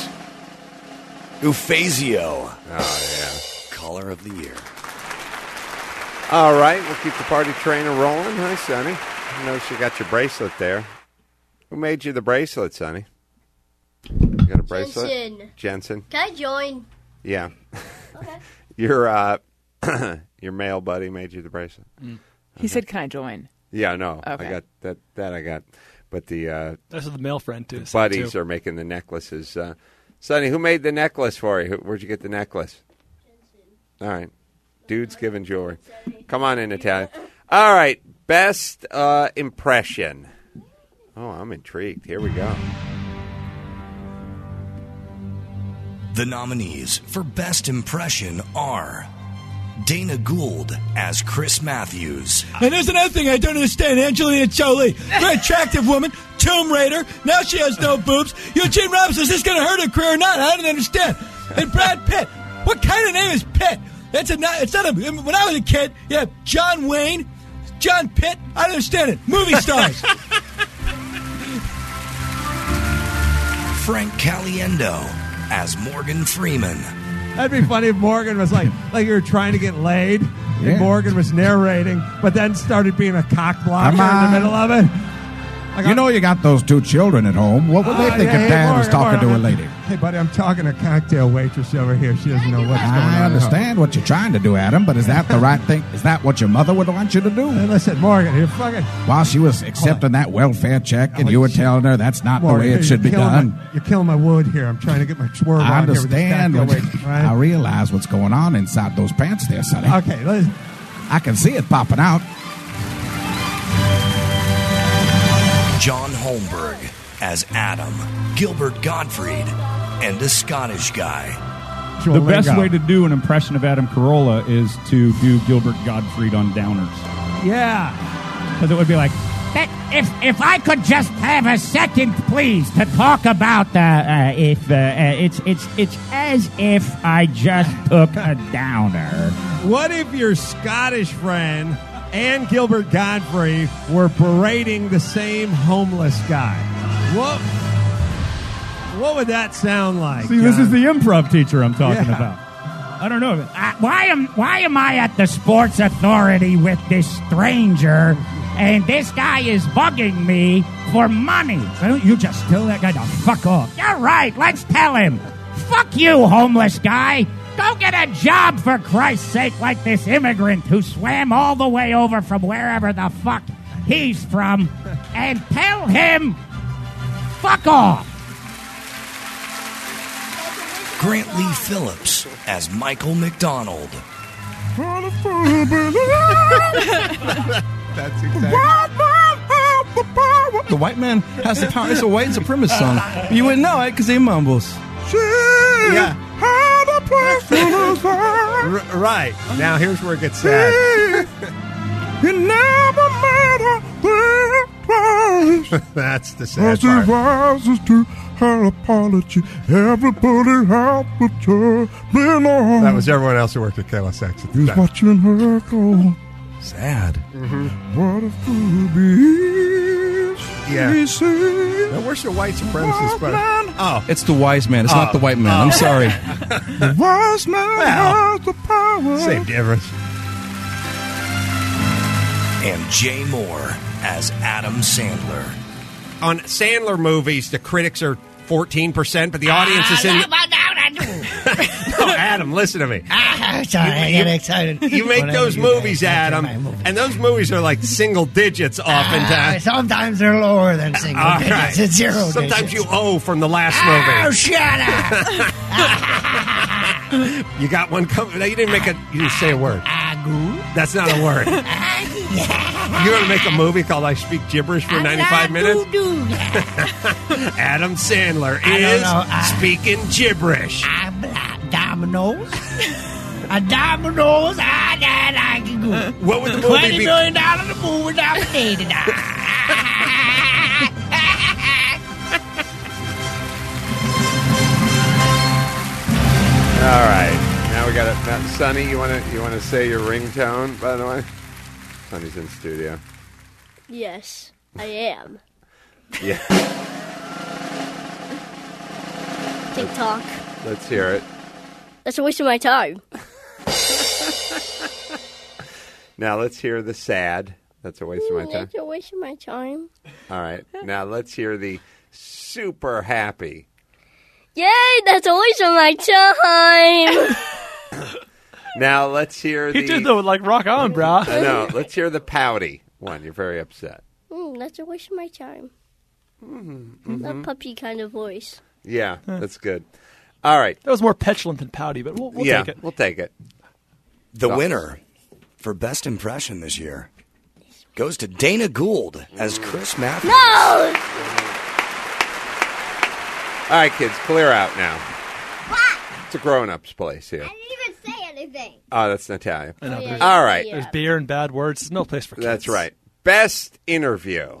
Speaker 1: Ufazio.
Speaker 19: Oh, yeah.
Speaker 1: Caller of the year.
Speaker 19: All right, we'll keep the party train rolling. Hi, Sonny. I noticed you got your bracelet there. Who made you the bracelet, Sonny? You got a bracelet? Jensen.
Speaker 4: Can I join?
Speaker 19: Yeah.
Speaker 4: Okay.
Speaker 19: Your male buddy made you the bracelet.
Speaker 5: He said, "Can I join?"
Speaker 19: Yeah, no.
Speaker 5: Okay.
Speaker 19: I got that. I got. But the
Speaker 24: that's the male friend too.
Speaker 19: Buddies are making the necklaces. Sonny, who made the necklace for you? Where'd you get the necklace? All right. Dude's giving jewelry. Come on in, Italian. All right. Best impression. Oh, I'm intrigued. Here we go.
Speaker 1: The nominees for Best Impression are Dana Gould as Chris Matthews.
Speaker 18: And there's another thing I don't understand. Angelina Jolie, very attractive woman, Tomb Raider. Now she has no boobs. Eugene Robinson, is this going to hurt her career or not? I don't understand. And Brad Pitt. What kind of name is Pitt? It's not a. When I was a kid, yeah, John Wayne, John Pitt. I don't understand it. Movie stars.
Speaker 1: Frank Caliendo as Morgan Freeman.
Speaker 2: That'd be funny if Morgan was like you were trying to get laid, and
Speaker 12: Yeah.
Speaker 2: Morgan was narrating, but then started being a cock blocker in the middle of it.
Speaker 12: You know you got those two children at home. What would they think if Dad was talking to a lady?
Speaker 2: Hey, buddy, I'm talking to a cocktail waitress over here. She doesn't know what's going on.
Speaker 12: I understand what you're trying to do, Adam, but is that the right thing? Is that what your mother would want you to do?
Speaker 2: Hey, listen, Morgan, you're fucking...
Speaker 12: While she was accepting that welfare check and you were telling her that's not the way it should be done.
Speaker 2: You're killing my wood here. I'm trying to get my swerve
Speaker 12: I
Speaker 2: on here with this
Speaker 12: understand.
Speaker 2: cocktail waitress, right?
Speaker 12: I realize what's going on inside those pants there, Sonny.
Speaker 2: Okay, listen.
Speaker 12: I can see it popping out.
Speaker 1: John Holmberg as Adam, Gilbert Gottfried, and a Scottish guy.
Speaker 10: The best way to do an impression of Adam Carolla is to do Gilbert Gottfried on Downers.
Speaker 2: Yeah.
Speaker 10: Because it would be like,
Speaker 18: If I could just have a second, please, to talk about it's as if I just took a downer.
Speaker 2: What if your Scottish friend and Gilbert Godfrey were berating the same homeless guy? What would that sound like?
Speaker 10: see, this is the improv teacher I'm talking
Speaker 2: Yeah.
Speaker 10: about. I don't know.
Speaker 18: Why am I at the Sports Authority with this stranger, and this guy is bugging me for money? Why don't you just tell that guy to fuck off? You're right. Let's tell him. Fuck you, homeless guy.
Speaker 3: Go get a job, for Christ's sake, like this immigrant who swam all the way over from wherever the fuck he's from, and tell him, fuck off.
Speaker 1: Grant Lee Phillips as Michael McDonald.
Speaker 2: That's exactly.
Speaker 4: The white man has the power. It's a white supremacist song. You wouldn't know it because he mumbles.
Speaker 2: Yeah. Right. Now here's where it gets sad.
Speaker 18: It never mattered twice.
Speaker 2: That's the sad
Speaker 18: As he
Speaker 2: part.
Speaker 18: rises to her apology, everybody out but her been on.
Speaker 2: That was everyone else who worked at KLSX at the
Speaker 18: He's
Speaker 2: time.
Speaker 18: watching her go.
Speaker 4: Sad.
Speaker 18: What a fool be.
Speaker 2: Yeah.
Speaker 18: He said,
Speaker 2: Now, where's the white supremacist? Oh.
Speaker 4: It's the wise man. It's not the white man. I'm sorry.
Speaker 18: the wise man has the power.
Speaker 2: Same difference.
Speaker 1: And Jay Moore as Adam Sandler.
Speaker 2: On Sandler movies, the critics are 14%, but the audience is in... No, Adam, listen to me.
Speaker 13: Sorry, I get excited.
Speaker 2: You make those movies, Adam, and those movies are like single digits oftentimes.
Speaker 13: Sometimes they're lower than single digits.
Speaker 2: Right.
Speaker 13: It's zero
Speaker 2: Sometimes
Speaker 13: digits.
Speaker 2: you owe from the last movie.
Speaker 13: Oh, shut up!
Speaker 2: You got one coming. You didn't say a word. That's not a word. You're going to make a movie called I Speak Gibberish for 95 minutes? Adam Sandler is speaking gibberish.
Speaker 13: Dominoes. A dominoes. I can go.
Speaker 2: What would the movie
Speaker 13: $20
Speaker 2: be?
Speaker 13: million the movie nominated.
Speaker 19: All right. Now we got it. Now, Sonny, you want to say your ringtone, by the way? Sonny's in studio.
Speaker 20: Yes, I am.
Speaker 19: Yeah.
Speaker 20: TikTok.
Speaker 19: Let's hear it.
Speaker 20: That's a waste of my time.
Speaker 19: Now let's hear the sad. That's a waste of my time.
Speaker 20: That's a waste of my time.
Speaker 19: All right. Now let's hear the super happy.
Speaker 20: Yay, that's a waste of my time.
Speaker 19: Now let's hear the...
Speaker 24: He did though, like rock on, brah.
Speaker 19: I know. Let's hear the pouty one. You're very upset.
Speaker 20: That's a waste of my time. A puppy kind of voice.
Speaker 19: Yeah, that's good. All right.
Speaker 24: That was more petulant than pouty, but we'll take it.
Speaker 19: We'll take it.
Speaker 1: The winner for Best Impression this year goes to Dana Gould as Chris Matthews.
Speaker 20: No!
Speaker 19: All right, kids, clear out now. What? It's a grown-up's place here.
Speaker 20: I didn't even say anything.
Speaker 19: Oh, that's Natalia.
Speaker 24: I know.
Speaker 19: All right.
Speaker 24: There's beer and bad words. There's no place for kids.
Speaker 19: That's right. Best interview.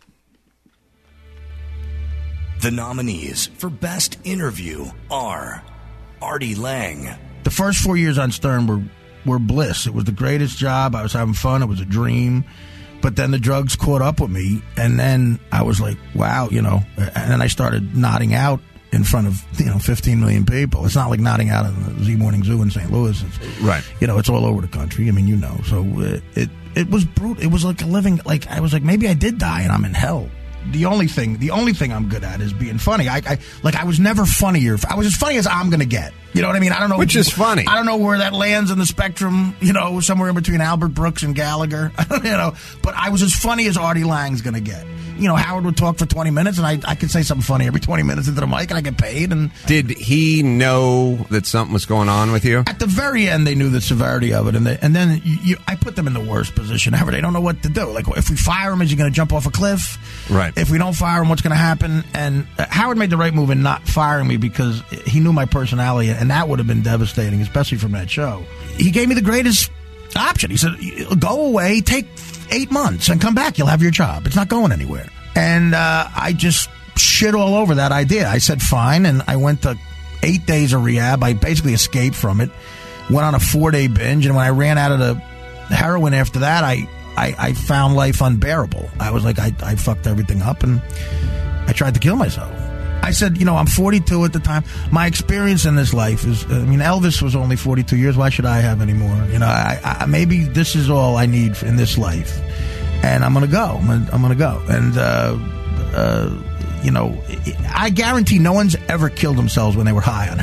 Speaker 1: The nominees for Best Interview are Artie Lang.
Speaker 13: The first 4 years on Stern were bliss. It was the greatest job. I was having fun. It was a dream. But then the drugs caught up with me, and then I was like, wow, and then I started nodding out in front of 15 million people. It's not like nodding out in the Z Morning Zoo in St. Louis. It's,
Speaker 2: right.
Speaker 13: It's all over the country. I mean, So it was brutal. It was like a living. Like I was like, maybe I did die and I'm in hell. The only thing I'm good at is being funny. I was never funnier. I was as funny as I'm going to get. You know what I mean? I don't know.
Speaker 2: Which is funny.
Speaker 13: I don't know where that lands in the spectrum, somewhere in between Albert Brooks and Gallagher. But I was as funny as Artie Lang's going to get. Howard would talk for 20 minutes, and I could say something funny every 20 minutes into the mic, and I get paid. And
Speaker 2: did he know that something was going on with you?
Speaker 13: At the very end, they knew the severity of it, and then I put them in the worst position ever. They don't know what to do. Like, if we fire him, is he going to jump off a cliff?
Speaker 2: Right.
Speaker 13: If we don't fire him, what's going to happen? And Howard made the right move in not firing me because he knew my personality, and that would have been devastating, especially from that show. He gave me the greatest option. He said, go away, take 8 months, and come back. You'll have your job. It's not going anywhere. And I just shit all over that idea. I said, fine, and I went to 8 days of rehab. I basically escaped from it, went on a 4-day binge, and when I ran out of the heroin after that, I found life unbearable. I was like, I fucked everything up, and I tried to kill myself. I said, I'm 42 at the time. My experience in this life is, Elvis was only 42 years. Why should I have any more? I maybe this is all I need in this life. And I'm going to go. I'm going to go. And, I guarantee no one's ever killed themselves when they were high on heroin.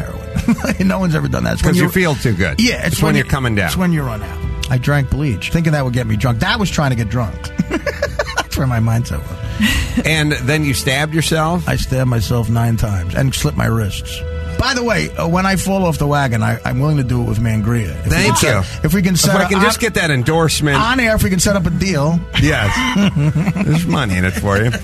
Speaker 13: No one's ever done that.
Speaker 19: Because you feel too good.
Speaker 13: Yeah,
Speaker 19: it's when you're coming down.
Speaker 13: It's when you run out. I drank bleach, thinking that would get me drunk. That was trying to get drunk. That's where my mindset was.
Speaker 19: And then you stabbed yourself?
Speaker 13: I stabbed myself 9 times and slit my wrists. By the way, when I fall off the wagon, I'm willing to do it with Mangria.
Speaker 19: Thank you.
Speaker 13: If we can set
Speaker 19: if I can just get that endorsement
Speaker 13: on air, if we can set up a deal.
Speaker 19: Yes. There's money in it for you.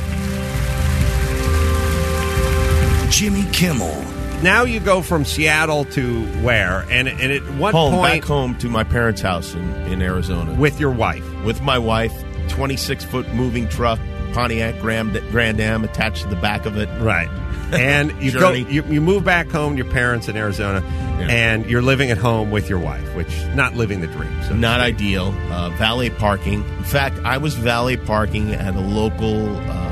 Speaker 1: Jimmy Kimmel.
Speaker 19: Now you go from Seattle to where? And at what point?
Speaker 14: Back home to my parents' house in Arizona.
Speaker 19: With your wife?
Speaker 14: With my wife. 26-foot moving truck, Pontiac Grand Am attached to the back of it.
Speaker 19: Right. And you move back home to your parents in Arizona, and you're living at home with your wife, which not living the dream. So
Speaker 14: not ideal. Valet parking. In fact, I was valet parking at a local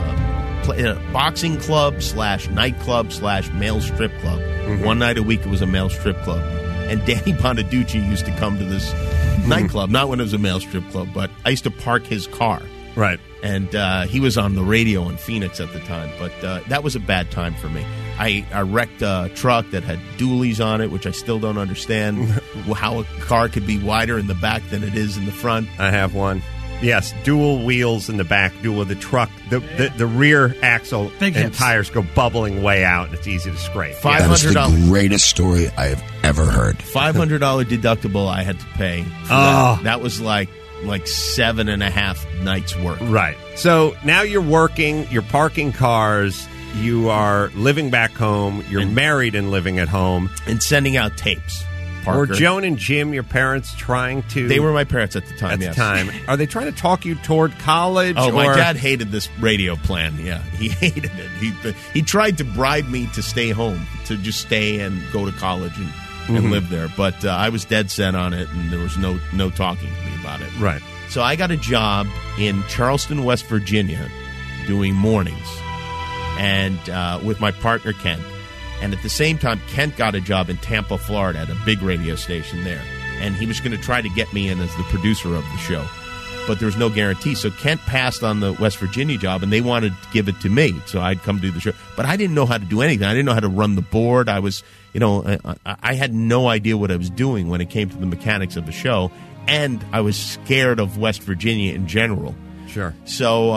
Speaker 14: boxing club / nightclub / male strip club. Mm-hmm. One night a week it was a male strip club. And Danny Bonaducci used to come to this nightclub, not when it was a male strip club, but I used to park his car.
Speaker 19: Right.
Speaker 14: And he was on the radio in Phoenix at the time, but that was a bad time for me. I wrecked a truck that had dualies on it, which I still don't understand how a car could be wider in the back than it is in the front.
Speaker 19: I have one. Yes, dual wheels in the back, dual of the truck. The rear axle and tires go bubbling way out, and it's easy to scrape.
Speaker 1: That is the greatest story I have ever heard.
Speaker 14: $500 deductible I had to pay. That was like 7.5 nights' work.
Speaker 19: Right. So now you're working, you're parking cars, you are living back home, you're married and living at home.
Speaker 14: And sending out tapes. Parker.
Speaker 19: Were Joan and Jim your parents trying to...
Speaker 14: They were my parents at the time,
Speaker 19: At the time. Are they trying to talk you toward college?
Speaker 14: Oh, my dad hated this radio plan, yeah. He hated it. He tried to bribe me to stay home, to just stay and go to college and live there. But I was dead set on it, and there was no talking to me about it.
Speaker 19: Right.
Speaker 14: So I got a job in Charleston, West Virginia, doing mornings, and with my partner, Kent. And at the same time, Kent got a job in Tampa, Florida, at a big radio station there. And he was going to try to get me in as the producer of the show. But there was no guarantee. So Kent passed on the West Virginia job, and they wanted to give it to me. So I'd come do the show. But I didn't know how to do anything. I didn't know how to run the board. I was, I had no idea what I was doing when it came to the mechanics of the show. And I was scared of West Virginia in general.
Speaker 19: Sure.
Speaker 14: So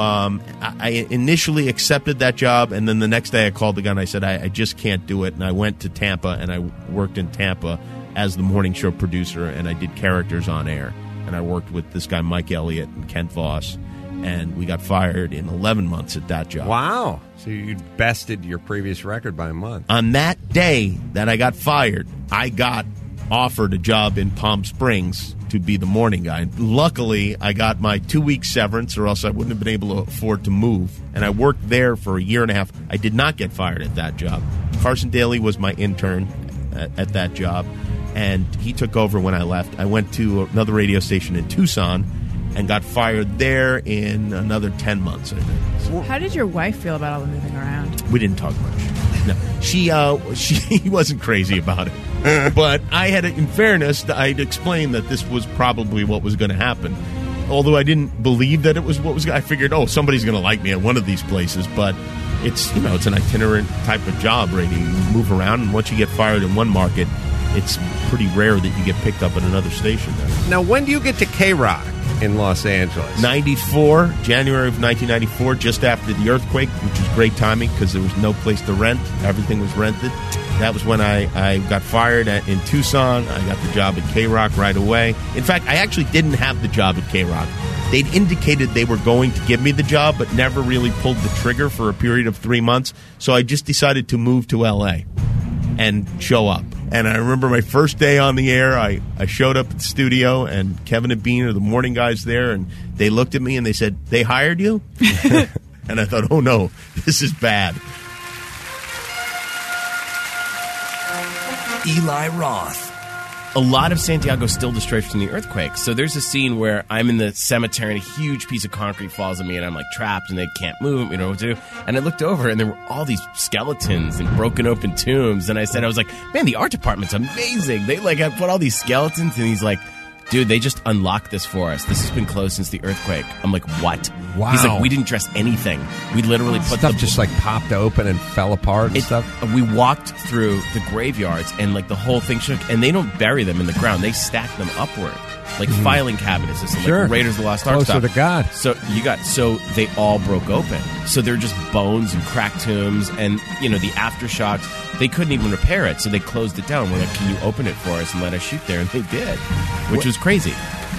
Speaker 14: I initially accepted that job, and then the next day I called the guy and I said, I just can't do it. And I went to Tampa, and I worked in Tampa as the morning show producer, and I did characters on air. And I worked with this guy, Mike Elliott, and Kent Voss, and we got fired in 11 months at that job.
Speaker 19: Wow. So you bested your previous record by a month.
Speaker 14: On that day that I got fired, I got offered a job in Palm Springs to be the morning guy. Luckily, I got my 2-week severance, or else I wouldn't have been able to afford to move. And I worked there for a year and a half. I did not get fired at that job. Carson Daly was my intern at that job, and he took over when I left. I went to another radio station in Tucson and got fired there in another 10 months, I think.
Speaker 5: How did your wife feel about all the moving around?
Speaker 14: We didn't talk much. No, she wasn't crazy about it. But I had, in fairness, I'd explained that this was probably what was going to happen. Although I didn't believe that it was what was. I figured, somebody's going to like me at one of these places. But it's it's an itinerant type of job, really. You move around, and once you get fired in one market, it's pretty rare that you get picked up at another station.
Speaker 19: Now, when do you get to K-Rock in Los Angeles?
Speaker 14: January of 1994, just after the earthquake, which was great timing because there was no place to rent. Everything was rented. That was when I got fired in Tucson. I got the job at K-Rock right away. In fact, I actually didn't have the job at K-Rock. They'd indicated they were going to give me the job, but never really pulled the trigger for a period of 3 months. So I just decided to move to L.A. and show up. And I remember my first day on the air, I showed up at the studio, and Kevin and Bean are the morning guys there, and they looked at me and they said, "They hired you?" And I thought, oh no, this is bad.
Speaker 1: Eli Roth.
Speaker 17: A lot of Santiago is still destroyed from the earthquake. So there's a scene where I'm in the cemetery and a huge piece of concrete falls on me and I'm like trapped and they can't move, you know what to do. And I looked over and there were all these skeletons and broken open tombs. And I was like, man, the art department's amazing. They have put all these skeletons in these dude, they just unlocked this for us. This has been closed since the earthquake. I'm like, what?
Speaker 2: Wow.
Speaker 17: He's like, we didn't dress anything. We literally put
Speaker 2: stuff just like popped open and fell apart and stuff.
Speaker 17: We walked through the graveyards and like the whole thing shook. And they don't bury them in the ground. They stack them upward. Like filing cabinets, and
Speaker 2: Sure.
Speaker 17: like Raiders of the Lost Ark
Speaker 2: Closer
Speaker 17: stuff.
Speaker 2: to God.
Speaker 17: So they all broke open. So they're just bones and cracked tombs, and the aftershocks. They couldn't even repair it, so they closed it down. We're like, "Can you open it for us and let us shoot there?" And they did, which was crazy.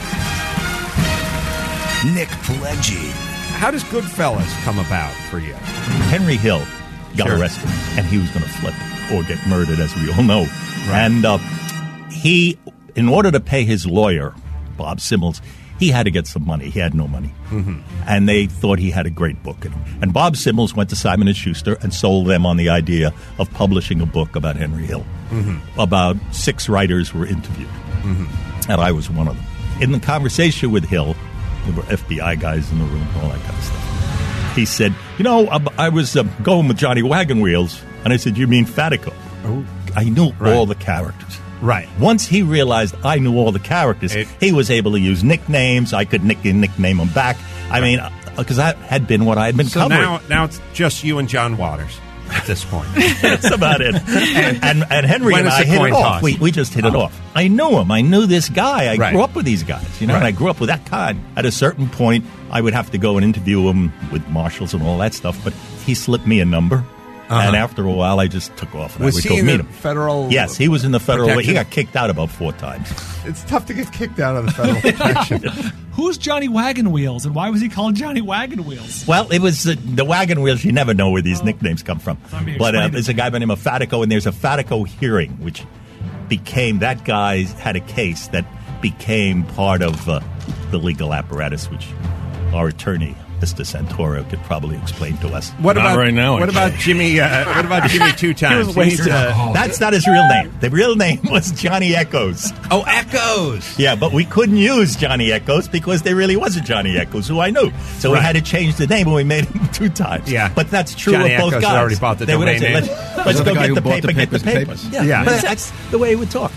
Speaker 1: Nick Pileggi.
Speaker 2: How does Goodfellas come about for you?
Speaker 7: Henry Hill got arrested, and he was going to flip or get murdered, as we all know. Right. And he, in order to pay his lawyer, Bob Simmels, he had to get some money. He had no money. Mm-hmm. And they thought he had a great book in him. And Bob Simmels went to Simon & Schuster and sold them on the idea of publishing a book about Henry Hill. Mm-hmm. About 6 writers were interviewed, and I was one of them. In the conversation with Hill, there were FBI guys in the room, all that kind of stuff. He said, I was going with Johnny Wagon Wheels, and I said, you mean Fatico? Oh. I knew all the characters.
Speaker 2: Right.
Speaker 7: Once he realized I knew all the characters, he was able to use nicknames. I could nickname them back. I mean, because that had been what I had been covering.
Speaker 2: Now it's just you and John Waters at this point.
Speaker 7: That's about it. And Henry
Speaker 2: when
Speaker 7: and I hit it off. We just hit it off. I knew him. I knew this guy. I grew up with these guys, and I grew up with that kind. At a certain point, I would have to go and interview him with marshals and all that stuff, but he slipped me a number. And after a while, I just took off. And
Speaker 2: Was
Speaker 7: I would
Speaker 2: he
Speaker 7: go
Speaker 2: in
Speaker 7: meet
Speaker 2: the
Speaker 7: him.
Speaker 2: federal?
Speaker 7: Yes, he was in the federal.
Speaker 2: protection?
Speaker 7: He got kicked out about 4 times.
Speaker 2: It's tough to get kicked out of the federal protection.
Speaker 6: Who's Johnny Wagon Wheels, and why was he called Johnny Wagon Wheels?
Speaker 7: Well, it was the Wagon Wheels. You never know where these nicknames come from. But there's a guy by the name of Fatico, and there's a Fatico hearing, which became, that guy had a case that became part of the legal apparatus, which our attorney, Mr. Santoro, could probably explain to us.
Speaker 2: What about
Speaker 7: right now?
Speaker 2: What about Jimmy? What about Jimmy Two Times?
Speaker 7: That's not his real name. The real name was Johnny Echoes.
Speaker 2: Oh, Echoes.
Speaker 7: Yeah, but we couldn't use Johnny Echoes because there really was a Johnny Echoes who I knew. So we had to change the name, and we made him 2 times.
Speaker 2: Yeah,
Speaker 7: but that's true
Speaker 2: Johnny
Speaker 7: of both
Speaker 2: Echoes
Speaker 7: guys.
Speaker 2: already bought the domain name.
Speaker 7: Let's go get the paper. Get the papers. Yeah, but that's the way he would talk.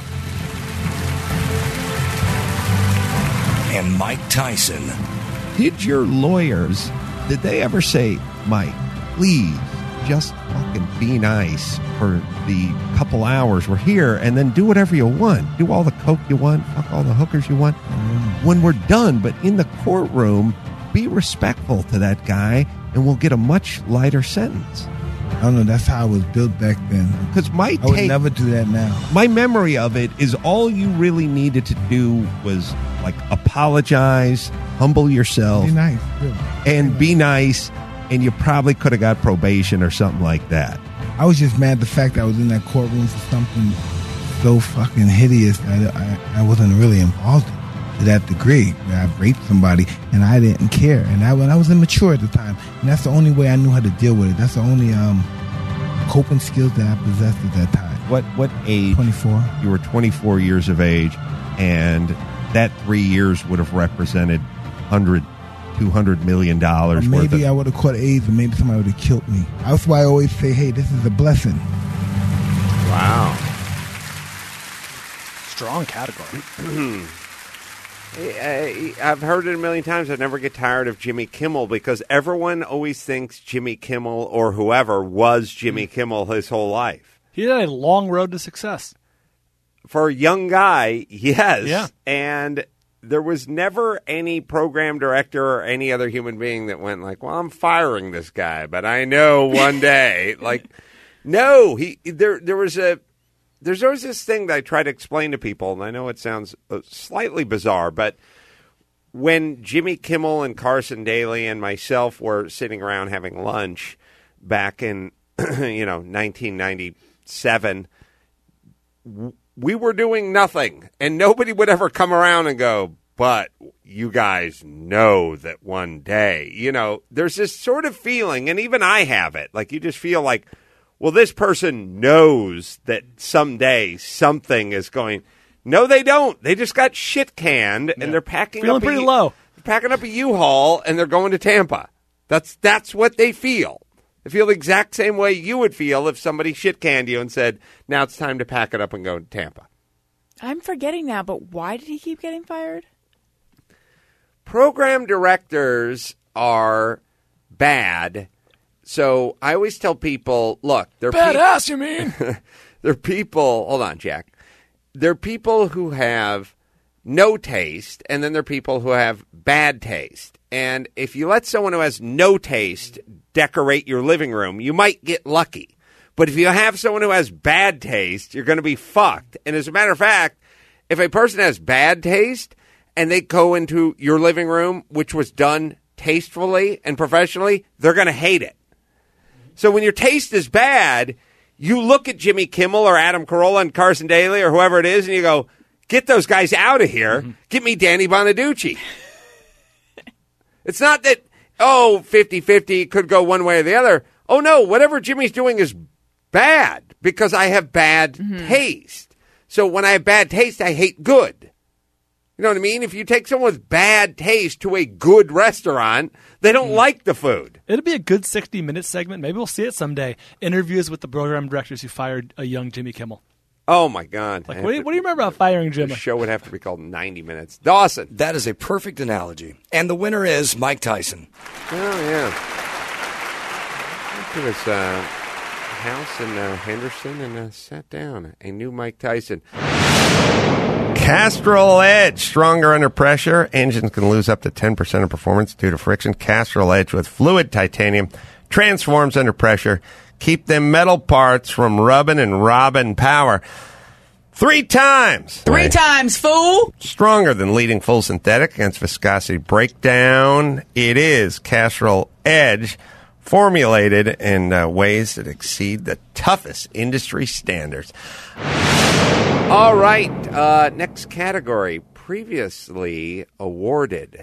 Speaker 1: And Mike Tyson.
Speaker 2: Did your lawyers? Did they ever say, Mike, please just fucking be nice for the couple hours we're here and then do whatever you want. Do all the coke you want, fuck all the hookers you want when we're done. But in the courtroom, be respectful to that guy and we'll get a much lighter sentence.
Speaker 21: I don't know. That's how I was built back then.
Speaker 2: Because
Speaker 21: I would never do that now.
Speaker 2: My memory of it is all you really needed to do was like apologize, humble yourself,
Speaker 21: Be nice, really.
Speaker 2: and be nice, and you probably could have got probation or something like that.
Speaker 21: I was just mad the fact that I was in that courtroom for something so fucking hideous that I wasn't really involved in to that degree. Where I raped somebody and I didn't care, and I was immature at the time, and that's the only way I knew how to deal with it. That's the only coping skills that I possessed at that time.
Speaker 2: What age?
Speaker 21: 24.
Speaker 2: You were 24 years of age, and that 3 years would have represented $200 million
Speaker 21: Or
Speaker 2: worth
Speaker 21: maybe
Speaker 2: of...
Speaker 21: I would have caught AIDS, or maybe somebody would have killed me. That's why I always say, hey, this is a blessing.
Speaker 2: Wow.
Speaker 24: Strong category.
Speaker 19: I've heard it a million times. I never get tired of Jimmy Kimmel because everyone always thinks Jimmy Kimmel or whoever was Jimmy Kimmel his whole life.
Speaker 24: He had a long road to success.
Speaker 19: For a young guy, yes.
Speaker 24: Yeah.
Speaker 19: And there was never any program director or any other human being that went like, well, I'm firing this guy, but I know one day. Like, no, there's always this thing that I try to explain to people, and I know it sounds slightly bizarre, but when Jimmy Kimmel and Carson Daly and myself were sitting around having lunch back in 1997, we were doing nothing, and nobody would ever come around and go, but you guys know that one day, there's this sort of feeling, and even I have it, like you just feel like, well, this person knows that someday something is going. No, they don't. They just got shit canned, and they're packing
Speaker 24: Feeling
Speaker 19: up
Speaker 24: pretty low.
Speaker 19: They're packing up a U-Haul, and they're going to Tampa. That's what they feel. They feel the exact same way you would feel if somebody shit canned you and said, now it's time to pack it up and go to Tampa.
Speaker 5: I'm forgetting now, but why did he keep getting fired?
Speaker 19: Program directors are bad. So I always tell people, look, they're
Speaker 24: Badass, you mean?
Speaker 19: they're people. Hold on, Jack. They're people who have no taste, and then there are people who have bad taste. And if you let someone who has no taste decorate your living room, you might get lucky. But if you have someone who has bad taste, you're going to be fucked. And as a matter of fact, if a person has bad taste and they go into your living room, which was done tastefully and professionally, they're going to hate it. So when your taste is bad, you look at Jimmy Kimmel or Adam Carolla and Carson Daly or whoever it is, and you go, get those guys out of here. Mm-hmm. Get me Danny Bonaducci. It's not that, 50-50 could go one way or the other. Oh, no, whatever Jimmy's doing is bad because I have bad taste. So when I have bad taste, I hate good. You know what I mean? If you take someone with bad taste to a good restaurant, they don't like the food.
Speaker 24: It'll be a good 60-minute segment. Maybe we'll see it someday. Interviews with the program directors who fired a young Jimmy Kimmel.
Speaker 19: Oh, my God.
Speaker 24: Like, what do you remember about firing Jimmy?
Speaker 19: The show would have to be called 90 Minutes. Dawson.
Speaker 1: That is a perfect analogy. And the winner is Mike Tyson.
Speaker 19: Oh, yeah. Went to his house in Henderson and sat down. A new Mike Tyson.
Speaker 2: Castrol Edge, stronger under pressure. Engines can lose up to 10% of performance due to friction. Castrol Edge with fluid titanium transforms under pressure. Keep them metal parts from rubbing and robbing power. 3 times.
Speaker 9: 3 times, fool.
Speaker 2: Stronger than leading full synthetic against viscosity breakdown. It is Castrol Edge, formulated in ways that exceed the toughest industry standards.
Speaker 19: All right, next category, previously awarded.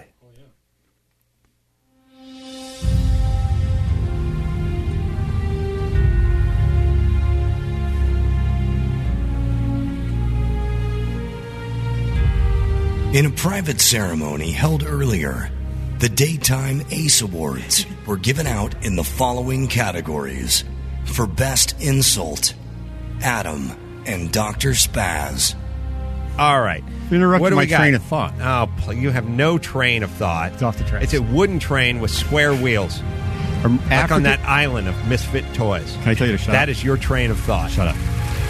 Speaker 1: In a private ceremony held earlier, the Daytime Ace Awards were given out in the following categories. For Best Insult, Adam and Dr. Spaz.
Speaker 2: All right.
Speaker 10: You interrupted
Speaker 2: what do
Speaker 10: my
Speaker 2: we got?
Speaker 10: train of thought.
Speaker 2: Oh, you have no train of thought.
Speaker 10: It's off the track.
Speaker 2: It's a wooden train with square wheels. Like on that island of misfit toys.
Speaker 10: Can I tell you to shut up?
Speaker 2: That is your train of thought.
Speaker 10: Shut up.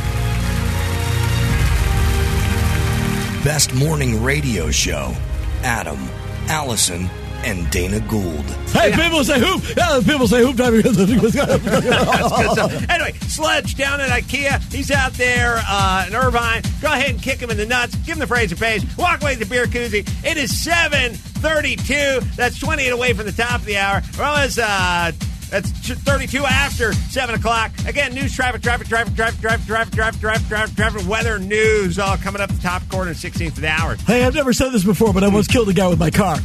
Speaker 1: Best Morning Radio Show, Adam, Allison, and Dana Gould.
Speaker 18: Hey, people say hoop. Yeah, people say hoop driving.
Speaker 2: That's good stuff. Anyway, Sledge down at IKEA. He's out there in Irvine. Go ahead and kick him in the nuts. Give him the Fraser Page. Walk away with the beer koozie. It is 7:32. That's 28 away from the top of the hour. Well, that's 32 after 7 o'clock. Again, news, traffic, weather, news, all coming up the top quarter and 16th of the hour.
Speaker 18: Hey, I've never said this before, but I almost killed a guy with my car.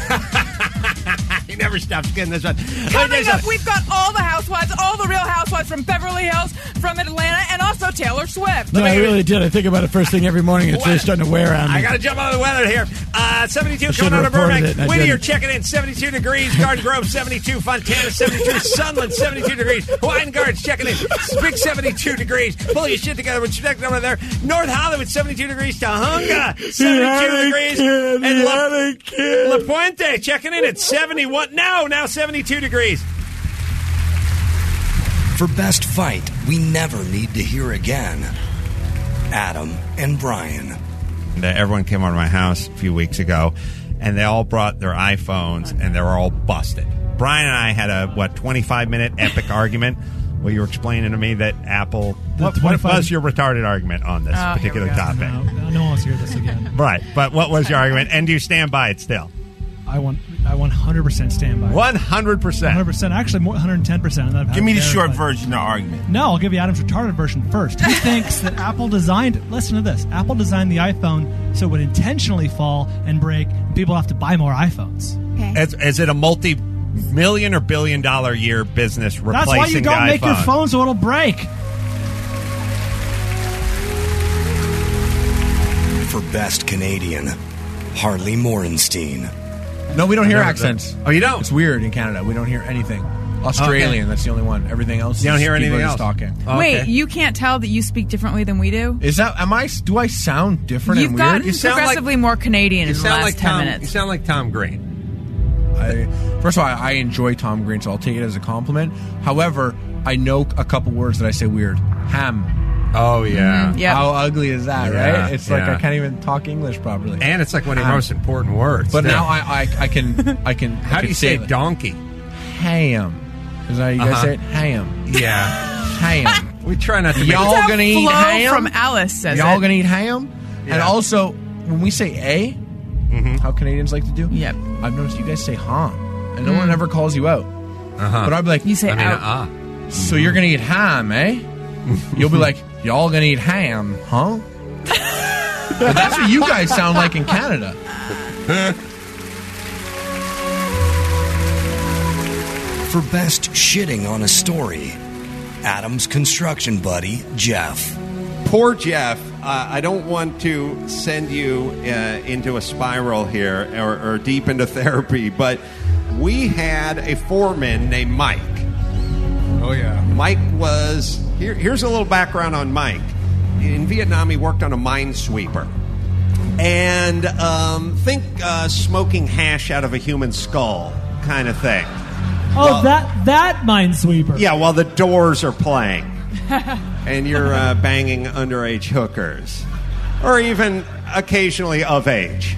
Speaker 2: He never stops getting this one.
Speaker 5: Coming up, we've got all the housewives, all the real housewives from Beverly Hills, from Atlanta, and also Taylor Swift.
Speaker 18: No, I really did. I think about it first thing every morning. It's really starting to wear on me.
Speaker 2: I got to jump on the weather here. 72 coming out of Burbank. Whittier checking in, 72 degrees. Garden Grove, 72. Fontana, 72. Sunland, 72 degrees. Hawaiian Gardens checking in. Big 72 degrees. Pull your shit together. We're checking over there. North Hollywood, 72 degrees. Tahunga, 72 degrees. And La Puente checking in at 71. Now 72 degrees.
Speaker 1: For Best Fight We Never Need to Hear Again, Adam and Brian.
Speaker 2: Everyone came over to my house a few weeks ago, and they all brought their iPhones, and they were all busted. Brian and I had a, 25-minute epic argument where you were explaining to me that Apple... What was your retarded argument on this particular topic?
Speaker 6: No one wants to hear this again.
Speaker 2: Right, but what was your argument, and do you stand by it still?
Speaker 6: I 100% stand by it.
Speaker 2: 100%?
Speaker 6: 100%. Actually, more 110%.
Speaker 14: Give me the short version of the argument.
Speaker 6: No, I'll give you Adam's retarded version first. He thinks that Apple designed... Listen to this. Apple designed the iPhone so it would intentionally fall and break, and people have to buy more iPhones.
Speaker 2: Okay. Is it a multi-million or billion-dollar year business replacing the iPhone?
Speaker 6: That's why you don't make your phone so it'll break.
Speaker 1: For Best Canadian, Harley Morenstein.
Speaker 11: No, we don't hear accents.
Speaker 2: Oh, you don't?
Speaker 11: It's weird in Canada. We don't hear anything.
Speaker 4: Australian.
Speaker 9: Okay.
Speaker 4: That's the only one. Everything else.
Speaker 9: You don't hear
Speaker 4: people
Speaker 9: anything
Speaker 4: are just
Speaker 9: else?
Speaker 4: talking.
Speaker 5: Wait, you can't tell that you speak differently than we do?
Speaker 4: Is that? Do I sound different?
Speaker 5: You've
Speaker 4: and
Speaker 5: gotten
Speaker 4: weird?
Speaker 5: progressively more Canadian in the last 10 minutes.
Speaker 2: You sound like Tom Green.
Speaker 4: First of all, I enjoy Tom Green, so I'll take it as a compliment. However, I know a couple words that I say weird. Ham.
Speaker 2: Oh yeah.
Speaker 5: Yep.
Speaker 4: How ugly is that,
Speaker 2: Yeah,
Speaker 4: right? It's like
Speaker 2: yeah.
Speaker 4: I can't even talk English properly.
Speaker 2: And it's like one of your most important words.
Speaker 4: But
Speaker 2: too.
Speaker 4: now I can.
Speaker 2: How do you say
Speaker 4: it.
Speaker 2: donkey?
Speaker 4: Ham. Is that how you guys say it? Ham.
Speaker 2: Yeah.
Speaker 4: Ham.
Speaker 2: We try not to.
Speaker 4: Y'all
Speaker 5: That's how
Speaker 4: gonna eat
Speaker 5: Flo
Speaker 4: ham?
Speaker 5: from Alice says
Speaker 4: Y'all
Speaker 5: it.
Speaker 4: gonna eat ham? And also, when we say A, how Canadians like to do,
Speaker 5: yep.
Speaker 4: I've noticed you guys say huh, and no one ever calls you out. But I'd be like,
Speaker 5: you say
Speaker 4: out. So you're gonna eat ham, eh? You'll be like, y'all gonna eat ham, huh? But that's what you guys sound like in Canada.
Speaker 1: For best shitting on a story, Adam's construction buddy, Jeff.
Speaker 19: Poor Jeff. I don't want to send you into a spiral here or deep into therapy, but we had a foreman named Mike.
Speaker 9: Oh, yeah.
Speaker 19: Mike was... Here's a little background on Mike. In Vietnam, he worked on a minesweeper. And think smoking hash out of a human skull kind of thing.
Speaker 6: Oh, that minesweeper.
Speaker 19: Yeah, while the Doors are playing. And you're banging underage hookers. Or even occasionally of age.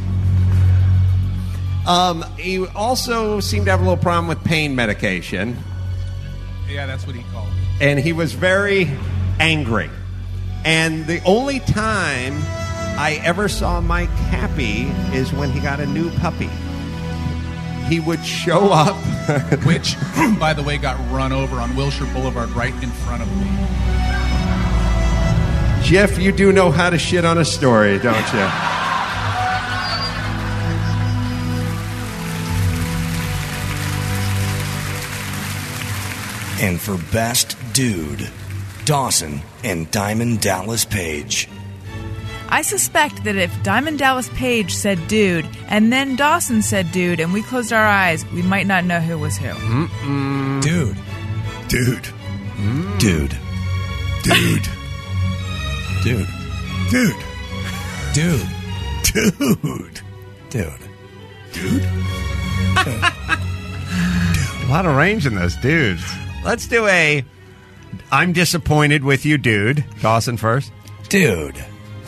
Speaker 19: He also seemed to have a little problem with pain medication.
Speaker 9: Yeah, that's what he called it.
Speaker 19: And he was very angry. And the only time I ever saw Mike happy is when he got a new puppy. He would show up.
Speaker 9: Which, by the way, got run over on Wilshire Boulevard right in front of me.
Speaker 19: Jeff, you do know how to shit on a story, don't you?
Speaker 1: And for best dude, Dawson and Diamond Dallas Page.
Speaker 5: I suspect that if Diamond Dallas Page said dude, and then Dawson said dude, and we closed our eyes, we might not know who was who.
Speaker 1: Dude. Dude. Dude. Dude. Dude. Dude. Dude. Dude. Dude. Dude.
Speaker 19: A lot of range in those dudes. Let's do a I'm disappointed with you, dude. Dawson first.
Speaker 1: Dude.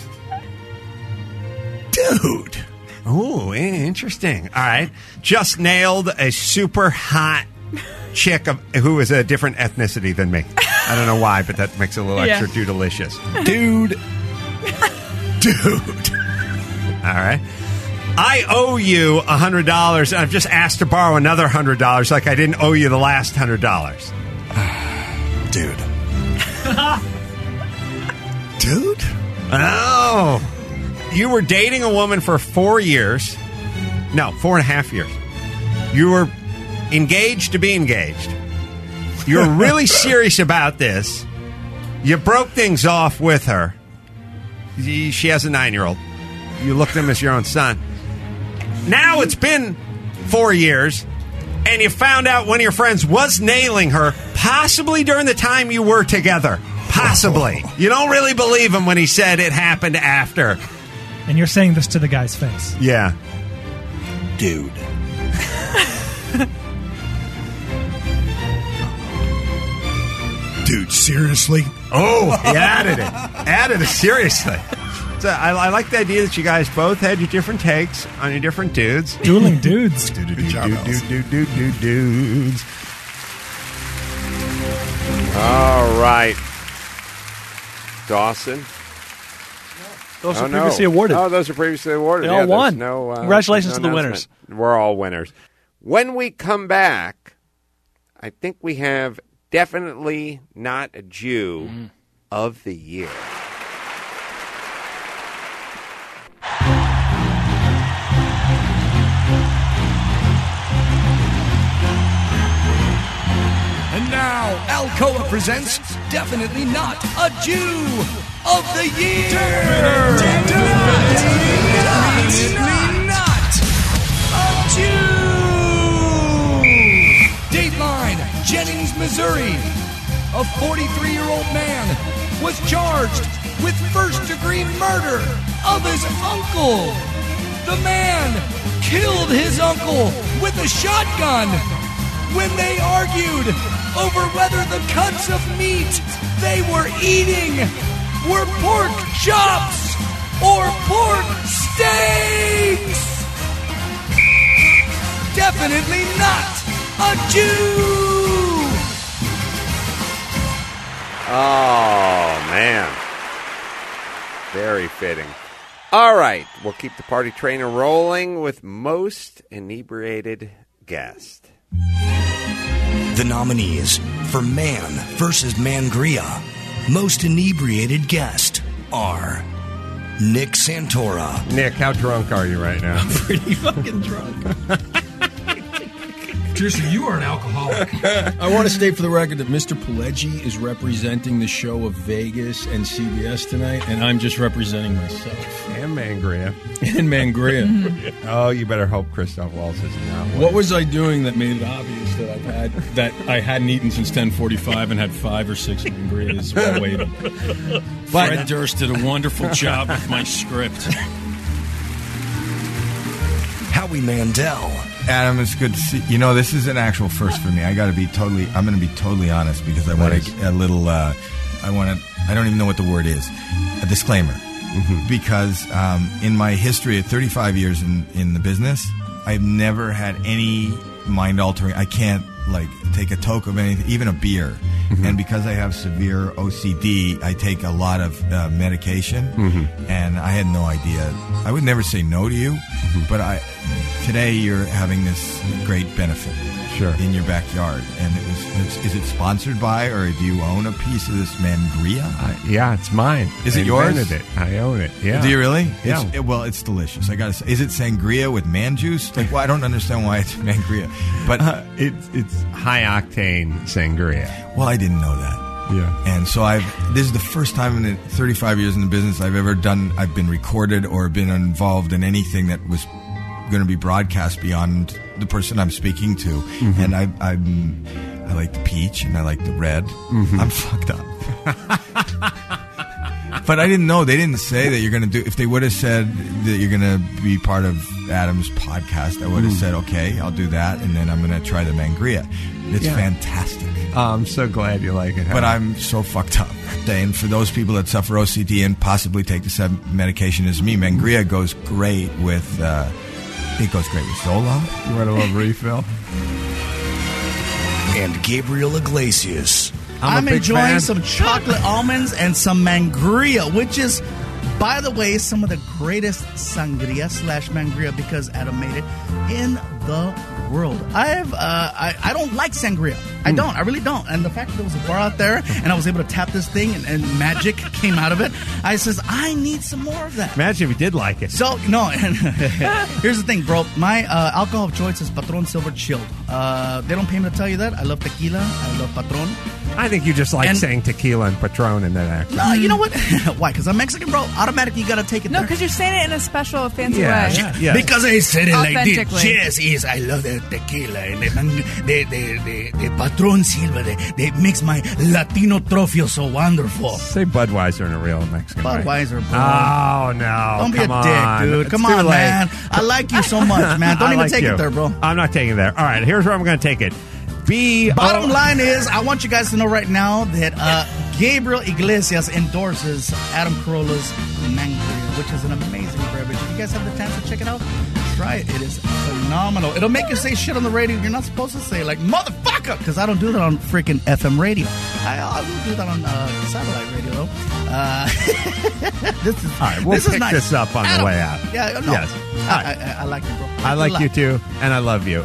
Speaker 19: Dude. Ooh, interesting. All right. Just nailed a super hot chick who is a different ethnicity than me. I don't know why, but that makes it a little extra dude-delicious. Dude. Dude. All right. I owe you $100, and I've just asked to borrow another $100 like I didn't owe you the last $100.
Speaker 1: Dude.
Speaker 19: Dude? Oh. You were dating a woman for 4 years. No, 4.5 years. You were engaged to be engaged. You were really serious about this. You broke things off with her. She has a 9-year-old. You look at him as your own son. Now it's been 4 years, and you found out one of your friends was nailing her, possibly during the time you were together. Possibly. You don't really believe him when he said it happened after.
Speaker 6: And you're saying this to the guy's face.
Speaker 19: Yeah.
Speaker 1: Dude.
Speaker 19: Dude, seriously? Oh, he added it. Added it seriously. So I like the idea that you guys both had your different takes on your different dudes.
Speaker 6: Dueling dudes.
Speaker 19: Dudes. All right. Dawson.
Speaker 24: Those are previously awarded.
Speaker 19: Oh, those are previously awarded.
Speaker 24: They all won.
Speaker 19: No,
Speaker 24: Congratulations
Speaker 19: no
Speaker 24: to the winners.
Speaker 19: We're all winners. When we come back, I think we have definitely not a Jew of the year.
Speaker 1: And now, Alcoa presents Definitely Not a Jew of the Year. Definitely not a Jew. Dateline
Speaker 8: Jennings, Missouri, a 43-year-old man was charged with first-degree murder of his uncle. The man killed his uncle with a shotgun when they argued over whether the cuts of meat they were eating were pork chops or pork steaks. Definitely not a Jew.
Speaker 19: Oh, man. Very fitting. All right. We'll keep the party train rolling with most inebriated guest.
Speaker 1: The nominees for Man versus Mangria most inebriated guest are Nick Santora.
Speaker 2: Nick, how drunk are you right now?
Speaker 17: Pretty fucking drunk.
Speaker 11: Seriously, you are an alcoholic. I want to state for the record that Mr. Pileggi is representing the show of Vegas and CBS tonight, and I'm just representing myself.
Speaker 2: And Mangria.
Speaker 11: And Mangria.
Speaker 2: Oh, you better hope Christoph Waltz is not.
Speaker 11: What was I doing that made it obvious that I hadn't eaten since 10:45 and had 5 or 6 Mangrias while waiting? Fred Durst did a wonderful job with my script.
Speaker 1: Howie Mandel.
Speaker 12: Adam, it's good to see. You know, this is an actual first for me. I'm going to be totally honest because I want to a little. I don't even know what the word is. A disclaimer, because in my history of 35 years in the business, I've never had any mind altering. I can't take a toke of anything, even a beer. And because I have severe OCD, I take a lot of medication, and I had no idea. I would never say no to you, but today you're having this great benefit in your backyard. And is it sponsored by, or do you own a piece of this Mangria?
Speaker 2: Yeah, it's mine.
Speaker 12: Is it yours?
Speaker 2: I own it. Yeah.
Speaker 12: Do you really?
Speaker 2: Yeah.
Speaker 12: It's delicious. I gotta say, is it sangria with man juice? I don't understand why it's Mangria, but
Speaker 2: it's high octane sangria.
Speaker 12: Well, I didn't know that.
Speaker 2: Yeah.
Speaker 12: And so this is the first time in the 35 years in the business I've been recorded or been involved in anything that was going to be broadcast beyond the person I'm speaking to. And I like the peach and I like the red. I'm fucked up. But I didn't know. They didn't say that you're going to do. If they would have said that you're going to be part of Adam's podcast, I would have said, okay, I'll do that, and then I'm going to try the Mangria. It's fantastic.
Speaker 2: Oh, I'm so glad you like it.
Speaker 12: But I'm so fucked up. And for those people that suffer OCD and possibly take the same medication as me, Mangria goes great with. It goes great with Zola.
Speaker 2: You want a little refill?
Speaker 1: And Gabriel Iglesias.
Speaker 22: I'm enjoying some chocolate almonds and some Mangria, which is, by the way, some of the greatest sangria / Mangria, because Adam made it, in the world. I don't like sangria. I don't. I really don't. And the fact that there was a bar out there and I was able to tap this thing and magic came out of it, I says, I need some more of that.
Speaker 2: Imagine if you did like it.
Speaker 22: So, no. Here's the thing, bro. My alcohol of choice is Patron Silver Chilled. They don't pay me to tell you that. I love tequila. I love Patron.
Speaker 2: I think you just like saying tequila and Patron in that accent.
Speaker 22: No, you know what? Why? Because I'm Mexican, bro. Automatically, you got to take it
Speaker 5: No,
Speaker 22: there.
Speaker 5: because you're saying it in a special, fancy way.
Speaker 22: Yeah. Because I said it like this.
Speaker 5: Authentically.
Speaker 22: Yes, I love the tequila and the Patron Silva. They makes my Latino trophy so wonderful.
Speaker 2: Say Budweiser in a real Mexican way.
Speaker 22: Budweiser, bro.
Speaker 2: Oh, no.
Speaker 22: Don't be a
Speaker 2: Come
Speaker 22: dick,
Speaker 2: on.
Speaker 22: dude.
Speaker 2: It's
Speaker 22: Come
Speaker 2: too
Speaker 22: on,
Speaker 2: late.
Speaker 22: man. I like you so much, man. Don't
Speaker 2: I
Speaker 22: even
Speaker 2: like
Speaker 22: take
Speaker 2: you.
Speaker 22: it there, bro.
Speaker 2: I'm not taking it there. All right, here's where I'm going to take it.
Speaker 22: Bottom line is, I want you guys to know right now that Gabriel Iglesias endorses Adam Carolla's Mangria, which is an amazing beverage. If you guys have the chance to check it out, try it. It is phenomenal. It'll make you say shit on the radio you're not supposed to say, like motherfucker, because I don't do that on freaking FM radio. I will do that on satellite radio, though. This is
Speaker 2: all right. We'll pick
Speaker 22: nice.
Speaker 2: this up on
Speaker 22: Adam,
Speaker 2: the way out.
Speaker 22: Yeah, no.
Speaker 2: Yes.
Speaker 22: I like you, bro.
Speaker 2: I like you too, and I love you.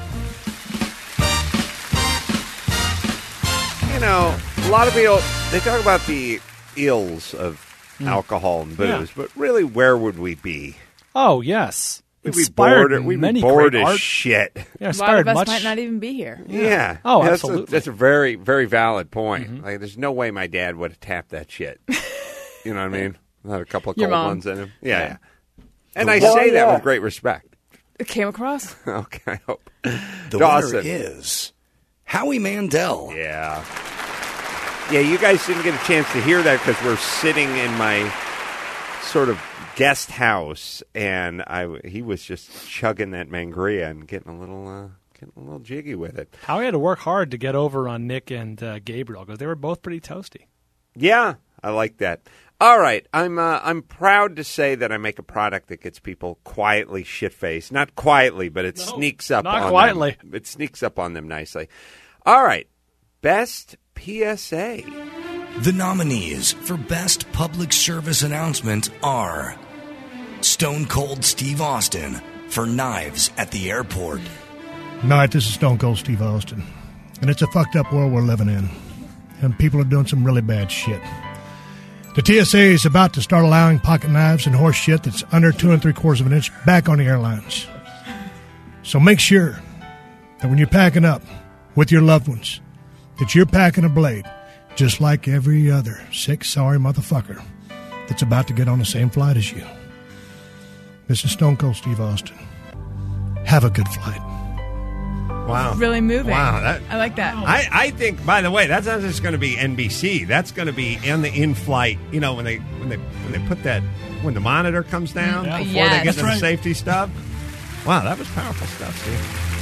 Speaker 19: You know, a lot of people, they talk about the ills of alcohol and booze, but really, where would we be?
Speaker 24: Oh, yes.
Speaker 19: We'd be
Speaker 24: Inspired
Speaker 19: bored, we'd
Speaker 24: many
Speaker 19: be bored
Speaker 24: great
Speaker 19: as
Speaker 24: art.
Speaker 19: shit.
Speaker 24: Yeah,
Speaker 5: A lot of us might not even be here.
Speaker 19: Yeah.
Speaker 24: Oh,
Speaker 19: Yeah,
Speaker 24: absolutely.
Speaker 19: That's a very, very valid point. Like, there's no way my dad would have tapped that shit. You know what I mean? Had a couple of
Speaker 5: Your
Speaker 19: cold
Speaker 5: mom.
Speaker 19: ones in him. Yeah,
Speaker 5: Yeah.
Speaker 19: yeah. And I say that with great respect.
Speaker 5: It came across.
Speaker 19: Okay, I hope.
Speaker 1: The
Speaker 19: Dawson.
Speaker 1: winner is Howie Mandel.
Speaker 19: Yeah. Yeah, you guys didn't get a chance to hear that because we're sitting in my sort of guest house, and he was just chugging that Mangria and getting a little jiggy with it.
Speaker 24: Howie had to work hard to get over on Nick and Gabriel because they were both pretty toasty.
Speaker 19: Yeah, I like that. All right, I'm proud to say that I make a product that gets people quietly shit-faced. Not quietly, but it sneaks up on
Speaker 24: quietly.
Speaker 19: them. It sneaks up on them nicely. All right, best PSA.
Speaker 1: The nominees for Best Public Service Announcement are Stone Cold Steve Austin for Knives at the Airport.
Speaker 3: Night, this is Stone Cold Steve Austin, and it's a fucked up world we're living in, and people are doing some really bad shit. The TSA is about to start allowing pocket knives and horse shit that's under 2 3/4 of an inch back on the airlines. So make sure that when you're packing up with your loved ones, that you're packing a blade just like every other sick, sorry motherfucker that's about to get on the same flight as you. This is Stone Cold Steve Austin. Have a good flight.
Speaker 19: Wow.
Speaker 5: Really moving.
Speaker 19: Wow.
Speaker 5: I like that.
Speaker 19: I think, by the way, that's not just going to be NBC. That's going to be in the in-flight, when they put that, when the monitor comes down before they get to the safety stuff. Wow, that was powerful stuff, Steve.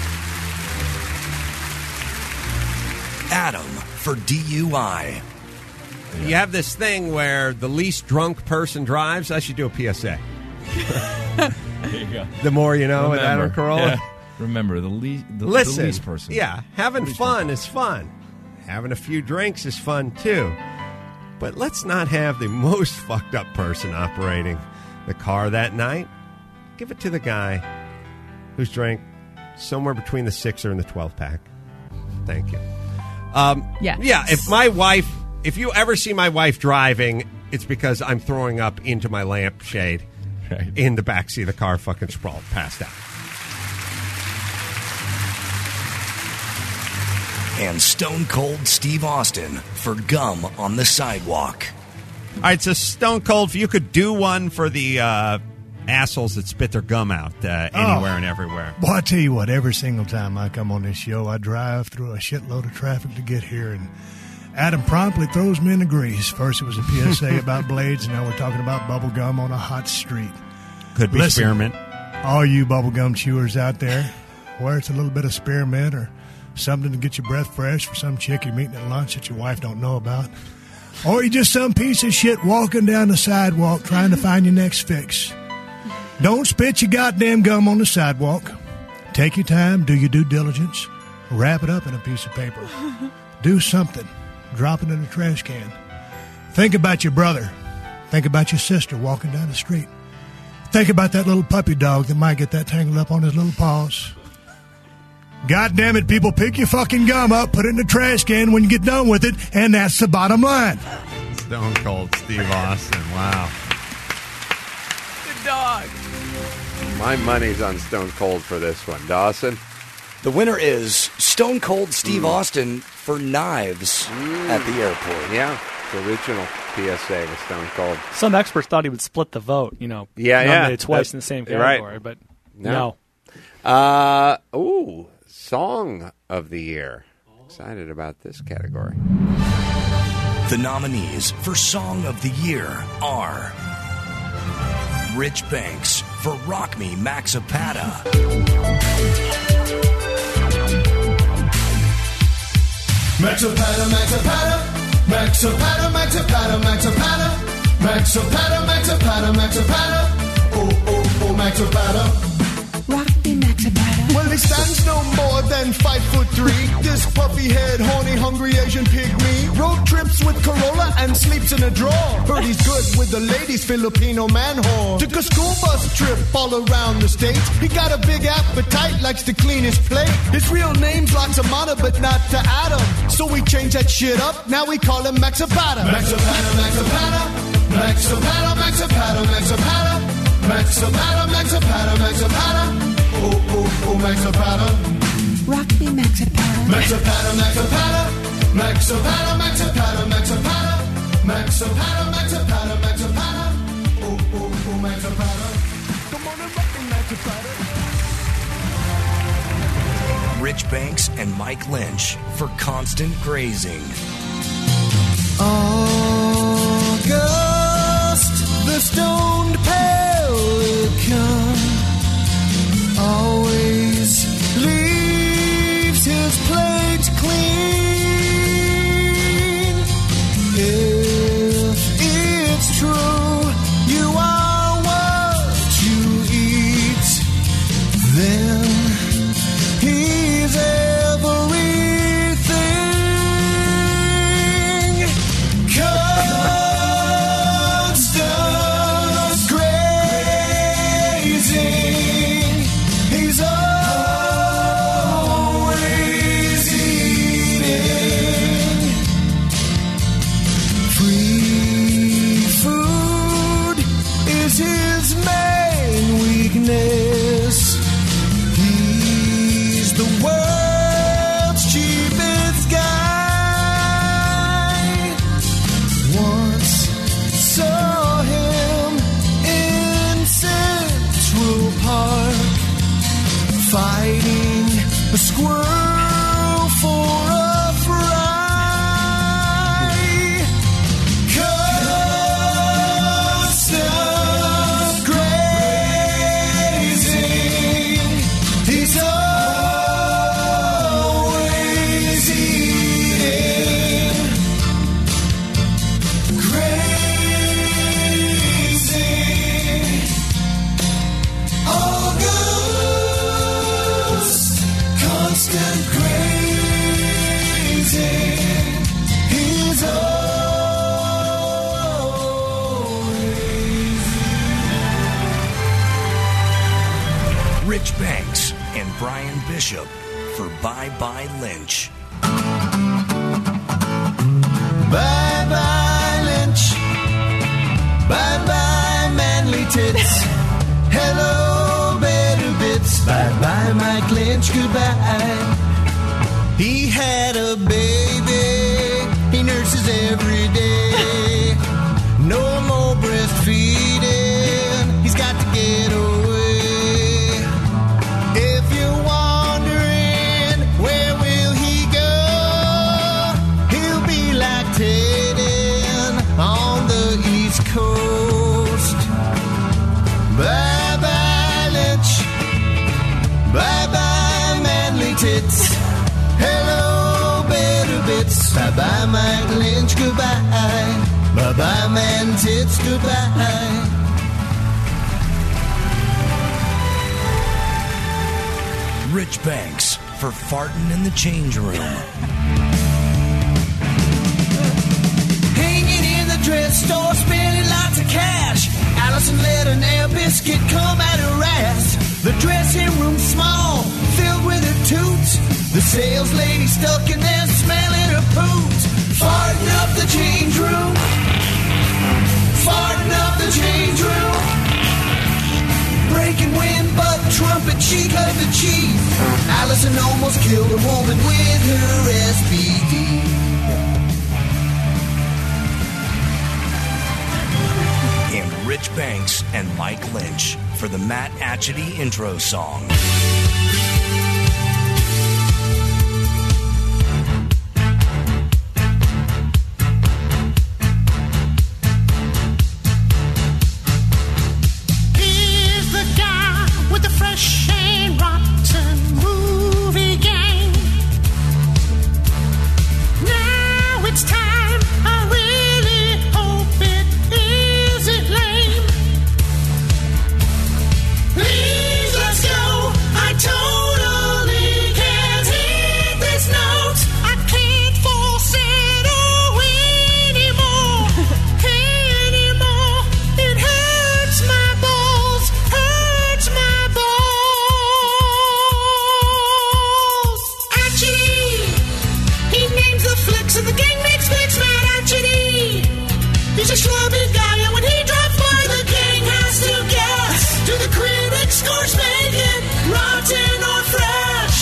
Speaker 1: Adam for DUI.
Speaker 19: You have this thing where the least drunk person drives. I should do a PSA.
Speaker 11: There you go.
Speaker 19: The more you know with Adam Carolla.
Speaker 11: Yeah. Remember, the least person.
Speaker 19: Yeah, having fun is fun. Having a few drinks is fun, too. But let's not have the most fucked up person operating the car that night. Give it to the guy who's drank somewhere between the 6er and the 12-pack. Thank you. Yeah, if you ever see my wife driving, it's because I'm throwing up into my lampshade in the backseat of the car, fucking sprawled, passed out.
Speaker 1: And Stone Cold Steve Austin for Gum on the Sidewalk.
Speaker 19: All right, so Stone Cold, if you could do one for the assholes that spit their gum out anywhere and everywhere.
Speaker 3: Well, I tell you what, every single time I come on this show, I drive through a shitload of traffic to get here, and Adam promptly throws me in the grease. First it was a PSA about blades, now we're talking about bubble gum on a hot street.
Speaker 19: Could be spearmint.
Speaker 3: All you bubble gum chewers out there, where it's a little bit of spearmint or something to get your breath fresh for some chick you're meeting at lunch that your wife don't know about. Or you're just some piece of shit walking down the sidewalk trying to find your next fix. Don't spit your goddamn gum on the sidewalk. Take your time, do your due diligence, wrap it up in a piece of paper. Do something. Drop it in a trash can. Think about your brother. Think about your sister walking down the street. Think about that little puppy dog that might get that tangled up on his little paws. God damn it, people, pick your fucking gum up, put it in the trash can when you get done with it, and that's the bottom line.
Speaker 19: Stone Cold Steve Austin, wow.
Speaker 5: Good dog.
Speaker 19: My money's on Stone Cold for this one. Dawson?
Speaker 1: The winner is Stone Cold Steve Austin for Knives at the Airport.
Speaker 19: Yeah, the original PSA with Stone Cold.
Speaker 24: Some experts thought he would split the vote, nominated twice in the same category, but no.
Speaker 19: Song of the Year. Excited about this category.
Speaker 1: The nominees for Song of the Year are Rich Banks for Rock Me Maxapata.
Speaker 15: Maxapata, Maxapata, Maxapata, Maxapata, Maxapata, Maxapata, Maxapata, Maxapata, oh, Maxapata.
Speaker 16: Rock me, Maxapata.
Speaker 15: Well, he stands no more than 5'3". This puffy head, horny, hungry Asian pygmy. Road trips with Corolla and sleeps in a drawer. Heard he's good with the ladies, Filipino man whore. Took a school bus trip all around the states. He got a big appetite, likes to clean his plate. His real name's Laksamana, but not to Adam. So we changed that shit up, now we call him Maxapata. Maxapata, Maxapata, Maxapata, Maxapata, Maxapata. Maxapata, Maxapata, Maxapata, oh, Maxapata.
Speaker 16: Rock me, Maxapata.
Speaker 15: Maxapata, Maxapata, Maxapata, Maxapata, Maxapata, Maxapata, Maxapata, Maxapata, oh, Maxapata. Come on and rock me, Maxapata.
Speaker 1: Rich Banks and Mike Lynch for Constant Grazing.
Speaker 15: August, the stoned pelican always leaves his plate clean. If it's true you are what you eat, then he's everything. Constant grazing, he's always eating. Free food is his main weakness. He's the world's cheapest guy. Once saw him in Central Park fighting a squirrel for a fry. Constant grazing, he's always eating. Grazing, August, constant grazing, he's
Speaker 1: Rich Banks and Brian Bishop for Bye Bye Lynch.
Speaker 15: Bye bye Lynch, bye bye manly tits, hello better bits, bye bye Mike Lynch, goodbye. He had a baby, he nurses every day. No more breastfeeding, he's got to get away. If you're wondering where will he go, he'll be lactating on the East Coast. Bye bye Lynch, bye bye manly tits, hello better bits, bye bye Mike Lynch, goodbye, bye bye man tits, goodbye.
Speaker 1: Rich Banks for Farting in the Change Room.
Speaker 15: Hanging in the dress store, spending lots of cash. Allison let an air biscuit come at her ass. The dressing room small, filled with her toots. The sales lady stuck in there, smelling her poots. Farting up the change room, farting up the change room. Breaking wind, but trumpet, she cut the cheese. Allison almost killed a woman with her SBD.
Speaker 1: And Rich Banks and Mike Lynch for the Matt Atchity intro song.
Speaker 16: He's the guy with the fresh and rotten movie gang. Now it's time, I really hope it isn't lame. Please let's go, I totally can't hit this note. I can't falsetto anymore, anymore. It hurts my balls, hurts my balls. Atchity, he names the flicks and the gang makes flicks. Mad Atchity, he's a schlubby guy, and when he drops by, the gang has to guess. Do the critics' scores make it rotten or fresh?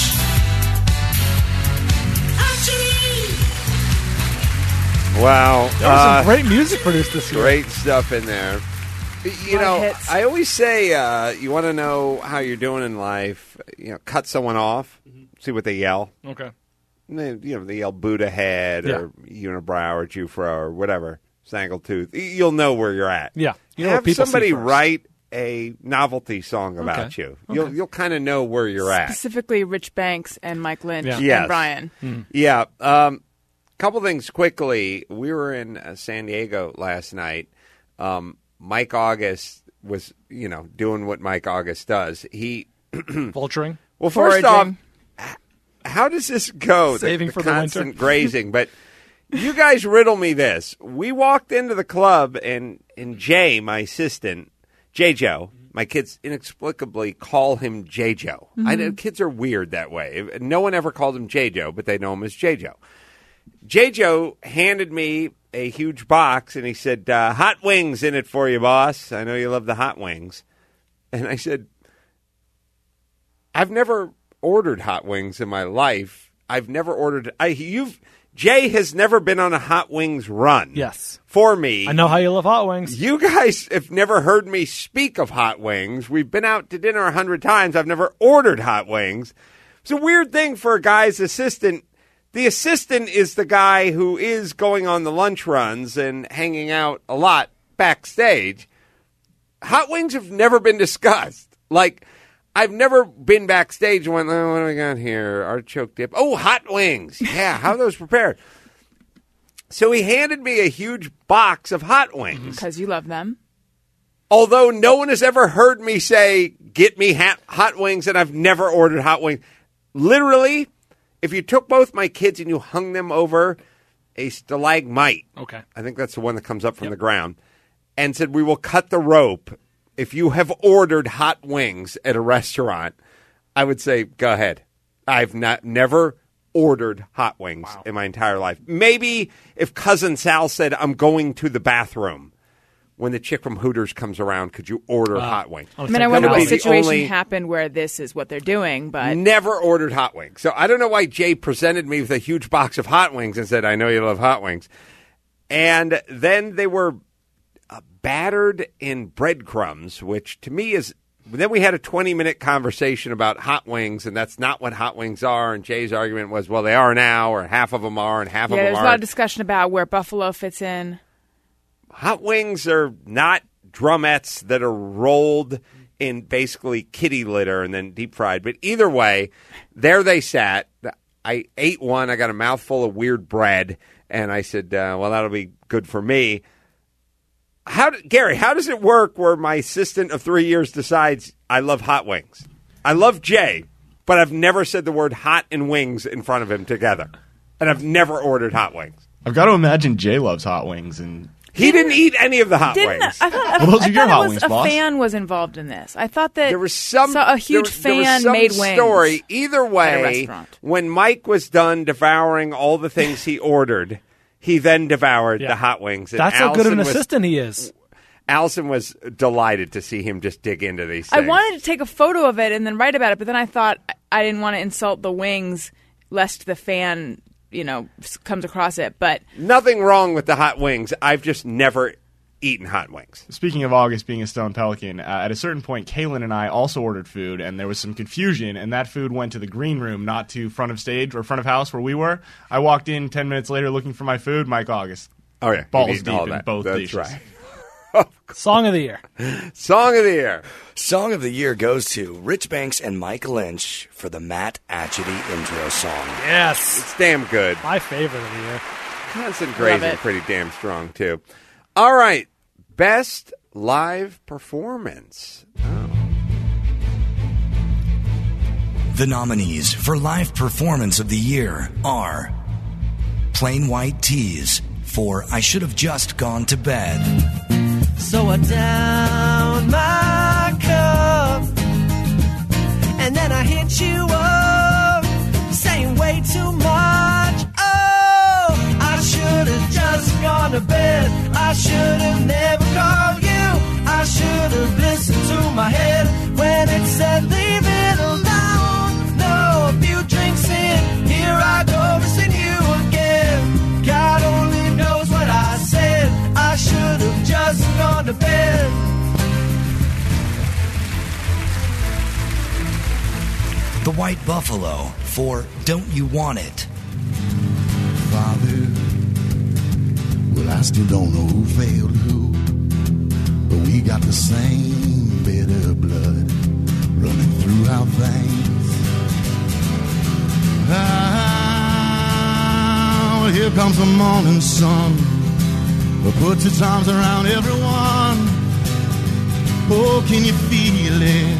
Speaker 16: Atchity.
Speaker 19: Wow.
Speaker 24: There was some great music produced this year.
Speaker 19: Great stuff in there. You
Speaker 5: lot of
Speaker 19: know,
Speaker 5: hits.
Speaker 19: I always say you want to know how you're doing in life. Cut someone off, see what they yell.
Speaker 24: Okay.
Speaker 19: And they yell Buddha head
Speaker 24: Yeah.
Speaker 19: or unibrow or Jufro or whatever, Snaggletooth. You'll know where you're at.
Speaker 24: Yeah. You know
Speaker 19: Have
Speaker 24: what people
Speaker 19: somebody
Speaker 24: see first.
Speaker 19: write a novelty song about
Speaker 5: Okay.
Speaker 19: you. You'll kind of know where you're at.
Speaker 5: Specifically, Rich Banks and Mike Lynch
Speaker 19: Yes.
Speaker 5: and Brian.
Speaker 19: Yeah. Couple things quickly. We were in San Diego last night. Mike August was, doing what Mike August does. He
Speaker 24: vulturing.
Speaker 19: Well, first off,
Speaker 24: Foraging.
Speaker 19: how does this go?
Speaker 24: Saving for the
Speaker 19: constant
Speaker 24: winter.
Speaker 19: grazing. But you guys riddle me this. We walked into the club, and Jay, my assistant, J-Joe, my kids inexplicably call him J-Joe. I know kids are weird that way. No one ever called him J-Joe, but they know him as J-Joe. J-Joe handed me a huge box, and he said, hot wings in it for you, boss. I know you love the hot wings. And I said, I've never ordered hot wings in my life. I've never ordered. Jay has never been on a hot wings run.
Speaker 24: Yes.
Speaker 19: For me.
Speaker 24: I know how you love hot wings.
Speaker 19: You guys have never heard me speak of hot wings. We've been out to dinner 100 times. I've never ordered hot wings. It's a weird thing for a guy's assistant. The assistant is the guy who is going on the lunch runs and hanging out a lot backstage. Hot wings have never been discussed. Like, I've never been backstage and went, oh, what do we got here? Artichoke dip. Oh, hot wings. Yeah, how are those prepared? So he handed me a huge box of hot wings.
Speaker 5: Because you love them.
Speaker 19: Although no one has ever heard me say, get me hot wings, and I've never ordered hot wings. Literally, if you took both my kids and you hung them over a stalagmite,
Speaker 24: Okay.
Speaker 19: I think that's the one that comes up from the ground, and said, we will cut the rope if you have ordered hot wings at a restaurant, I would say, go ahead. I've never ordered hot wings in my entire life. Maybe if Cousin Sal said, I'm going to the bathroom, when the chick from Hooters comes around, could you order hot wings?
Speaker 5: I mean, I wonder what situation happened where this is what they're doing, but
Speaker 19: Never ordered hot wings. So I don't know why Jay presented me with a huge box of hot wings and said, I know you love hot wings. And then they were battered in breadcrumbs, which to me is... Then we had a 20-minute conversation about hot wings, and that's not what hot wings are. And Jay's argument was, well, they are now, or half of them are, and half of them
Speaker 5: there's
Speaker 19: aren't.
Speaker 5: a lot of discussion about where buffalo fits in.
Speaker 19: Hot wings are not drumettes that are rolled in basically kitty litter and then deep fried. But either way, there they sat. I ate one. I got a mouthful of weird bread, and I said, well, that'll be good for me. Gary, how does it work where my assistant of 3 years decides I love hot wings? I love Jay, but I've never said the word hot and wings in front of him together. And I've never ordered hot wings.
Speaker 7: I've got to imagine Jay loves hot wings, and
Speaker 19: he didn't eat any of the hot wings.
Speaker 5: I thought,
Speaker 7: Well, those
Speaker 5: I
Speaker 7: are your
Speaker 5: thought
Speaker 7: hot
Speaker 5: it was
Speaker 7: wings,
Speaker 5: a
Speaker 7: boss.
Speaker 5: fan was involved in this. I thought that
Speaker 19: there was a
Speaker 5: huge fan made wings.
Speaker 19: Story. Either
Speaker 5: at a
Speaker 19: way,
Speaker 5: restaurant.
Speaker 19: when Mike was done devouring all the things he ordered, he then devoured the hot wings. And
Speaker 24: That's how good of an
Speaker 19: Allison
Speaker 24: assistant he is.
Speaker 19: Allison was delighted to see him just dig into these
Speaker 5: I
Speaker 19: things.
Speaker 5: wanted to take a photo of it and then write about it, but then I thought I didn't want to insult the wings lest the fan, comes across it. But
Speaker 19: Nothing wrong with the hot wings. I've just never eaten hot wings.
Speaker 7: Speaking of August being a Stone Pelican, at a certain point, Kaylin and I also ordered food, and there was some confusion, and that food went to the green room, not to front of stage or front of house where we were. I walked in 10 minutes later looking for my food, Mike August.
Speaker 19: Oh, yeah.
Speaker 7: Balls
Speaker 19: He'd eaten
Speaker 7: deep
Speaker 19: all
Speaker 7: in
Speaker 19: that.
Speaker 7: both
Speaker 19: That's
Speaker 7: dishes.
Speaker 19: right.
Speaker 24: Song of the year.
Speaker 19: Song of the year.
Speaker 1: Song of the year goes to Rich Banks and Mike Lynch for the Matt Atchity intro song.
Speaker 24: Yes.
Speaker 19: It's damn good.
Speaker 24: My favorite of the year.
Speaker 19: Constant grazing, pretty damn strong, too. All right. Best live performance.
Speaker 1: The nominees for live performance of the year are Plain White Tees for I Should Have Just Gone to Bed.
Speaker 13: So I down my cup, and then I hit you up, saying way too much. Oh, I should have just gone to bed. I should have never called you. I should have listened to my head when it said leave it alone. No, a few drinks in, here I go missing you again. God only knows what I said. I should have just gone to bed.
Speaker 8: The White Buffalo for Don't You Want It.
Speaker 10: Father, well, I still don't know who failed who, but we got the same bitter blood running through our veins. Ah, here comes the morning sun, that puts its arms around everyone. Oh, can you feel it?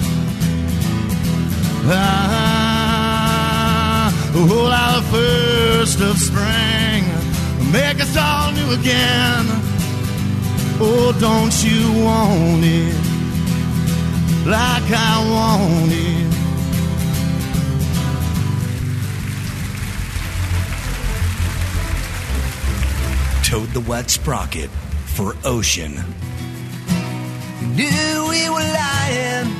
Speaker 10: Ah, oh, our first of spring, make us all new again. Oh, don't you want it like I want it?
Speaker 8: Toad the Wet Sprocket for Ocean.
Speaker 13: Knew we were lying,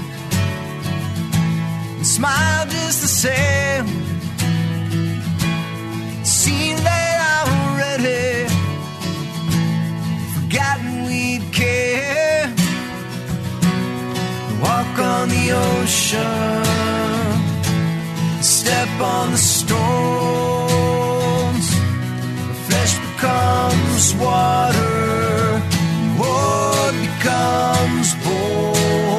Speaker 13: smiled just the same. Seemed that already forgotten we'd care. Walk on the ocean, step on the storms. Flesh becomes water, wood becomes bone.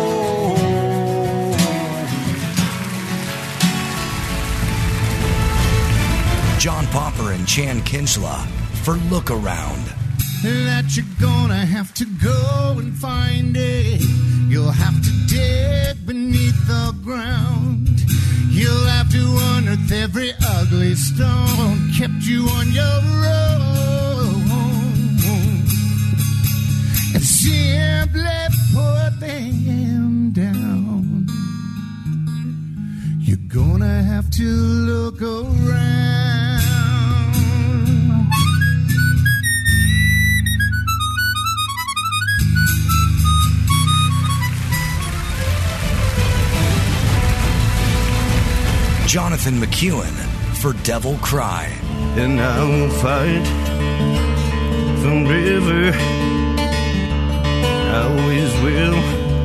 Speaker 8: John Popper and Chan Kinchla for Look Around.
Speaker 10: That you're gonna have to go and find it. You'll have to dig beneath the ground. You'll have to unearth every ugly stone kept you on your road, and simply put them down. You're gonna have to look around.
Speaker 8: Jonathan McEwen for Devil Cry.
Speaker 20: And I will fight from river. I always will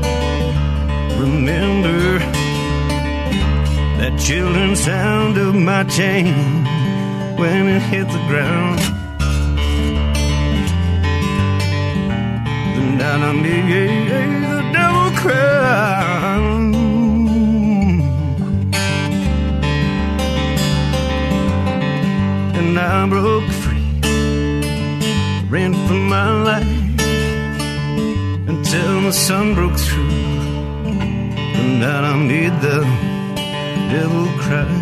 Speaker 20: remember that children's sound of my chain when it hit the ground. The night I made the devil cry. And I broke free, ran for my life until the sun broke through. And night I made the devil cry.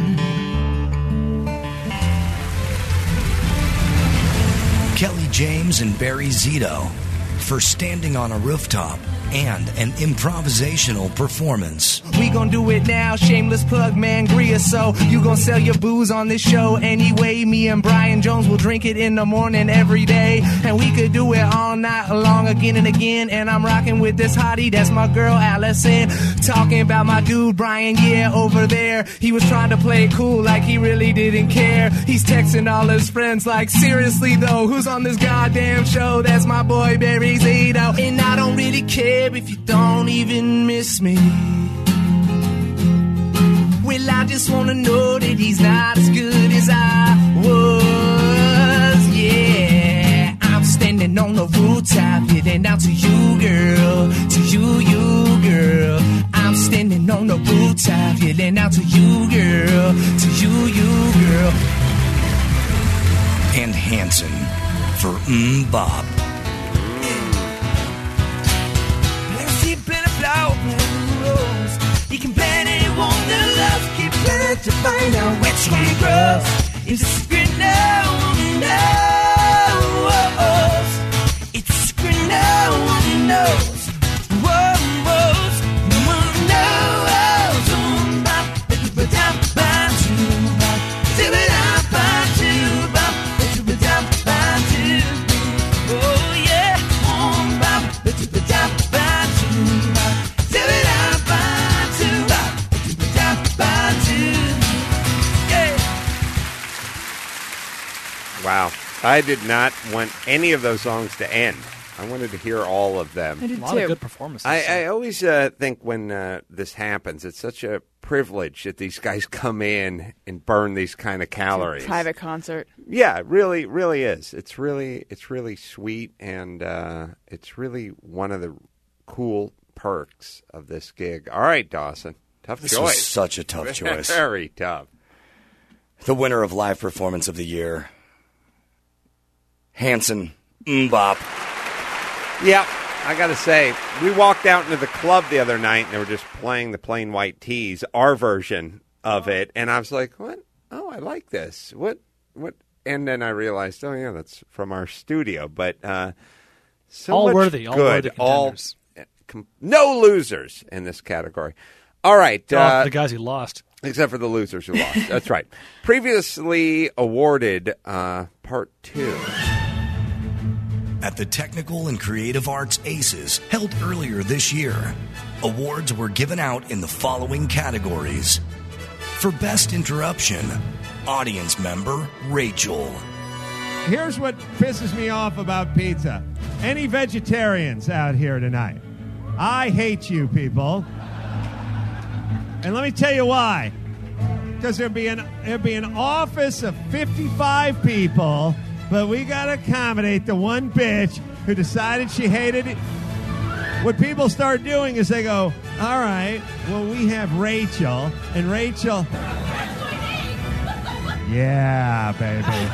Speaker 8: Kelly James and Barry Zito for Standing on a Rooftop and an improvisational performance.
Speaker 13: We gon' do it now, shameless plug, Mangria. So you gon' sell your booze on this show anyway. Me and Brian Jones will drink it in the morning every day, and we could do it all night long again and again. And I'm rocking with this hottie, that's my girl Allison. Talking about my dude Brian, yeah, over there. He was trying to play it cool like he really didn't care. He's texting all his friends like, seriously though, who's on this goddamn show? That's my boy Barry Zito. And I don't really care if you don't even miss me. Well, I just wanna know that he's not as good as I was. Yeah, I'm standing on the rooftop, yelling out to you, girl, to you, girl. I'm standing on the rooftop, yelling out to you, girl, to you, girl.
Speaker 8: And Hanson for Bob.
Speaker 13: You can plan it, want the love, keep planning to find out which one grows. It's a secret no one knows. It's a secret no one knows. Whoa, no one knows. Oh yeah.
Speaker 19: Wow. I did not want any of those songs to end. I wanted to hear all of them.
Speaker 5: I did
Speaker 24: A lot of good performances.
Speaker 19: I always think when this happens, it's such a privilege that these guys come in and burn these kind of calories.
Speaker 5: Private concert.
Speaker 19: Yeah, it really, really is. It's really sweet, and it's really one of the cool perks of this gig. All right, Dawson. Tough
Speaker 1: This
Speaker 19: choice.
Speaker 1: was such a tough choice.
Speaker 19: Very tough.
Speaker 1: The winner of Live Performance of the Year, Hanson Mbop.
Speaker 19: Yeah, I got to say, we walked out into the club the other night, and they were just playing the Plain White Tees, our version of it, and I was like, what? Oh, I like this. What? And then I realized, oh, yeah, that's from our studio, but so
Speaker 24: all
Speaker 19: much
Speaker 24: worthy, all worthy
Speaker 19: good.
Speaker 24: contenders.
Speaker 19: No losers in this category. All right.
Speaker 24: The guys who lost.
Speaker 19: Except for the losers who lost. That's right. Previously awarded Part 2.
Speaker 14: At the Technical and Creative Arts ACES held earlier this year, awards were given out in the following categories. For Best Interruption, Audience Member Rachel.
Speaker 2: Here's what pisses me off about pizza. Any vegetarians out here tonight? I hate you people. And let me tell you why. Because there'd be an office of 55 people, but we got to accommodate the one bitch who decided she hated it. What people start doing is they go, all right, well, we have Rachel, and Rachel... Yeah, baby.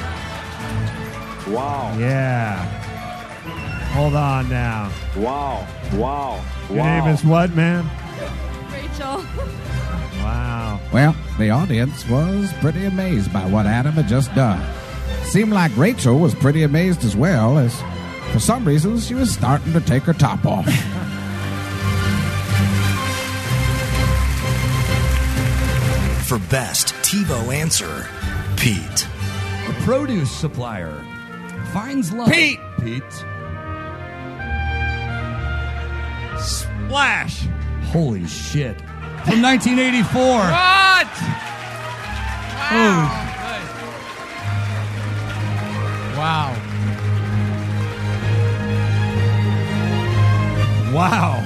Speaker 18: Wow.
Speaker 2: Yeah. Hold on now.
Speaker 18: Wow.
Speaker 2: Your name is what, ma'am?
Speaker 21: Rachel.
Speaker 2: Wow.
Speaker 23: Well, the audience was pretty amazed by what Adam had just done. Seemed like Rachel was pretty amazed as well, as for some reason she was starting to take her top off.
Speaker 14: For Best TiVo Answer, Pete.
Speaker 8: A produce supplier finds love.
Speaker 2: Pete!
Speaker 8: Splash! Holy shit. From 1984.
Speaker 4: What? Wow.
Speaker 2: Wow.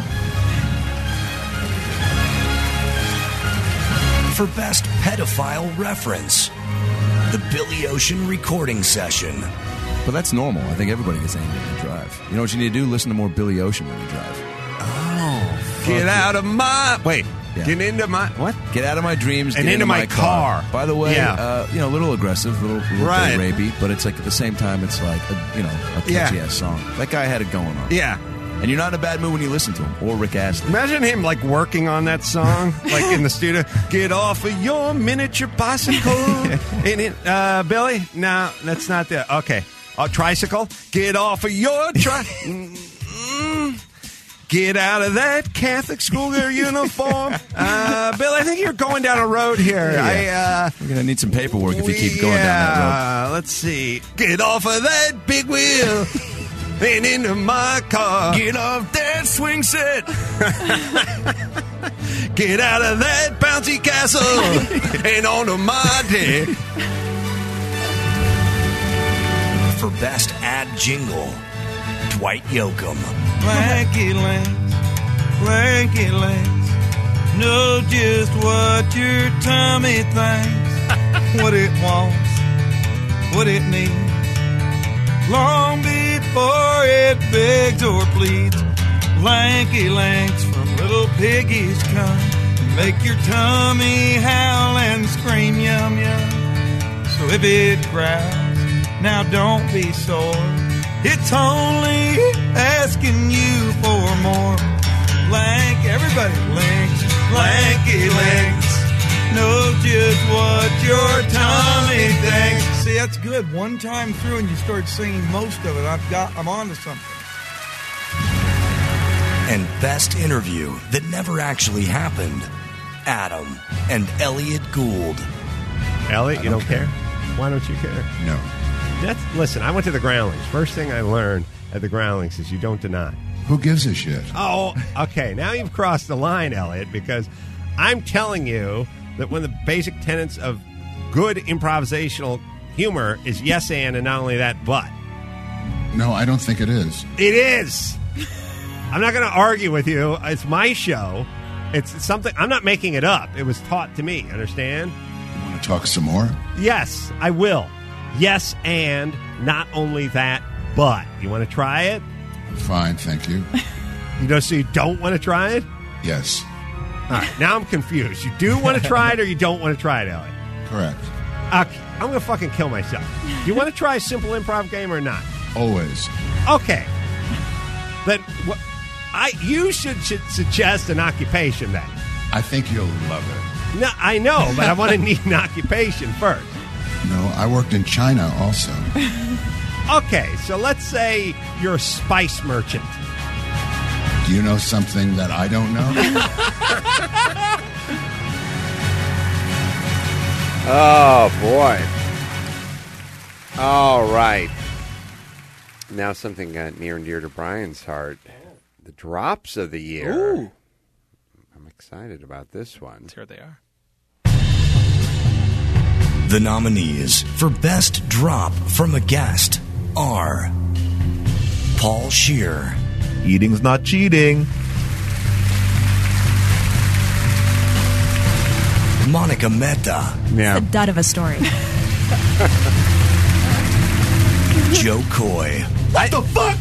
Speaker 14: For Best Pedophile Reference, the Billy Ocean recording session.
Speaker 25: But that's normal. I think everybody gets angry when they drive. You know what you need to do? Listen to more Billy Ocean when you drive.
Speaker 19: Oh. Get out of my... Wait.
Speaker 25: Yeah.
Speaker 19: Get into my... What?
Speaker 25: Get out of my dreams.
Speaker 19: And
Speaker 25: get
Speaker 19: into my car.
Speaker 25: By the way,
Speaker 19: Yeah.
Speaker 25: a little aggressive, a little
Speaker 19: Right.
Speaker 25: bit rapey, but it's like at the same time, it's like, a catchy-ass song. That guy had it going on.
Speaker 19: Yeah.
Speaker 25: And you're not in a bad mood when you listen to him. Or Rick Astley.
Speaker 19: Imagine him, like, working on that song, like, in the studio. Get off of your miniature bicycle. Billy? No, that's not the... Okay. Tricycle? Get off of your... Get out of that Catholic schoolgirl uniform. Billy, I think you're going down a road here.
Speaker 25: Yeah. You're going to need some paperwork if you keep going down that road.
Speaker 19: Let's see. Get off of that big wheel and into my car.
Speaker 8: Get off that swing set.
Speaker 19: Get out of that bouncy castle and onto my dick.
Speaker 14: For Best Ad Jingle, Dwight Yoakam.
Speaker 20: Blanky legs, know just what your tummy thinks, what it wants, what it needs, long before it begs or pleads. Lanky legs from little piggies come to make your tummy howl and scream yum yum. So if it growls, now don't be sore. It's only asking you for more. Everybody, lanky legs, know just what your tummy thinks. See, that's good. One time through, and you start singing most of it. I'm on to something.
Speaker 14: And Best Interview that never actually happened, Adam and Elliot Gould.
Speaker 2: Elliot, you don't care? Why don't you care?
Speaker 25: No.
Speaker 2: Listen, I went to the Groundlings. First thing I learned at the Groundlings is you don't deny.
Speaker 26: Who gives a shit?
Speaker 2: Oh, okay. Now you've crossed the line, Elliot, because I'm telling you that one of the basic tenets of good improvisational humor is yes and not only that, but.
Speaker 6: No, I don't think it is.
Speaker 2: It is. I'm not going to argue with you. It's my show. It's something. I'm not making it up. It was taught to me. Understand?
Speaker 6: You want to talk some more?
Speaker 2: Yes, I will. Yes, and not only that, but you want to try it?
Speaker 6: Fine, thank you.
Speaker 2: So you don't want to try it?
Speaker 6: Yes.
Speaker 2: All right, now I'm confused. You do want to try it or you don't want to try it, Elliot?
Speaker 6: Correct.
Speaker 2: Okay, I'm going to fucking kill myself. Do you want to try a simple improv game or not?
Speaker 6: Always.
Speaker 2: Okay. Then you should suggest an occupation then.
Speaker 6: I think you'll love it.
Speaker 2: No, I know, but I want to need an occupation first.
Speaker 6: No, I worked in China also.
Speaker 2: Okay, so let's say you're a spice merchant.
Speaker 6: Do you know something that I don't know?
Speaker 19: Oh, boy. All right. Now something near and dear to Brian's heart. The drops of the year.
Speaker 24: Ooh.
Speaker 19: I'm excited about this one.
Speaker 24: Here they are.
Speaker 14: The nominees for Best Drop from a Guest are Paul Scheer.
Speaker 9: Eating's not cheating.
Speaker 14: Monica Mehta.
Speaker 19: Yeah.
Speaker 17: A dud of a story.
Speaker 14: Joe Coy.
Speaker 9: What the fuck?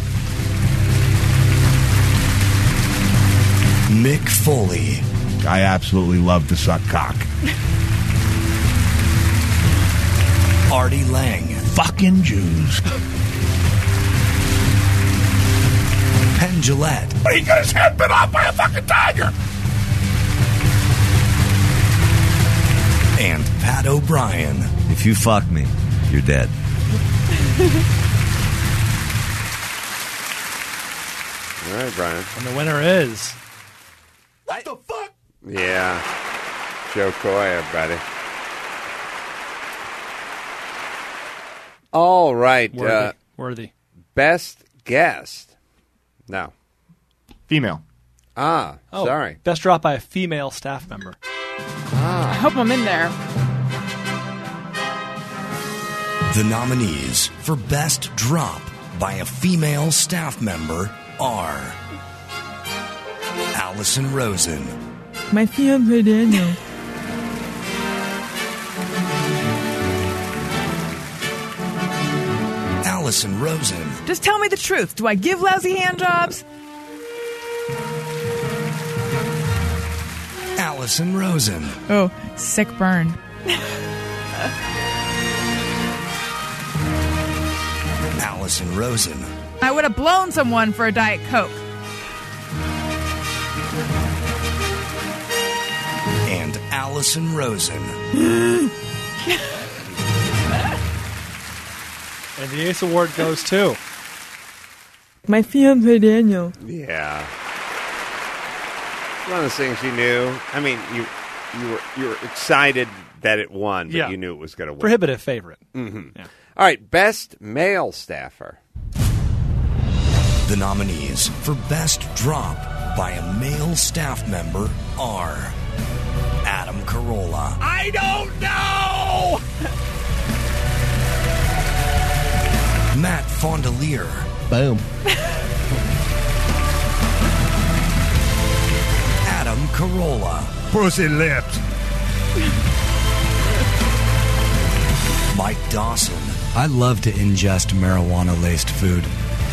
Speaker 14: Mick Foley.
Speaker 9: I absolutely love to suck cock.
Speaker 14: Artie Lang.
Speaker 9: Fucking Jews.
Speaker 14: Penn Jillette.
Speaker 9: He got his head bit off by a fucking tiger.
Speaker 14: And Pat O'Brien.
Speaker 18: If you fuck me, you're dead.
Speaker 19: All right, Brian.
Speaker 24: And the winner is...
Speaker 9: What the fuck?
Speaker 19: Yeah. Joe Coy, everybody. All right.
Speaker 24: Worthy.
Speaker 19: Best guest. No.
Speaker 7: Female.
Speaker 19: Ah,
Speaker 24: Oh,
Speaker 19: sorry.
Speaker 24: Best drop by a female staff member.
Speaker 5: I hope I'm in there.
Speaker 14: The nominees for Best Drop by a female staff member are Allison Rosen,
Speaker 5: My fiance Daniel.
Speaker 14: Allison Rosen,
Speaker 5: Just tell me the truth. Do I give lousy hand jobs?
Speaker 14: Allison Rosen,
Speaker 5: Oh, sick burn.
Speaker 14: Allison Rosen,
Speaker 5: I would have blown someone for a Diet Coke.
Speaker 14: and Allison Rosen.
Speaker 24: And the Ace Award goes to...
Speaker 5: My fiance Daniel.
Speaker 19: Yeah. One of those things you knew. I mean, you were excited that it won, but
Speaker 24: Yeah.
Speaker 19: you knew it was going to win.
Speaker 24: Prohibitive favorite.
Speaker 19: Mm-hmm.
Speaker 24: Yeah.
Speaker 19: All right, best male staffer.
Speaker 14: The nominees for Best Drop by a male staff member are Adam Carolla,
Speaker 9: I don't know!
Speaker 14: Matt Fondelier,
Speaker 9: Boom.
Speaker 14: Adam Carolla,
Speaker 3: Pussy lips.
Speaker 14: Mike Dawson. I love to ingest marijuana-laced food.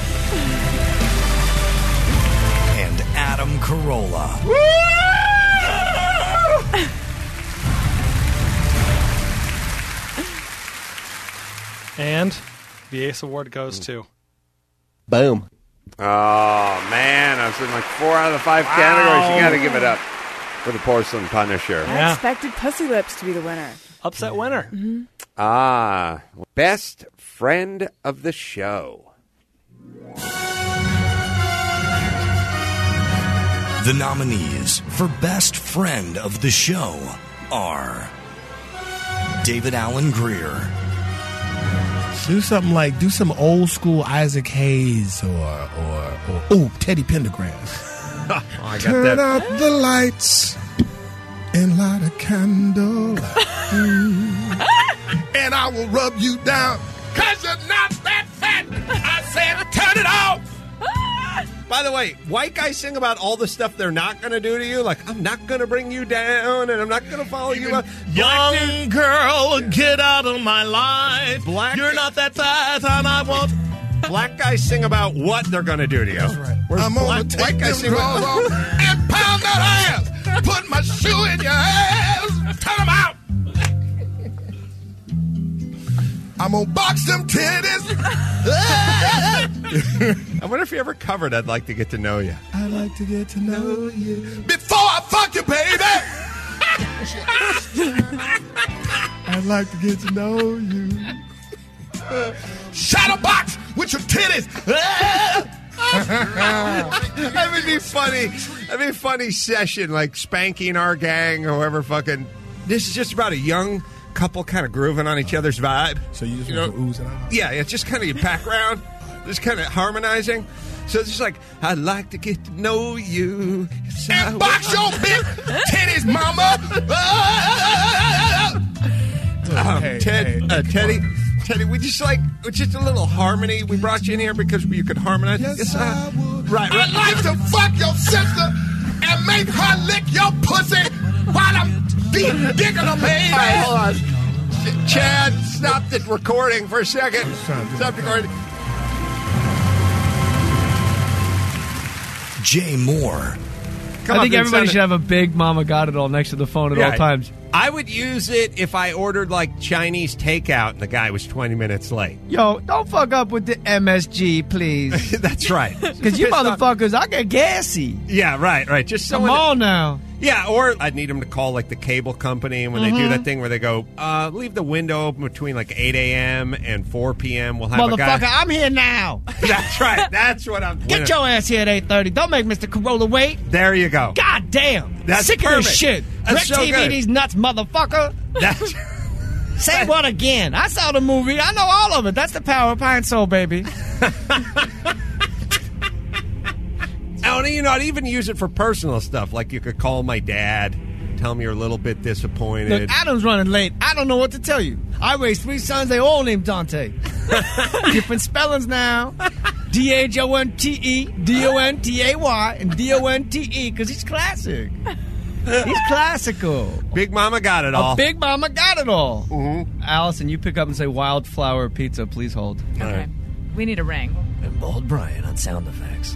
Speaker 14: And Adam Carolla.
Speaker 24: And the Ace Award goes to...
Speaker 9: Boom.
Speaker 19: Oh, man. I was in like 4 out of the 5 categories. You got to give it up for the Porcelain Punisher.
Speaker 5: I expected Pussy Lips to be the winner.
Speaker 24: Upset winner.
Speaker 5: Mm-hmm.
Speaker 19: Ah, best friend of the show.
Speaker 14: The nominees for Best Friend of the Show are David Allen Greer,
Speaker 21: Do some old school Isaac Hayes or Teddy Pendergrass.
Speaker 2: I got
Speaker 21: Turn
Speaker 2: that.
Speaker 21: out the lights and light a candle. And I will rub you down, 'cause you're not that fat. I said
Speaker 19: the way, white guys sing about all the stuff they're not going to do to you. Like, I'm not going to bring you down, and I'm not going to follow you up.
Speaker 11: Young girl, get out of my life. You're not that fat, and I won't.
Speaker 19: Black guys sing about what they're going to do to you. That's right.
Speaker 21: I'm going to take them drawers off and pound that ass. Put my shoe in your ass. Turn them out. I'm going to box them titties.
Speaker 19: I wonder if you ever covered I'd Like to Get to Know You.
Speaker 21: I'd like to get to know you. Before I fuck you, baby. I'd like to get to know you. Shadow box with your titties.
Speaker 19: That would be funny. That'd be a funny session, like Spanky and our gang, or whoever fucking. This is just about a young couple kind of grooving on each other's vibe.
Speaker 21: So you just want to ooze it out?
Speaker 19: Yeah, it's just kind of your background, just kind of harmonizing. So it's just like, I'd like to get to know you.
Speaker 21: And box your big titties, mama.
Speaker 19: Teddy, we just like, just a little harmony. We brought you in here because you could harmonize.
Speaker 21: Yes, I would.
Speaker 19: Right.
Speaker 21: I'd like to fuck your sister and make her lick your pussy while I'm deep digging her, baby. All right, hold on. Chad, stop the recording for a second. Stop the recording.
Speaker 14: Jay Moore.
Speaker 24: I think everybody should have a Big Mama Got It All next to the phone at all times.
Speaker 19: I would use it if I ordered like Chinese takeout and the guy was 20 minutes late.
Speaker 24: Yo, don't fuck up with the MSG, please.
Speaker 19: That's right.
Speaker 24: Because you motherfuckers, I get gassy.
Speaker 19: Yeah, right. Just
Speaker 24: come on now.
Speaker 19: Yeah, or I'd need them to call like the cable company, and when they do that thing where they go, leave the window open between like 8 a.m. and 4 p.m. We'll have a guy.
Speaker 24: Motherfucker, I'm here now.
Speaker 19: That's right. That's what I'm.
Speaker 24: Get your ass here at 8:30. Don't make Mr. Corolla wait.
Speaker 19: There you go.
Speaker 24: God damn.
Speaker 19: That's
Speaker 24: sick
Speaker 19: perfect.
Speaker 24: of this shit.
Speaker 19: That's so
Speaker 24: TV
Speaker 19: good.
Speaker 24: these nuts, motherfucker.
Speaker 19: That's.
Speaker 24: Say what again? I saw the movie. I know all of it. That's the power of Pine Sol, baby.
Speaker 19: I'd even use it for personal stuff. Like you could call my dad, tell him you're a little bit disappointed.
Speaker 24: Look, Adam's running late. I don't know what to tell you. I raised 3 sons. They all named Dante. Different spellings now. D-A-J-O-N-T-E, D-O-N-T-A-Y, and D-O-N-T-E, because he's classic. He's classical.
Speaker 19: Big Mama Got It All.
Speaker 24: Big Mama Got It All. Mm-hmm. Allison, you pick up and say Wildflower Pizza. Please hold.
Speaker 5: Okay.
Speaker 19: Right.
Speaker 5: We need a ring.
Speaker 14: And Bald Brian on sound effects.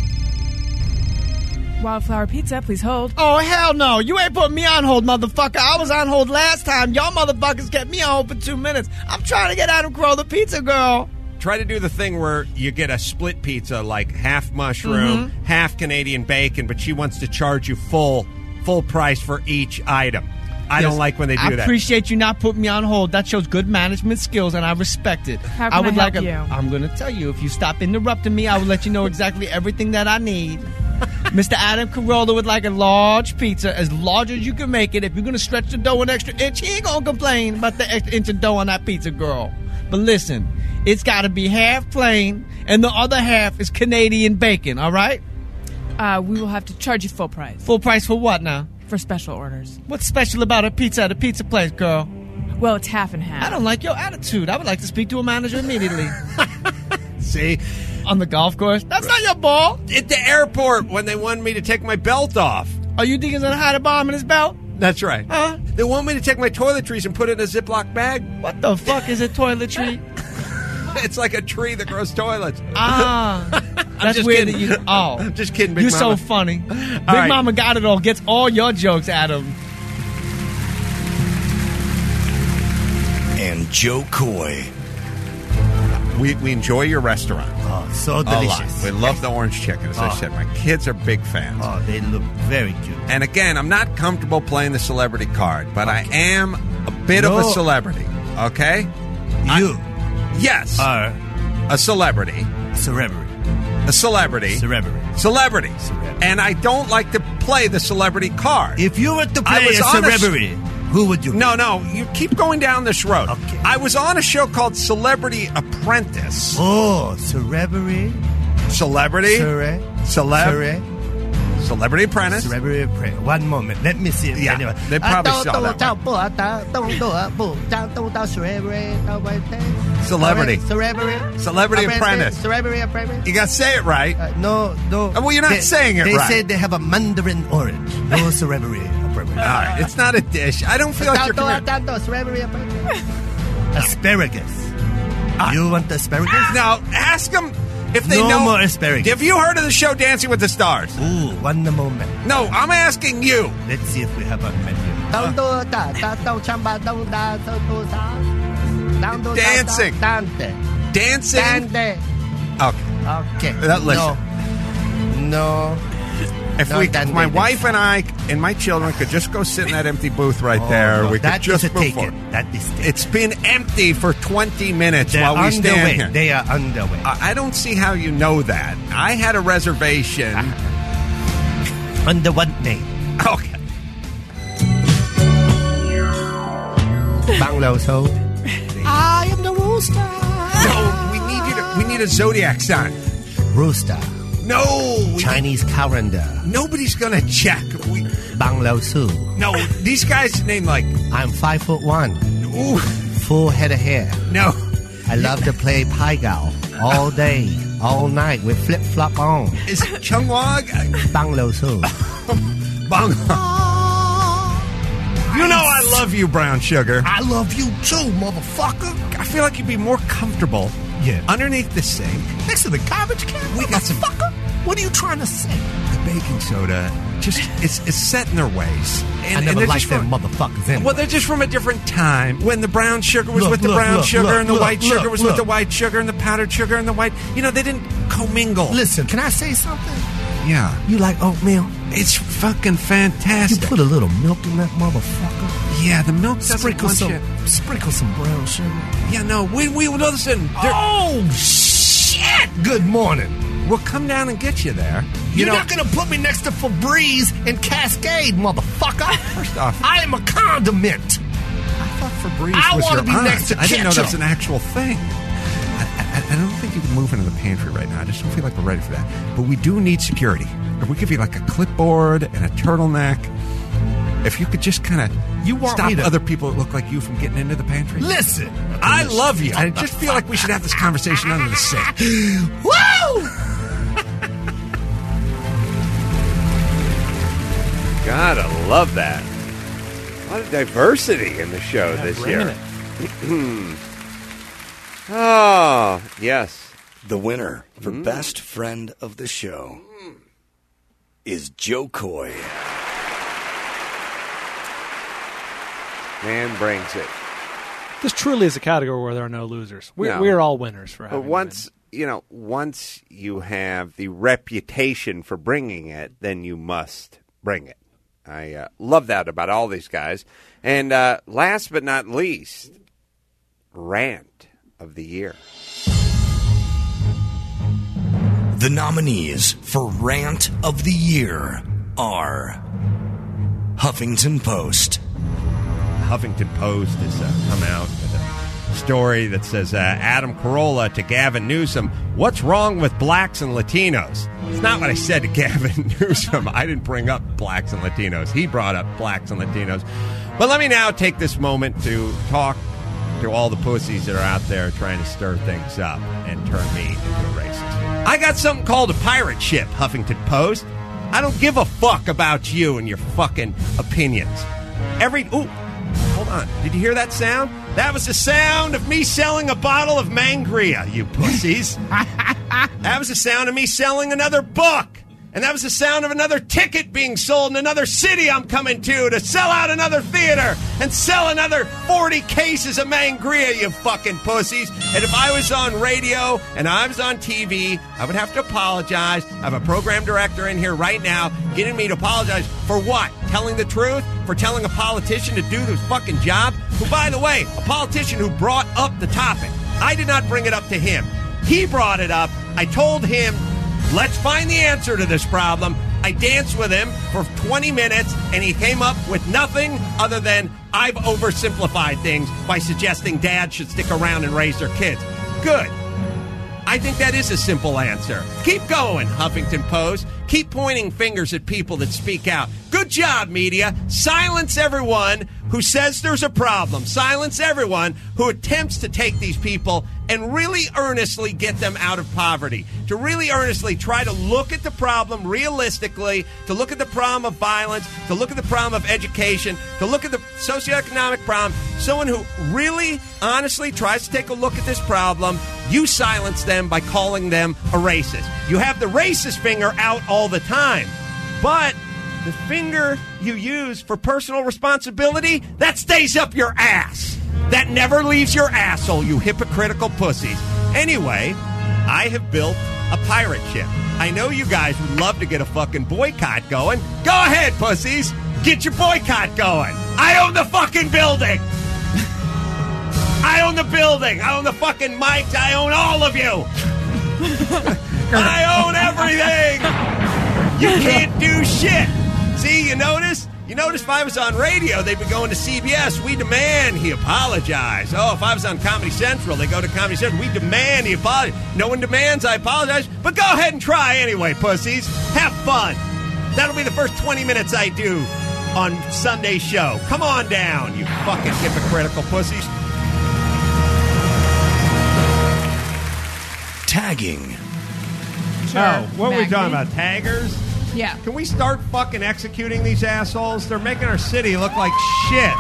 Speaker 5: Wildflower Pizza, please hold.
Speaker 24: Oh, hell no. You ain't putting me on hold, motherfucker. I was on hold last time. Y'all motherfuckers kept me on hold for 2 minutes. I'm trying to get Adam Crow the pizza girl.
Speaker 19: Try to do the thing where you get a split pizza, like half mushroom, half Canadian bacon, but she wants to charge you full price for each item. I don't like when they do that.
Speaker 24: I appreciate you not putting me on hold. That shows good management skills, and I respect it.
Speaker 5: How can I help you?
Speaker 24: I'm going to tell you. If you stop interrupting me, I will let you know exactly everything that I need. Mr. Adam Carolla would like a large pizza, as large as you can make it. If you're going to stretch the dough an extra inch, he ain't going to complain about the extra inch of dough on that pizza, girl. But listen, it's got to be half plain, and the other half is Canadian bacon, all right?
Speaker 5: We will have to charge you full price.
Speaker 24: Full price for what now?
Speaker 5: For special orders.
Speaker 24: What's special about a pizza at a pizza place, girl?
Speaker 5: Well, it's half and half.
Speaker 24: I don't like your attitude. I would like to speak to a manager immediately.
Speaker 19: See?
Speaker 24: On the golf course? That's not your ball.
Speaker 19: At the airport when they wanted me to take my belt off.
Speaker 24: Oh, you think he's going to hide a bomb in his belt?
Speaker 19: That's right.
Speaker 24: Huh?
Speaker 19: They want me to take my toiletries and put it in a Ziploc bag.
Speaker 24: What the fuck is a toiletry?
Speaker 19: It's like a tree that grows toilets.
Speaker 24: Ah. That's weird that you... Oh.
Speaker 19: I'm just kidding, Big
Speaker 24: You're
Speaker 19: Mama.
Speaker 24: so funny. Big
Speaker 19: right.
Speaker 24: Mama Got It All gets all your jokes, Adam.
Speaker 14: And Joe Coy.
Speaker 19: We enjoy your restaurant.
Speaker 11: Oh, so delicious.
Speaker 19: We love the orange chicken, as I said. My kids are big fans.
Speaker 11: Oh, they look very cute.
Speaker 19: And again, I'm not comfortable playing the celebrity card, but I am a bit of a celebrity, okay?
Speaker 11: You
Speaker 19: yes.
Speaker 11: are
Speaker 19: a celebrity.
Speaker 11: Celebrity.
Speaker 19: A celebrity. Celebrity. And I don't like to play the celebrity card.
Speaker 11: If you were to play a celebrity, who would you be?
Speaker 19: No, you keep going down this road.
Speaker 11: Okay.
Speaker 19: I was on a show called Celebrity Apprentice.
Speaker 11: Oh, celebrity?
Speaker 19: Celebrity?
Speaker 11: Celeb?
Speaker 2: Celebrity Apprentice.
Speaker 12: Celebrity Apprentice. One moment. Let me see it.
Speaker 2: Yeah,
Speaker 12: anyway.
Speaker 2: they probably saw that Celebrity. Celebrity Apprentice.
Speaker 12: Celebrity Apprentice.
Speaker 2: You got to say it right.
Speaker 12: No.
Speaker 2: Well, you're not saying it
Speaker 12: they
Speaker 2: right.
Speaker 12: They said they have a mandarin orange. No Celebrity Apprentice.
Speaker 2: All right, it's not a dish. I don't feel like you're
Speaker 12: Celebrity Apprentice. Asparagus. You want the asparagus?
Speaker 2: No, ask them if they know.
Speaker 12: No more asparagus.
Speaker 2: Have you heard of the show Dancing with the Stars?
Speaker 12: Ooh, one moment.
Speaker 2: No, I'm asking you.
Speaker 12: Let's see if we have a menu.
Speaker 2: Dancing. Dancing.
Speaker 12: Okay.
Speaker 2: Listen.
Speaker 12: No.
Speaker 2: If my wife and I and my children could just go sit in that empty booth right there, we could just move forward.
Speaker 12: That is taken.
Speaker 2: It's been empty for 20 minutes while we stand here.
Speaker 12: They are underway.
Speaker 2: I don't see how you know that. I had a reservation.
Speaker 12: Under what name?
Speaker 2: Okay.
Speaker 12: Banglo Soul. I am the rooster.
Speaker 2: No, we need a zodiac sign.
Speaker 12: Rooster.
Speaker 2: No.
Speaker 12: Chinese calendar.
Speaker 2: Nobody's going to check.
Speaker 12: Banglo Su.
Speaker 2: No, these guys name like...
Speaker 12: I'm 5'1".
Speaker 2: Ooh.
Speaker 12: Full head of hair.
Speaker 2: No.
Speaker 12: I love to play Pai Gao all day, all night with flip-flop on.
Speaker 2: Is it Chung Wog?
Speaker 12: Banglo Su.
Speaker 2: Banglo. You know I love you, Brown Sugar.
Speaker 12: I love you too, motherfucker.
Speaker 2: I feel like you'd be more comfortable underneath the sink.
Speaker 12: Next to the garbage can?
Speaker 2: We got some...
Speaker 12: What are you trying to say?
Speaker 2: The baking soda just is set in their ways.
Speaker 12: I never liked them motherfuckers anyway.
Speaker 2: Well, they're just from a different time. When the brown sugar was with the brown sugar and the white sugar was with the white sugar and the powdered sugar and the white... You know, they didn't commingle.
Speaker 12: Listen, can I say something?
Speaker 2: Yeah.
Speaker 12: You like oatmeal?
Speaker 2: It's fucking fantastic.
Speaker 12: You put a little milk in that motherfucker.
Speaker 2: Yeah, the milk doesn't
Speaker 12: sprinkle some brown sugar.
Speaker 2: Yeah, no, we listen.
Speaker 12: Oh, shit! Good morning.
Speaker 2: We'll come down and get you there.
Speaker 12: You're not going to put me next to Febreze and Cascade, motherfucker.
Speaker 2: First off,
Speaker 12: I am a condiment.
Speaker 2: I thought Febreze
Speaker 12: I
Speaker 2: was
Speaker 12: want
Speaker 2: your
Speaker 12: to be
Speaker 2: aunt.
Speaker 12: next to
Speaker 2: I didn't know that was
Speaker 12: ketchup.
Speaker 2: an actual thing. I don't think you can move into the pantry right now. I just don't feel like we're ready for that. But we do need security. If we give you like a clipboard and a turtleneck, if you could just kind of stop other people that look like you from getting into the pantry.
Speaker 12: Listen,
Speaker 2: I love you. I just feel like we should have this conversation under the sink.
Speaker 12: Woo!
Speaker 19: Gotta love that. A lot of diversity in the show this year. Oh, yes.
Speaker 1: The winner for Best Friend of the Show is Joe Coy.
Speaker 19: Man brings it.
Speaker 15: This truly is a category where there are no losers. We're all winners for having
Speaker 19: But once you have the reputation for bringing it, then you must bring it. I love that about all these guys. And last but not least, Rant of the Year.
Speaker 14: The nominees for Rant of the Year are Huffington Post.
Speaker 2: Huffington Post has come out with a story that says Adam Carolla to Gavin Newsom, what's wrong with blacks and Latinos? It's not what I said to Gavin Newsom. I didn't bring up blacks and Latinos. He brought up blacks and Latinos. But let me now take this moment to talk to all the pussies that are out there trying to stir things up and turn me into a racist. I got something called a pirate ship, Huffington Post. I don't give a fuck about you and your fucking opinions. Hold on. Did you hear that sound? That was the sound of me selling a bottle of Mangria, you pussies. That was the sound of me selling another book. And that was the sound of another ticket being sold in another city I'm coming to sell out another theater and sell another 40 cases of Mangria, you fucking pussies. And if I was on radio and I was on TV, I would have to apologize. I have a program director in here right now getting me to apologize for what? Telling the truth? For telling a politician to do his fucking job? Who, by the way, a politician who brought up the topic. I did not bring it up to him. He brought it up. I told him, let's find the answer to this problem. I danced with him for 20 minutes, and he came up with nothing other than I've oversimplified things by suggesting dads should stick around and raise their kids. Good.
Speaker 19: I think that is a simple answer. Keep going, Huffington Post. Keep pointing fingers at people that speak out. Good job, media. Silence everyone who says there's a problem. Silence everyone who attempts to take these people and really earnestly get them out of poverty. To really earnestly try to look at the problem realistically, to look at the problem of violence, to look at the problem of education, to look at the socioeconomic problem. Someone who really, honestly tries to take a look at this problem, you silence them by calling them a racist. You have the racist finger out all the time, but the finger you use for personal responsibility, that stays up your ass. That never leaves your asshole, you hypocritical pussies. Anyway, I have built a pirate ship. I know you guys would love to get a fucking boycott going. Go ahead, pussies. Get your boycott going. I own the fucking building. I own the building. I own the fucking mics. I own all of you. I own everything. You can't do shit. See, you notice? You notice if I was on radio, they'd be going to CBS. We demand he apologize. Oh, if I was on Comedy Central, they go to Comedy Central. We demand he apologize. No one demands I apologize. But go ahead and try anyway, pussies. Have fun. That'll be the first 20 minutes I do on Sunday's show. Come on down, you fucking hypocritical pussies.
Speaker 1: Tagging.
Speaker 19: Oh, what were we talking about? Taggers?
Speaker 5: Yeah.
Speaker 19: Can we start fucking executing these assholes? They're making our city look like shit.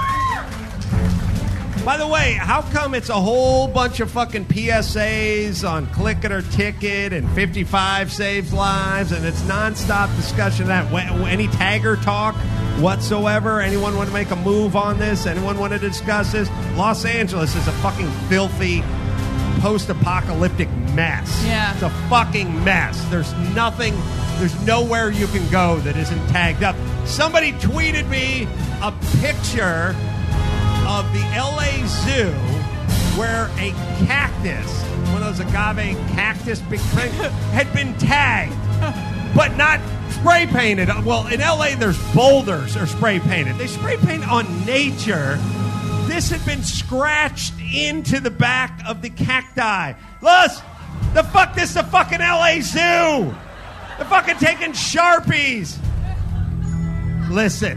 Speaker 19: By the way, how come it's a whole bunch of fucking PSAs on Click It or Ticket and 55 Saves Lives, and it's nonstop discussion of that? Any tagger talk whatsoever? Anyone want to make a move on this? Anyone want to discuss this? Los Angeles is a fucking filthy post-apocalyptic mess.
Speaker 5: Yeah.
Speaker 19: It's a fucking mess. There's nothing, there's nowhere you can go that isn't tagged up. Somebody tweeted me a picture of the LA Zoo where a cactus, one of those agave cactus big things, had been tagged, but not spray painted. Well, in LA there's boulders are spray painted. They spray paint on nature. This had been scratched into the back of the cacti. Look, this is the fucking LA Zoo. They're fucking taking Sharpies. Listen,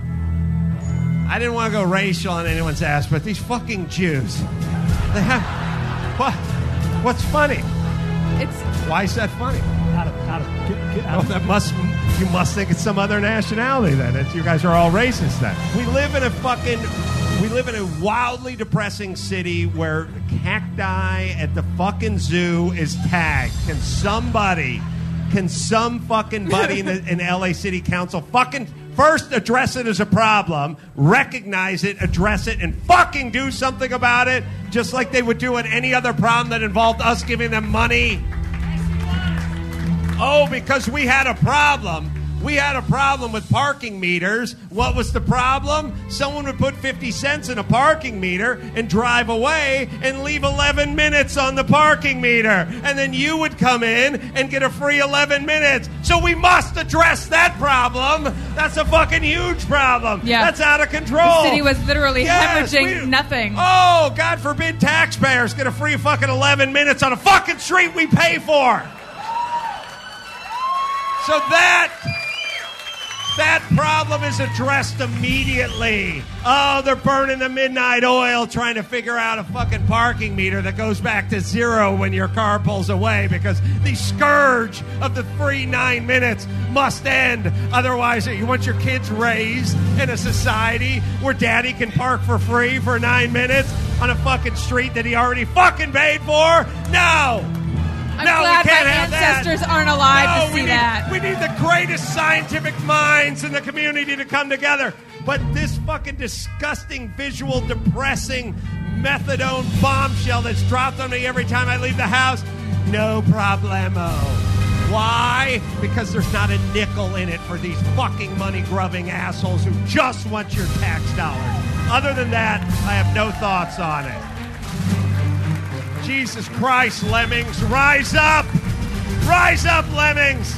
Speaker 19: I didn't want to go racial on anyone's ass, but these fucking Jews, they have what's funny? Why is that funny? You must think it's some other nationality then. You guys are all racist then. We live in a wildly depressing city where cacti at the fucking zoo is tagged. Can some fucking buddy in LA City Council fucking first address it as a problem, recognize it, address it, and fucking do something about it, just like they would do at any other problem that involved us giving them money? Oh, because we had a problem. We had a problem with parking meters. What was the problem? Someone would put 50 cents in a parking meter and drive away and leave 11 minutes on the parking meter. And then you would come in and get a free 11 minutes. So we must address that problem. That's a fucking huge problem.
Speaker 5: Yeah.
Speaker 19: That's out of control.
Speaker 5: The city was literally hemorrhaging nothing.
Speaker 19: Oh, God forbid taxpayers get a free fucking 11 minutes on a fucking street we pay for. So that problem is addressed immediately. Oh, they're burning the midnight oil trying to figure out a fucking parking meter that goes back to zero when your car pulls away because the scourge of the free 9 minutes must end. Otherwise, you want your kids raised in a society where daddy can park for free for 9 minutes on a fucking street that he already fucking paid for? No!
Speaker 5: I'm glad my ancestors aren't alive to see that.
Speaker 19: We need the greatest scientific minds in the community to come together. But this fucking disgusting, visual, depressing methadone bombshell that's dropped on me every time I leave the house, no problemo. Why? Because there's not a nickel in it for these fucking money-grubbing assholes who just want your tax dollars. Other than that, I have no thoughts on it. Jesus Christ, lemmings, rise up! Rise up, lemmings!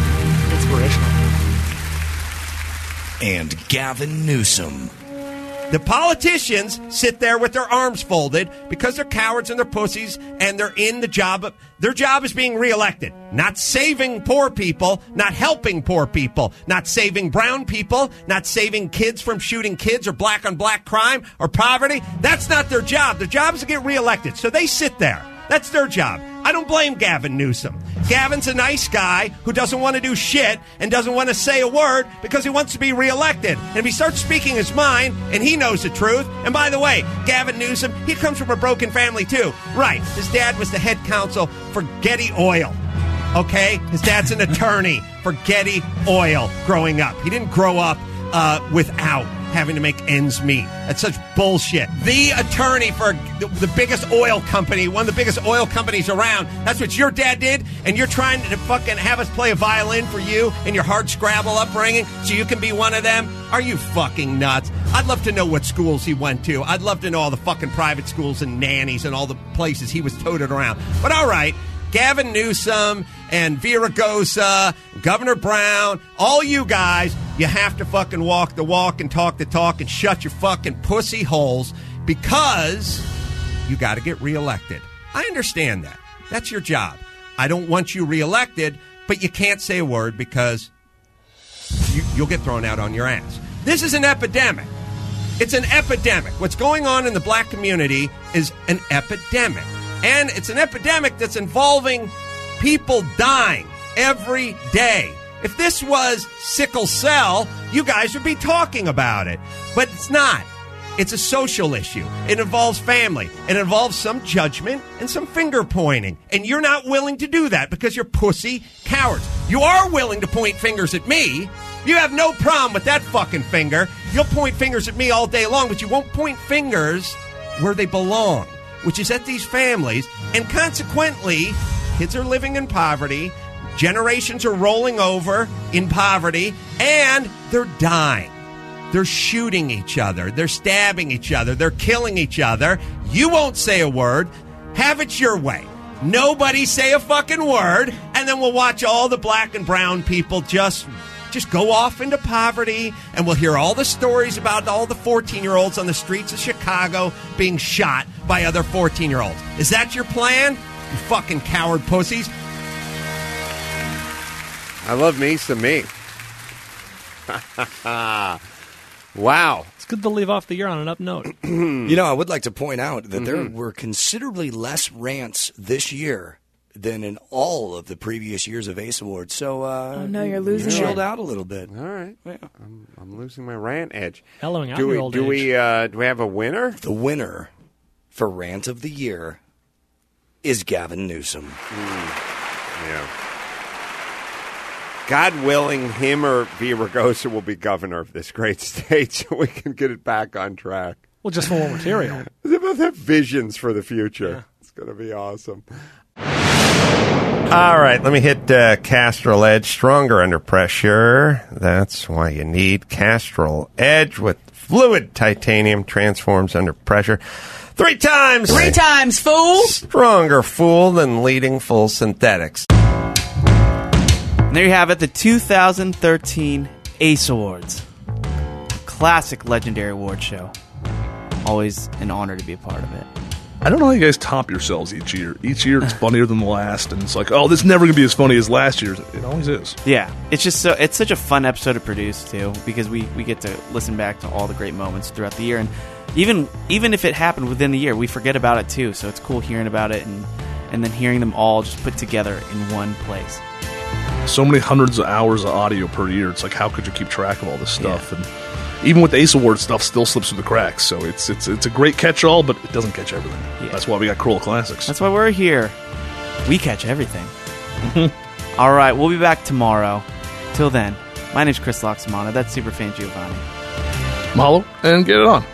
Speaker 1: And Gavin Newsom.
Speaker 19: The politicians sit there with their arms folded because they're cowards and they're pussies and they're in the job. Their job is being reelected, not saving poor people, not helping poor people, not saving brown people, not saving kids from shooting kids or black on black crime or poverty. That's not their job. Their job is to get reelected. So they sit there. That's their job. I don't blame Gavin Newsom. Gavin's a nice guy who doesn't want to do shit and doesn't want to say a word because he wants to be reelected. And if he starts speaking his mind and he knows the truth, and by the way, Gavin Newsom, he comes from a broken family too. Right. His dad was the head counsel for Getty Oil. Okay? His dad's an attorney for Getty Oil growing up. He didn't grow up without having to make ends meet. That's such bullshit. The attorney for the biggest oil company, one of the biggest oil companies around, that's what your dad did, and you're trying to fucking have us play a violin for you and your hard Scrabble upbringing so you can be one of them? Are you fucking nuts? I'd love to know what schools he went to. I'd love to know all the fucking private schools and nannies and all the places he was toted around. But all right, Gavin Newsom and Villaraigosa, Governor Brown, all you guys, you have to fucking walk the walk and talk the talk and shut your fucking pussy holes because you got to get reelected. I understand that. That's your job. I don't want you reelected, but you can't say a word because you'll get thrown out on your ass. This is an epidemic. It's an epidemic. What's going on in the black community is an epidemic. And it's an epidemic that's involving people dying every day. If this was sickle cell, you guys would be talking about it. But it's not. It's a social issue. It involves family. It involves some judgment and some finger pointing. And you're not willing to do that because you're pussy cowards. You are willing to point fingers at me. You have no problem with that fucking finger. You'll point fingers at me all day long, but you won't point fingers where they belong, which is at these families. And consequently, kids are living in poverty, generations are rolling over in poverty, and they're dying. They're shooting each other. They're stabbing each other. They're killing each other. You won't say a word. Have it your way. Nobody say a fucking word, and then we'll watch all the black and brown people just go off into poverty, and we'll hear all the stories about all the 14-year-olds on the streets of Chicago being shot by other 14-year-olds. Is that your plan? You fucking coward pussies. I love me some me. Wow.
Speaker 15: It's good to leave off the year on an up note.
Speaker 1: You know, I would like to point out that there were considerably less rants this year than in all of the previous years of Ace Awards. So,
Speaker 5: oh no, you're losing
Speaker 1: chilled out a little bit.
Speaker 19: All right,
Speaker 1: yeah.
Speaker 19: I'm losing my rant edge.
Speaker 15: Mellowing out
Speaker 19: do
Speaker 15: your
Speaker 19: we
Speaker 15: old
Speaker 19: do
Speaker 15: age.
Speaker 19: we do we have a winner?
Speaker 1: The winner for Rant of the Year is Gavin Newsom.
Speaker 19: Yeah. God willing, him or Villaraigosa will be governor of this great state, so we can get it back on track.
Speaker 15: Well, just for more material.
Speaker 19: They both have visions for the future. Yeah. It's going to be awesome. All right, let me hit Castrol Edge. Stronger under pressure. That's why you need Castrol Edge with fluid titanium. Transforms under pressure. 3 times.
Speaker 24: 3 times, fool.
Speaker 19: Stronger fool than leading full synthetics.
Speaker 10: And there you have it, the 2013 Ace Awards. Classic legendary award show. Always an honor to be a part of it.
Speaker 11: I don't know how you guys top yourselves each year. Each year it's funnier than the last, and it's like, oh, this is never going to be as funny as last year's. It always is.
Speaker 10: Yeah, it's just it's such a fun episode to produce, too, because we get to listen back to all the great moments throughout the year. And even if it happened within the year, we forget about it, too. So it's cool hearing about it and then hearing them all just put together in one place.
Speaker 11: So many hundreds of hours of audio per year. It's like, how could you keep track of all this stuff? Yeah. And even with the Ace Awards stuff, still slips through the cracks. So it's a great catch-all, but it doesn't catch everything. Yeah. That's why we got Cruel Classics.
Speaker 10: That's why we're here. We catch everything. All right, we'll be back tomorrow. Till then, my name's Chris Loxamana. That's Superfan Giovanni.
Speaker 11: Mahalo, and get it on.